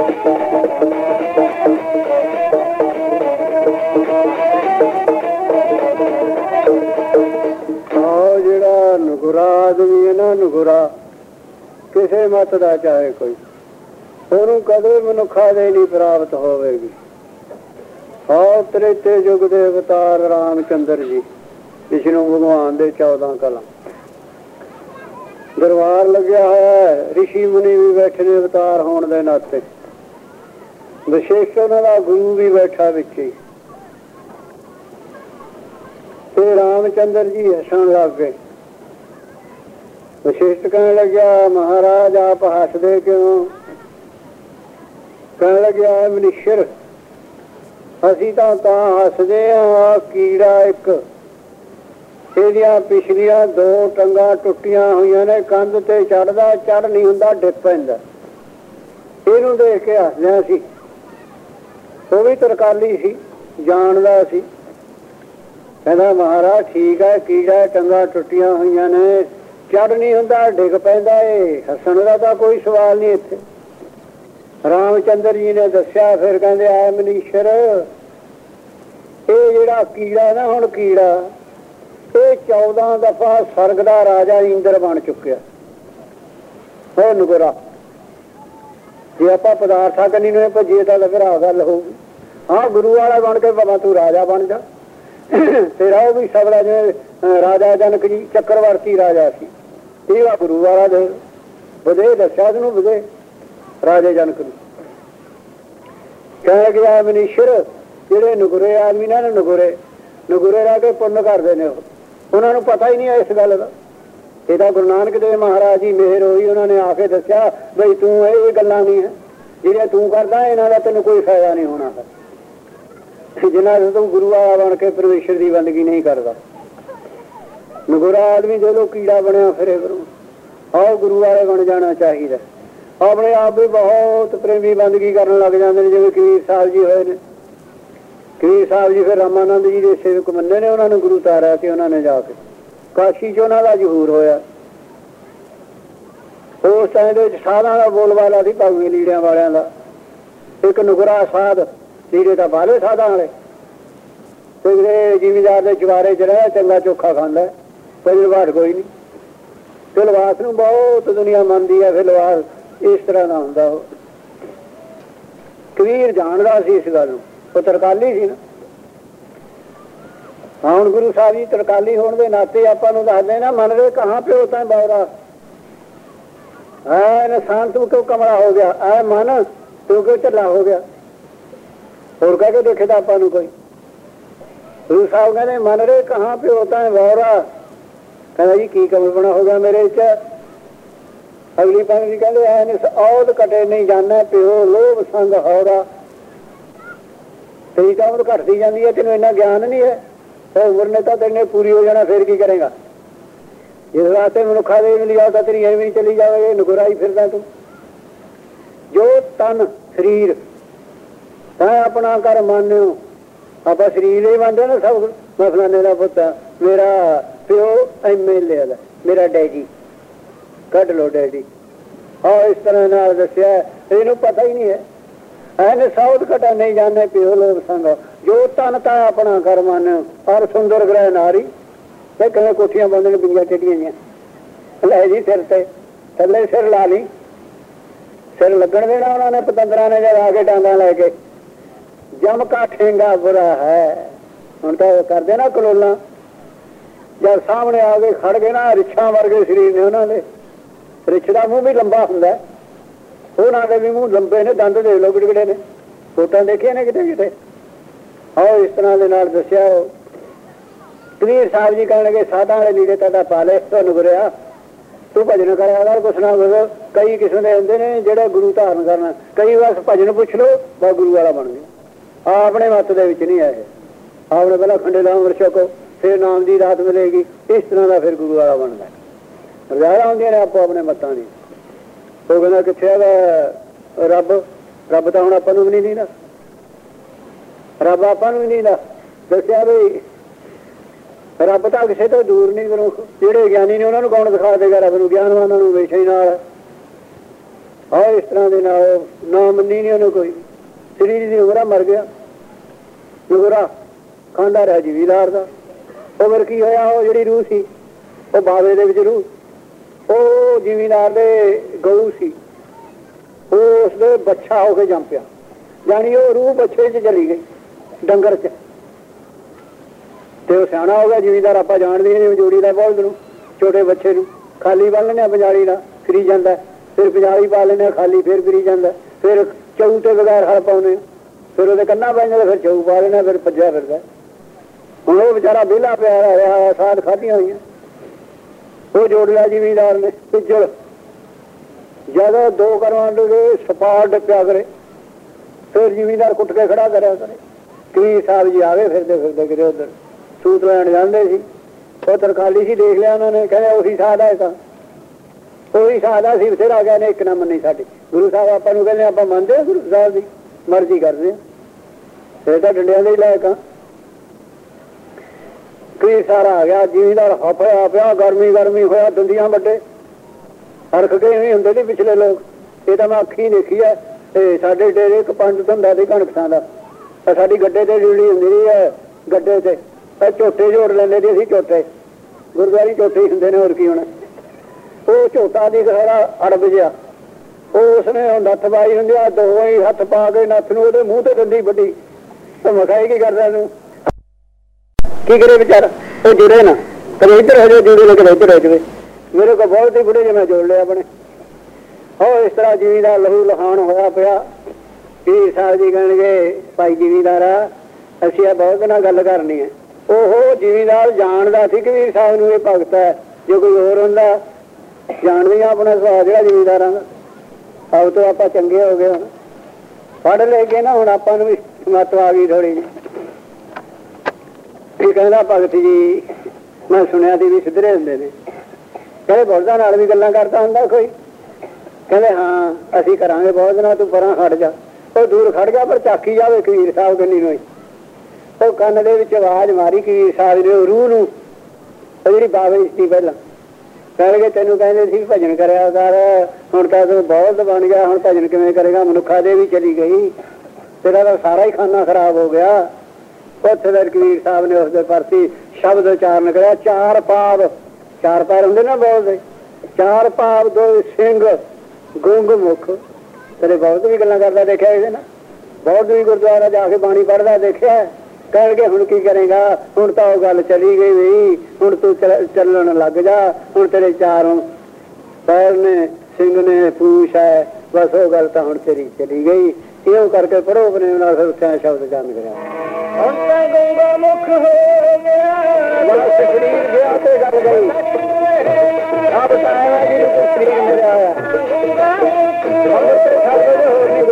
ਜਿਹੜਾ ਨਗੁਰਾ ਆਦਮੀ ਹੈ ਨਾ, ਨਗੁਰਾ ਕਿਸੇ ਮਤ ਦਾ ਚਾਹੇ ਕੋਈ, ਉਹਨੂੰ ਕਦੇ ਮਨੁੱਖਾ ਦੇ ਨਹੀਂ ਪ੍ਰਾਪਤ ਹੋਵੇਗੀ। ਆਹ ਤ੍ਰੇਤੇ ਯੁੱਗ ਦੇ ਅਵਤਾਰ ਰਾਮ ਚੰਦਰ ਜੀ, ਵਿਸ਼ਨੂੰ ਭਗਵਾਨ ਦੇ 14 ਕਲਾਂ, ਦਰਬਾਰ ਲੱਗਿਆ ਹੋਇਆ, ਰਿਸ਼ੀ ਮੁਨੀ ਵੀ ਬੈਠੇ ਨੇ ਅਵਤਾਰ ਹੋਣ ਦੇ ਨਾਤੇ, ਵਿਸ਼ੇਸ਼ ਉਹਨਾਂ ਦਾ ਗੁਰੂ ਵੀ ਬੈਠਾ ਵਿੱਚ ਹੀ। ਤੇ ਰਾਮ ਚੰਦਰ ਜੀ ਹੱਸਣ ਲੱਗ ਗਏ। ਵਿਸ਼ੇਸ਼ ਕਹਿਣ ਲੱਗਿਆ, ਮਹਾਰਾਜ ਆਪ ਹੱਸਦੇ ਕਿਉਂ? ਕਹਿਣ ਲੱਗਿਆ, ਮਨੀਸ਼ਰ ਅਸੀਂ ਤਾਂ ਹੱਸਦੇ ਹਾਂ, ਕੀੜਾ ਇੱਕ, ਇਹਦੀਆਂ ਪਿਛਲੀਆਂ 2 ਟੰਗਾਂ ਟੁੱਟੀਆਂ ਹੋਈਆਂ ਨੇ, ਕੰਧ ਤੇ ਚੜਦਾ, ਚੜ ਨਹੀਂ ਹੁੰਦਾ, ਡਿੱਗ ਪੈਂਦਾ, ਇਹਨੂੰ ਦੇਖ ਕੇ ਹੱਸਦਿਆਂ ਸੀ। ਉਹ ਵੀ ਤਰਕਾਲੀ ਸੀ, ਜਾਣਦਾ ਸੀ। ਕਹਿੰਦਾ ਮਹਾਰਾਜ ਠੀਕ ਹੈ, ਕੀੜਾ, ਟੰਗਾਂ ਟੁੱਟੀਆਂ ਹੋਈਆਂ ਨੇ, ਚੜ ਨਹੀਂ ਹੁੰਦਾ, ਡਿੱਗ ਪੈਂਦਾ, ਇਹ ਹੱਸਣ ਦਾ ਤਾਂ ਕੋਈ ਸਵਾਲ ਨਹੀਂ ਇੱਥੇ। ਰਾਮ ਚੰਦਰ ਜੀ ਨੇ ਦੱਸਿਆ। ਫਿਰ ਕਹਿੰਦੇ ਆ ਮਨੀਸ਼ਰ, ਇਹ ਜਿਹੜਾ ਕੀੜਾ ਨਾ, ਹੁਣ ਕੀੜਾ ਇਹ 14 ਦਫਾ ਸਰਗ ਦਾ ਰਾਜਾ ਇੰਦਰ ਬਣ ਚੁੱਕਿਆ। ਉਹ ਨਗੁਰਾ ਜੇ ਆਪਾਂ ਪਦਾਰਥਾਂ ਕੰਨੀ ਨੂੰ ਭੱਜੀਏ ਤਾਂ ਫਿਰ ਆ ਗੱਲ ਹੋਊਗੀ। ਹਾਂ, ਗੁਰੂ ਵਾਲਾ ਬਣ ਕੇ ਭਾਵੇਂ ਤੂੰ ਰਾਜਾ ਬਣ ਜਾ, ਤੇਰਾ ਉਹ ਵੀ ਸਬਲਾ, ਜਿਵੇਂ ਰਾਜਾ ਜਨਕ ਜੀ ਚੱਕਰਵਰਤੀ ਰਾਜਾ ਸੀ, ਇਹ ਵਾ ਗੁਰੂ ਵਾਲਾ ਦੇ ਵਧੇ ਦੱਸਿਆ ਤੈਨੂੰ, ਵਧੇ ਰਾਜੇ ਜਨਕ ਨੂੰ। ਕਹਿ ਗਿਆ ਮਨੀਸ਼ਰ, ਜਿਹੜੇ ਨਗੁਰੇ ਆਦਮੀ ਨੇ, ਨਗੁਰੇ ਰਹਿ ਕੇ ਪੁੰਨ ਕਰਦੇ ਨੇ, ਉਹਨਾਂ ਨੂੰ ਪਤਾ ਹੀ ਨਹੀਂ ਹੈ ਇਸ ਗੱਲ ਦਾ। ਇਹਦਾ ਗੁਰੂ ਨਾਨਕ ਦੇਵ ਮਹਾਰਾਜ ਜੀ ਮਿਹਰ ਹੋਈ, ਉਹਨਾਂ ਨੇ ਆ ਕੇ ਦੱਸਿਆ ਬਈ ਤੂੰ ਇਹ ਗੱਲਾਂ ਨਹੀਂ ਹੈ ਜਿਹੜੀਆਂ ਤੂੰ ਕਰਦਾ, ਇਹਨਾਂ ਦਾ ਤੈਨੂੰ ਕੋਈ ਫਾਇਦਾ ਨਹੀਂ ਹੋਣਾ, ਜਿਨ੍ਹਾਂ ਦਾ ਤੂੰ ਗੁਰੂ ਵਾਲਾ ਬਣ ਕੇ ਪਰਮੇਸ਼ਰ ਦੀ ਬੰਦਗੀ ਨਹੀਂ ਕਰਦਾ। ਨਗੁਰਾ ਆਦਮੀ ਜਦੋਂ ਕੀੜਾ ਬਣਿਆ ਫਿਰੇ ਫਿਰੂ, ਆਓ ਗੁਰੂ ਵਾਲੇ ਬਣ ਜਾਣਾ ਚਾਹੀਦਾ। ਆਪਣੇ ਆਪ ਵੀ ਬਹੁਤ ਪ੍ਰੇਮੀ ਬੰਦਗੀ ਕਰਨ ਲੱਗ ਜਾਂਦੇ ਨੇ, ਜਿਵੇਂ ਕਬੀਰ ਸਾਹਿਬ ਜੀ ਹੋਏ ਨੇ। ਕਬੀਰ ਸਾਹਿਬ ਜੀ ਫਿਰ ਰਾਮਾਨੰਦ ਜੀ ਦੇ ਸੇਵਕ ਮੰਨੇ ਨੇ, ਉਹਨਾਂ ਨੂੰ ਗੁਰੂ ਤਾਰਿਆ ਤੇ ਉਹਨਾਂ ਨੇ ਜਾ ਕੇ ਕਾਸ਼ੀ 'ਚ ਉਹਨਾਂ ਦਾ ਜ਼ਹੂਰ ਹੋਇਆ। ਉਸ ਟਾਈਮ ਦੇ ਵਿੱਚ ਸਾਧਾਂ ਦਾ ਬੋਲਬਾਲਾ ਸੀ, ਭਾਵੇਂ ਲੀੜਿਆਂ ਵਾਲਿਆਂ ਦਾ। ਇੱਕ ਨਗੁਰਾ ਸਾਧ, ਲੀੜੇ ਤਾਂ ਬਾਲੇ ਸਾਧਾਂ ਵਾਲੇ, ਤੇ ਜਿਹੜੇ ਜ਼ਿਮੀਦਾਰ ਦੇ ਚੁਬਾਰੇ 'ਚ ਰਹਿ ਚੰਗਾ ਚੋਖਾ ਖਾਂਦਾ, ਕੋਈ ਲਿਵਾਸ ਕੋਈ ਨਹੀਂ। ਤੇ ਲਿਵਾਸ ਨੂੰ ਬਹੁਤ ਦੁਨੀਆ ਮੰਨਦੀ ਹੈ, ਫਿਰ ਲਿਵਾਸ ਇਸ ਤਰ੍ਹਾਂ ਦਾ ਹੁੰਦਾ। ਉਹ ਕਬੀਰ ਜਾਣਦਾ ਸੀ ਇਸ ਗੱਲ ਨੂੰ, ਉਹ ਤਰਕਾਲੀ ਸੀ ਨਾ। ਹਾਂ, ਹੁਣ ਗੁਰੂ ਸਾਹਿਬ ਜੀ ਤਰਕਾਲੀ ਹੋਣ ਦੇ ਨਾਤੇ ਆਪਾਂ ਨੂੰ ਦੱਸਦੇ ਨਾ, ਮਨ ਦੇ ਕਹਾਂ ਪਿਓ ਤਾਂ ਬੌਰਾ, ਇਨਸਾਨ ਤੂੰ ਕਿਉਂ ਕਮਲਾ ਹੋ ਗਿਆ, ਐ ਮਨ ਤੂੰ ਕਿਉਂ ਝੱਲਾ ਹੋ ਗਿਆ। ਹੋਰ ਕਹਿ ਕੇ ਦੇਖੇ ਤਾਂ ਆਪਾਂ ਨੂੰ ਕੋਈ। ਗੁਰੂ ਸਾਹਿਬ ਕਹਿੰਦੇ ਮਨ ਰੇ ਕਹਾਂ ਪਿਓ ਤਾਂ ਬੌਰਾ, ਕਹਿੰਦਾ ਜੀ ਕੀ ਕਮਲਪਣਾ ਹੋ ਗਿਆ ਮੇਰੇ 'ਚ। ਅਗਲੀ ਪੰਗਤੀ ਕਹਿੰਦੇ ਐ ਔਦ ਕਟੇ ਨਹੀਂ ਜਾਣਾ ਪਿਓ, ਲੋਭ ਸੰਗ ਹੌਰਾ। ਤੇਰੀ ਤਾਂ ਉਮਰ ਘਟਦੀ ਜਾਂਦੀ ਹੈ, ਤੈਨੂੰ ਇੰਨਾ ਗਿਆਨ ਨਹੀਂ ਹੈ। ਉਮਰ ਨੇ ਤਾਂ ਤੈਨੇ ਪੂਰੀ ਹੋ ਜਾਣਾ, ਫਿਰ ਕੀ ਕਰੇਗਾ। ਜਿਸ ਵਾਸਤੇ ਮਨੁੱਖਾ ਦੇ ਮਿਲੀ ਜਾਓ ਤਾਂ ਤੇਰੀ ਐਵੇਂ ਨਹੀਂ ਚਲੀ ਜਾਵੇਗੀ, ਨਗੁਰਾ ਹੀ ਫਿਰਦਾ ਤੂੰ। ਜੋ ਤਨ ਸਰੀਰ ਤਾਂ ਆਪਣਾ ਕਰ ਮੰਨਿਓ, ਆਪਾਂ ਸਰੀਰ ਹੀ ਮੰਨਦੇ ਨਾ ਸਭ। ਮੈਂ ਫਲਾਣੇ ਦਾ ਪੁੱਤ, ਮੇਰਾ ਪਿਓ MLA ਦਾ, ਮੇਰਾ ਡੈਡੀ, ਕੱਢ ਲਓ ਡੈਡੀ। ਆਹ ਇਸ ਤਰ੍ਹਾਂ ਨਾਲ ਦੱਸਿਆ, ਇਹਨੂੰ ਪਤਾ ਹੀ ਨਹੀਂ ਹੈ। ਐਨੇ ਸੌਦ ਘਟਾ ਨਹੀਂ ਜਾਣੇ ਪਿਓ ਲੋਕ ਸੰਗ, ਜੋ ਤਨ ਤਾਂ ਆਪਣਾ ਕਰ ਮੰਨ। ਪਰ ਸੁੰਦਰ ਗ੍ਰਹਿ ਨਾਰੀ, ਤੇ ਕਿਵੇਂ ਕੋਠੀਆਂ ਬੰਦੇ ਨੇ ਬਿੰਗੀਆਂ ਟੇਡੀਆਂ ਜੀਆਂ, ਲੈ ਜੀ ਸਿਰ ਤੇ ਥੱਲੇ ਸਿਰ ਲਾ ਲਈ, ਸਿਰ ਲੱਗਣ ਦੇਣਾ ਉਹਨਾਂ ਨੇ ਪਤੰਦਰਾਂ ਨੇ, ਜਦ ਆ ਕੇ ਡਾਂਗਾ ਲੈ ਕੇ। ਜਮ ਕਾ ਠੇਂਗਾ ਬੁਰਾ ਹੈ, ਹੁਣ ਤਾਂ ਕਰਦੇ ਨਾ ਕਲੋਲਾਂ, ਜਦ ਸਾਹਮਣੇ ਆ ਕੇ ਖੜ ਗਏ ਨਾ, ਰਿਛਾਂ ਵਰਗੇ ਸਰੀਰ ਨੇ ਉਹਨਾਂ ਦੇ। ਰਿਛ ਦਾ ਮੂੰਹ ਵੀ ਲੰਬਾ ਹੁੰਦਾ, ਉਹਨਾਂ ਦੇ ਵੀ ਮੂੰਹ ਲੰਬੇ ਨੇ, ਦੰਦ ਦੇਖ ਲਓ ਕਿਹੜੇ ਨੇ, ਫੋਟਾਂ ਦੇਖੀਆਂ ਨੇ ਕਿਤੇ ਕਿਤੇ। ਆਓ ਇਸ ਤਰ੍ਹਾਂ ਦੇ ਨਾਲ ਦੱਸਿਆ। ਕਬੀਰ ਸਾਹਿਬ ਜੀ ਕਹਿਣ ਲੱਗੇ ਸਾਧਾਂ ਵਾਲੇ ਲੀੜੇ ਤੁਹਾਡਾ ਪਾ ਲੈ, ਤੁਹਾਨੂੰ ਗੁਰਿਆ ਤੂੰ ਭਜਨ ਕਰਿਆ ਕਰ, ਕੁਛ ਨਾ ਕੁਛ। ਕਈ ਕਿਸਮ ਦੇ ਹੁੰਦੇ ਨੇ ਜਿਹੜੇ ਗੁਰੂ ਧਾਰਨ ਕਰਨਾ, ਕਈ ਬਸ ਭਜਨ ਪੁੱਛ ਲਓ ਬਸ ਗੁਰੂ ਵਾਲਾ ਬਣ ਗਿਆ। ਆਪਣੇ ਮੱਤ ਦੇ ਵਿੱਚ ਨਹੀਂ ਆਏ। ਆਪਣੇ ਪਹਿਲਾਂ ਖੰਡੇ ਦਾ ਅੰਮ੍ਰਿਤ ਛਕੋ, ਫਿਰ ਨਾਮ ਦੀ ਰਾਤ ਮਿਲੇਗੀ, ਇਸ ਤਰ੍ਹਾਂ ਦਾ ਫਿਰ ਗੁਰੂ ਵਾਲਾ ਬਣਦਾ। ਰਜ਼ਾਰਾ ਹੁੰਦੀਆਂ ਨੇ ਆਪੋ ਆਪਣੇ ਮੱਤਾਂ ਦੀ। ਉਹ ਕਹਿੰਦਾ ਕਿੱਥੇ ਹੈਗਾ ਰੱਬ? ਰੱਬ ਤਾਂ ਹੁਣ ਆਪਾਂ ਨੂੰ ਵੀ ਨਹੀਂ ਦਿੰਦਾ, ਰੱਬ ਆਪਾਂ ਨੂੰ ਵੀ ਨਹੀਂ ਦਿੰਦਾ। ਦੱਸਿਆ ਬਈ ਰੱਬ ਤਾਂ ਕਿਸੇ ਤੋਂ ਦੂਰ ਨਹੀਂ। ਜਿਹੜੇ ਗਿਆਨੀ ਨੇ ਉਹਨਾਂ ਨੂੰ ਕੌਣ ਦਿਖਾ ਦੇਗਾ ਰੱਬ ਨੂੰ? ਗਿਆਨਵਾਨਾਂ ਨੂੰ ਵੇਸ਼ੇ ਨਾਲ। ਹਾਂ ਇਸ ਤਰ੍ਹਾਂ ਦੇ ਨਾਲ ਨਾ ਮੰਨੀ ਨਹੀਂ ਉਹਨੂੰ ਕੋਈ। ਸਰੀਰ ਦੀ ਉਮਰਾ ਮਰ ਗਿਆ, ਨੁਗਰਾ ਖਾਂਦਾ ਰਿਹਾ ਜ਼ਿਮੀਦਾਰ ਦਾ। ਉਹ ਫਿਰ ਕੀ ਹੋਇਆ, ਉਹ ਜਿਹੜੀ ਰੂਹ ਸੀ ਉਹ ਬਾਵੇ ਦੇ ਵਿੱਚ ਰੂਹ, ਉਹ ਜ਼ਿਮੀਦਾਰ ਦੇ ਗਊ ਸੀ, ਉਹ ਉਸਦੇ ਬੱਚਾ ਹੋ ਕੇ ਜੰਮ ਪਿਆ। ਜਾਣੀ ਉਹ ਰੂਹ ਬੱਚੇ 'ਚ ਚਲੀ ਗਈ, ਡੰਗਰ 'ਚ, ਤੇ ਉਹ ਸਿਆਣਾ ਹੋ ਗਿਆ ਜ਼ਿਮੀਦਾਰ। ਆਪਾਂ ਜਾਣਦੇ ਨਹੀਂ ਜੋੜੀ ਦਾ ਬੋਲਦ ਨੂੰ, ਛੋਟੇ ਬੱਚੇ ਨੂੰ ਖਾਲੀ ਬੰਨ ਲੈਂਦੇ ਪੰਜਾਲੀ ਨਾਲ, ਫਿਰੀ ਜਾਂਦਾ, ਫਿਰ ਪੰਜਾਲੀ ਪਾ ਲੈਂਦੇ ਖਾਲੀ, ਫਿਰ ਫਿਰੀ ਜਾਂਦਾ, ਫਿਰ ਚਊ ਤੇ ਬਗੈਰ ਹਲ ਪਾਉਂਦੇ, ਫਿਰ ਉਹਦੇ ਕੰਨਾਂ ਪੈ ਜਾਂਦਾ, ਫਿਰ ਚਊ ਪਾ ਲੈਣਾ, ਫਿਰ ਭੱਜਿਆ ਫਿਰਦਾ। ਹੁਣ ਉਹ ਵਿਚਾਰਾ ਵਿਹਲਾ ਪਿਆ ਰਿਹਾ, ਸਾਧ ਖਾਧੀਆਂ ਹੋਈਆਂ। ਉਹ ਜੋੜ ਲਿਆ ਜ਼ਿਮੀਦਾਰ ਨੇ ਪਿੱਜਲ, ਜਦੋਂ 2 ਕਰਵਾਂ ਦੇ ਸਪਾਟ ਡੱਪਿਆ ਕਰੇ, ਫਿਰ ਜ਼ਿਮੀਦਾਰ ਕੁੱਟ ਕੇ ਖੜਾ ਕਰਿਆ ਕਰੇ। ਕਬੀਰ ਸਾਹਿਬ ਜੀ ਆਵੇ ਫਿਰਦੇ ਫਿਰਦੇ ਕਿਤੇ ਉੱਧਰ ਸੂਤ ਲੈਣ ਜਾਂਦੇ ਸੀ, ਉਹ ਤਰਕਾਲੀ ਸੀ, ਦੇਖ ਲਿਆ ਉਹਨਾਂ ਨੇ, ਕਹਿੰਦੇ ਉਹੀ ਸਾਧ ਹੈ, ਤਾਂ ਉਹੀ ਸਾਧ ਆ। ਸੀ ਬਥੇਰਾ ਗਏ ਨੇ, ਇੱਕ ਨਾ ਮੰਨੀ ਸਾਡੀ। ਗੁਰੂ ਸਾਹਿਬ ਆਪਾਂ ਨੂੰ ਕਹਿੰਦੇ ਆਪਾਂ ਮੰਨਦੇ ਹਾਂ, ਗੁਰੂ ਸਾਹਿਬ ਦੀ ਮਰਜ਼ੀ ਕਰਦੇ ਹਾਂ, ਫਿਰ ਤਾਂ ਡੰਡਿਆਂ ਦੇ ਹੀ ਲਾਇਕ ਆ। ਕਈ ਸਾਰਾ ਆ ਗਿਆ, ਜ਼ਿਮੀਦਾਰ ਹਫਿਆ ਪਿਆ, ਗਰਮੀ ਗਰਮੀ ਹੋਇਆ, ਦੰਦੀਆਂ ਵੱਡੇ ਹਰਖ ਕੇ ਨਹੀਂ ਹੁੰਦੇ ਸੀ ਪਿਛਲੇ ਲੋਕ। ਇਹ ਤਾਂ ਮੈਂ ਅੱਖੀਂ ਦੇਖੀ ਹੈ। ਤੇ ਸਾਡੇ ਡੇਰੇ ਇੱਕ ਪੰਜ ਹੁੰਦਾ ਸੀ ਕਣਕਾਂ ਦਾ, ਸਾਡੀ ਗੱਡੇ ਤੇ ਡਿਊਟੀ ਹੁੰਦੀ ਰਹੀ ਹੈ। ਗੱਡੇ ਤੇ ਝੋਟੇ ਜੋੜ ਲੈਂਦੇ ਸੀ ਅਸੀਂ, ਝੋਟੇ ਗੁਰਦੁਆਰੇ ਝੋਟੇ ਹੀ ਹੁੰਦੇ ਨੇ, ਹੋਰ ਕੀ ਹੋਣਾ। ਉਹ ਝੋਟਾ ਦੀ ਸਾਰਾ ਅੜਬ ਜਿਹਾ, ਉਹ ਉਸਨੇ ਨੱਥ ਪਾਈ ਹੁੰਦੀ ਆ, ਦੋਵੇਂ ਹੀ ਹੱਥ ਪਾ ਕੇ ਨੱਥ ਨੂੰ ਉਹਦੇ ਮੂੰਹ ਤੇ ਦੰਦੀ ਵੱਡੀ। ਉਹ ਮਖਾਈ ਕੀ ਕਰਦਾ ਇਹਨੂੰ, ਕੀ ਕਰੇ ਵਿਚਾਰਾ, ਉਹ ਜੁੜੇ ਨਾ, ਕਦੇ ਇੱਧਰ ਹੋ ਜਾਵੇ ਜੁੜੇ ਨਾ, ਕਦੇ ਇੱਧਰ ਹੋ ਜਾਵੇ। ਮੇਰੇ ਕੋਲ ਬਹੁਤ ਹੀ ਬੁੜੇ ਜੇ ਮੈਂ ਜੋੜ ਲਿਆ ਆਪਣੇ। ਉਹ ਇਸ ਤਰ੍ਹਾਂ ਜ਼ਿਮੀਦਾਰ ਲਹੂ ਲਹਾਨ ਹੋਇਆ ਪਿਆ। ਪੀਰ ਸਾਹਿਬ ਜੀ ਕਹਿਣਗੇ ਭਾਈ ਜ਼ਿਮੀਦਾਰਾ, ਅਸੀਂ ਆ ਬਹੁਤ ਨਾਲ ਗੱਲ ਕਰਨੀ ਹੈ। ਉਹ ਜ਼ਿਮੀਦਾਰ ਜਾਣਦਾ ਸੀ ਕਿ ਪੀਰ ਸਾਹਿਬ ਨੂੰ ਇਹ ਭਗਤ ਹੈ। ਜੇ ਕੋਈ ਹੋਰ ਹੁੰਦਾ, ਜਾਣਦੇ ਆ ਆਪਣਾ ਸੁਭਾਅ ਜਿਹੜਾ ਜ਼ਿਮੀਦਾਰਾਂ ਦਾ, ਆਪ ਤੋਂ ਆਪਾਂ ਚੰਗੇ ਹੋ ਗਏ, ਹੁਣ ਪੜ੍ਹ ਲੈ ਕੇ ਨਾ, ਹੁਣ ਆਪਾਂ ਨੂੰ ਵੀ ਮੱਤ ਆ ਗਈ ਥੋੜ੍ਹੀ ਜਿਹੀ। ਇਹ ਕਹਿੰਦਾ ਭਗਤ ਜੀ ਮੈਂ ਸੁਣਿਆ ਸੀ ਵੀ ਸਿੱਧਰੇ ਹੁੰਦੇ ਨੇ, ਕਹਿੰਦੇ ਬੋਲਦਾਂ ਨਾਲ ਵੀ ਗੱਲਾਂ ਕਰਦਾ ਹੁੰਦਾ ਕੋਈ? ਕਹਿੰਦੇ ਹਾਂ ਅਸੀਂ ਕਰਾਂਗੇ ਬਹੁਤ ਨਾਲ, ਤੂੰ ਪਰਾਂ ਖੜ ਜਾ। ਉਹ ਦੂਰ ਖੜ ਗਿਆ, ਪਰ ਚਾਕੀ ਜਾਵੇ ਕਬੀਰ ਸਾਹਿਬ ਕੰਨੀ ਨੂੰ। ਉਹ ਕੰਨ ਦੇ ਵਿੱਚ ਆਵਾਜ਼ ਮਾਰੀ ਕਬੀਰ ਸਾਹਿਬ ਨੇ, ਰੂਹ ਨੂੰ, ਉਹ ਜਿਹੜੀ ਬਾਵੇ ਸੀ ਪਹਿਲਾਂ, ਕਹਿਣਗੇ ਤੈਨੂੰ ਕਹਿੰਦੇ ਸੀ ਭਜਨ ਕਰਿਆ ਕਰ, ਹੁਣ ਤਾਂ ਤੂੰ ਬਹੁਤ ਬਣ ਗਿਆ, ਹੁਣ ਭਜਨ ਕਿਵੇਂ ਕਰੇਗਾ? ਮਨੁੱਖਾ ਦੇ ਵੀ ਚਲੀ ਗਈ, ਤੇਰਾ ਤਾਂ ਸਾਰਾ ਹੀ ਖਾਨਾ ਖਰਾਬ ਹੋ ਗਿਆ। ਉੱਥੇ ਫਿਰ ਕਬੀਰ ਸਾਹਿਬ ਨੇ ਉਸਦੇ ਪ੍ਰਤੀ ਸ਼ਬਦ ਉਚਾਰਨ ਕਰਿਆ, 4 ਪਾਵ, 4 ਪੈਰ ਹੁੰਦੇ ਨਾ ਬੋਲਦੇ, 4 ਪਾਵ 2 ਸਿੰਘ ਗੁੰਗ ਮੁਖ। ਤੇਰੇ ਬਹੁਤ ਵੀ ਗੱਲਾਂ ਕਰਦਾ ਦੇਖਿਆ ਇਹਦੇ ਨਾਲ, ਬਹੁਤ ਵੀ ਗੁਰਦੁਆਰਾ ਜਾ ਕੇ ਬਾਣੀ ਪੜ੍ਹਦਾ ਦੇਖਿਆ। ਕਹਿਣਗੇ ਹੁਣ ਕੀ ਕਰੇਗਾ? ਹੁਣ ਤਾਂ ਉਹ ਗੱਲ ਚਲੀ ਗਈ ਵੀ, ਹੁਣ ਤੂੰ ਚੱਲਣ ਲੱਗ ਜਾ, ਹੁਣ ਤੇਰੇ 4 ਪੈਰ ਨੇ, ਸਿੰਘ ਨੇ, ਪੂਛ ਹੈ, ਬਸ ਉਹ ਗੱਲ ਤਾਂ ਹੁਣ ਤੇਰੀ ਚਲੀ ਗਈ। ਇਉਂ ਕਰਕੇ ਪੜੋ ਆਪਣੇ ਨਾਲ, ਫਿਰ ਉੱਥੇ ਸ਼ਬਦ ਜਾਣ ਕਰਿਆ, ਹੁਣ ਤਾਂ ਗੰਗਾ ਮੁਖ ਹੋ ਗਿਆ, ਸਰੀਰ ਗਿਆ ਤੇ ਗੱਲ ਗਈ। ਆਪ ਤਾਂ ਜੀ ਸਰੀਰ ਮਿਲਿਆ ਹੋਇਆ, ਹੋਰ ਨਹੀਂ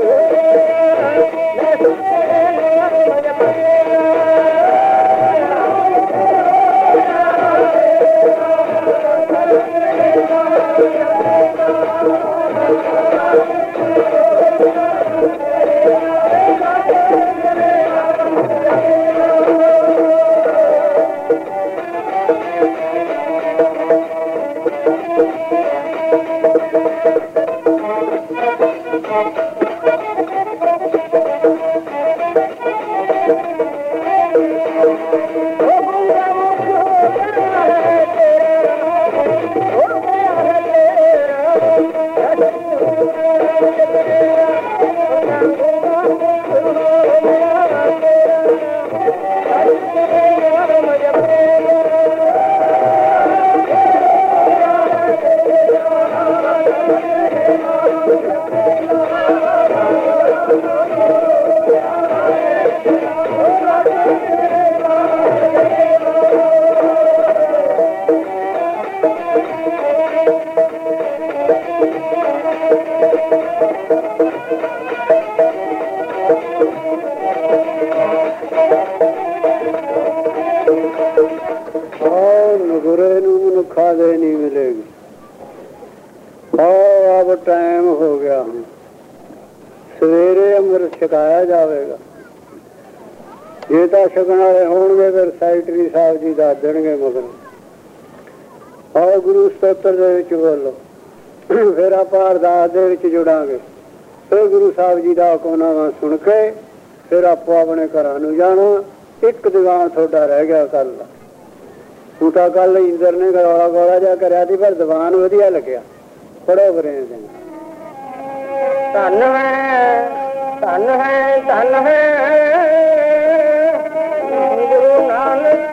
ਗੁਰੇ ਨੂੰ ਮਨੁੱਖਾ ਦੇ ਨਹੀਂ ਮਿਲੇਗੀ। ਆਹ ਅਬ ਟਾਈਮ ਹੋ ਗਿਆ, ਸਵੇਰੇ ਅੰਮ੍ਰਿਤ ਛਕਾਇਆ ਜਾਵੇਗਾ। ਜੇ ਤਾਂ ਛਕਣ ਵਾਲੇ ਹੋਣਗੇ ਫਿਰ ਸੈਕਟਰੀ ਸਾਹਿਬ ਜੀ ਦੱਸ ਦੇਣਗੇ। ਮਗਰ ਆਹ ਗੁਰੂ ਸਤੋਤਰ ਦੇ ਵਿੱਚ ਬੋਲੋ, ਫਿਰ ਆਪਾਂ ਅਰਦਾਸ ਦੇ ਵਿੱਚ ਜੁੜਾਂਗੇ। ਫਿਰ ਗੁਰੂ ਸਾਹਿਬ ਜੀ ਦਾ ਹੁਕਮਨਾਮਾ ਸੁਣ ਕੇ ਫਿਰ ਆਪੋ ਆਪਣੇ ਘਰਾਂ ਨੂੰ ਜਾਣਾ। ਇੱਕ ਦੀਵਾਨ ਤੁਹਾਡਾ ਰਹਿ ਗਿਆ ਕੱਲ ਦਾ। ਤੂੰ ਤਾਂ ਕੱਲ ਇੰਦਰ ਨੇ ਗੌਲਾ ਗੌਲਾ ਜਿਹਾ ਕਰਿਆ ਸੀ, ਪਰ ਦੀਵਾਨ ਵਧੀਆ ਲੱਗਿਆ। ਪੜੋ ਬਰੇ ਸਿੰਘ। ਧਨ ਹੈ ਧਨ ਹੈ ਧਨ ਹੈ ਗੁਰੂ ਨਾਨਕ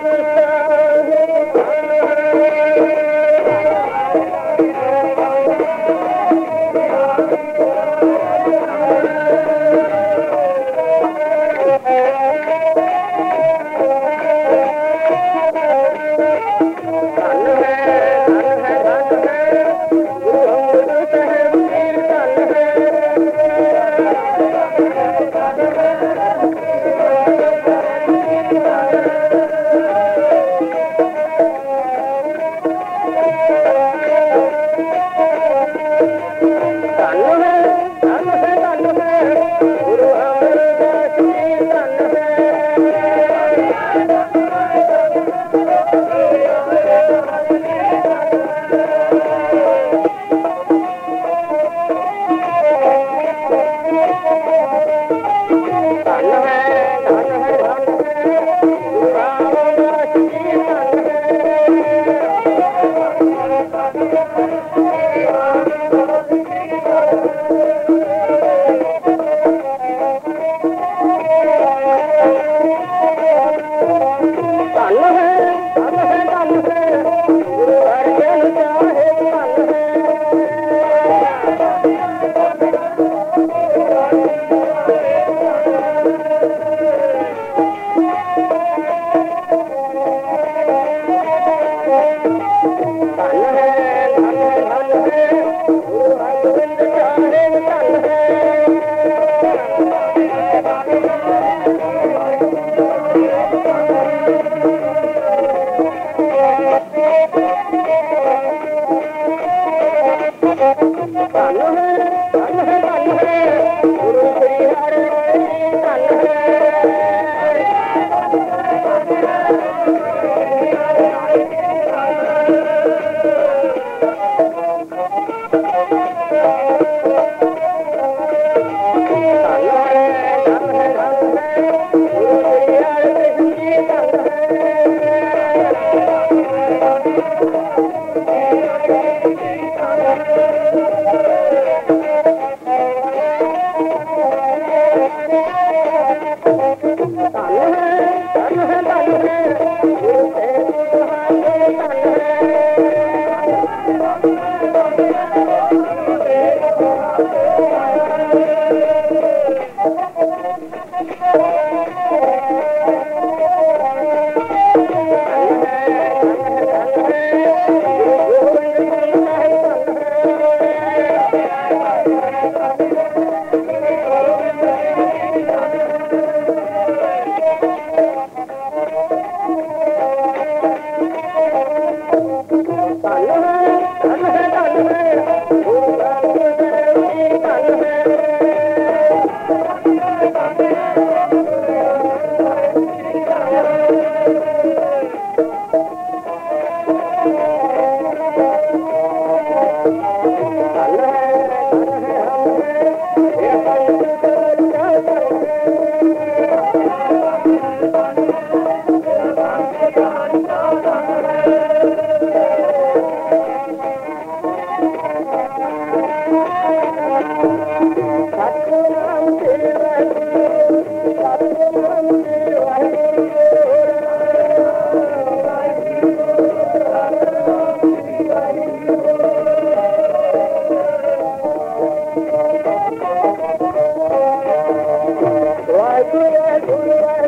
Guru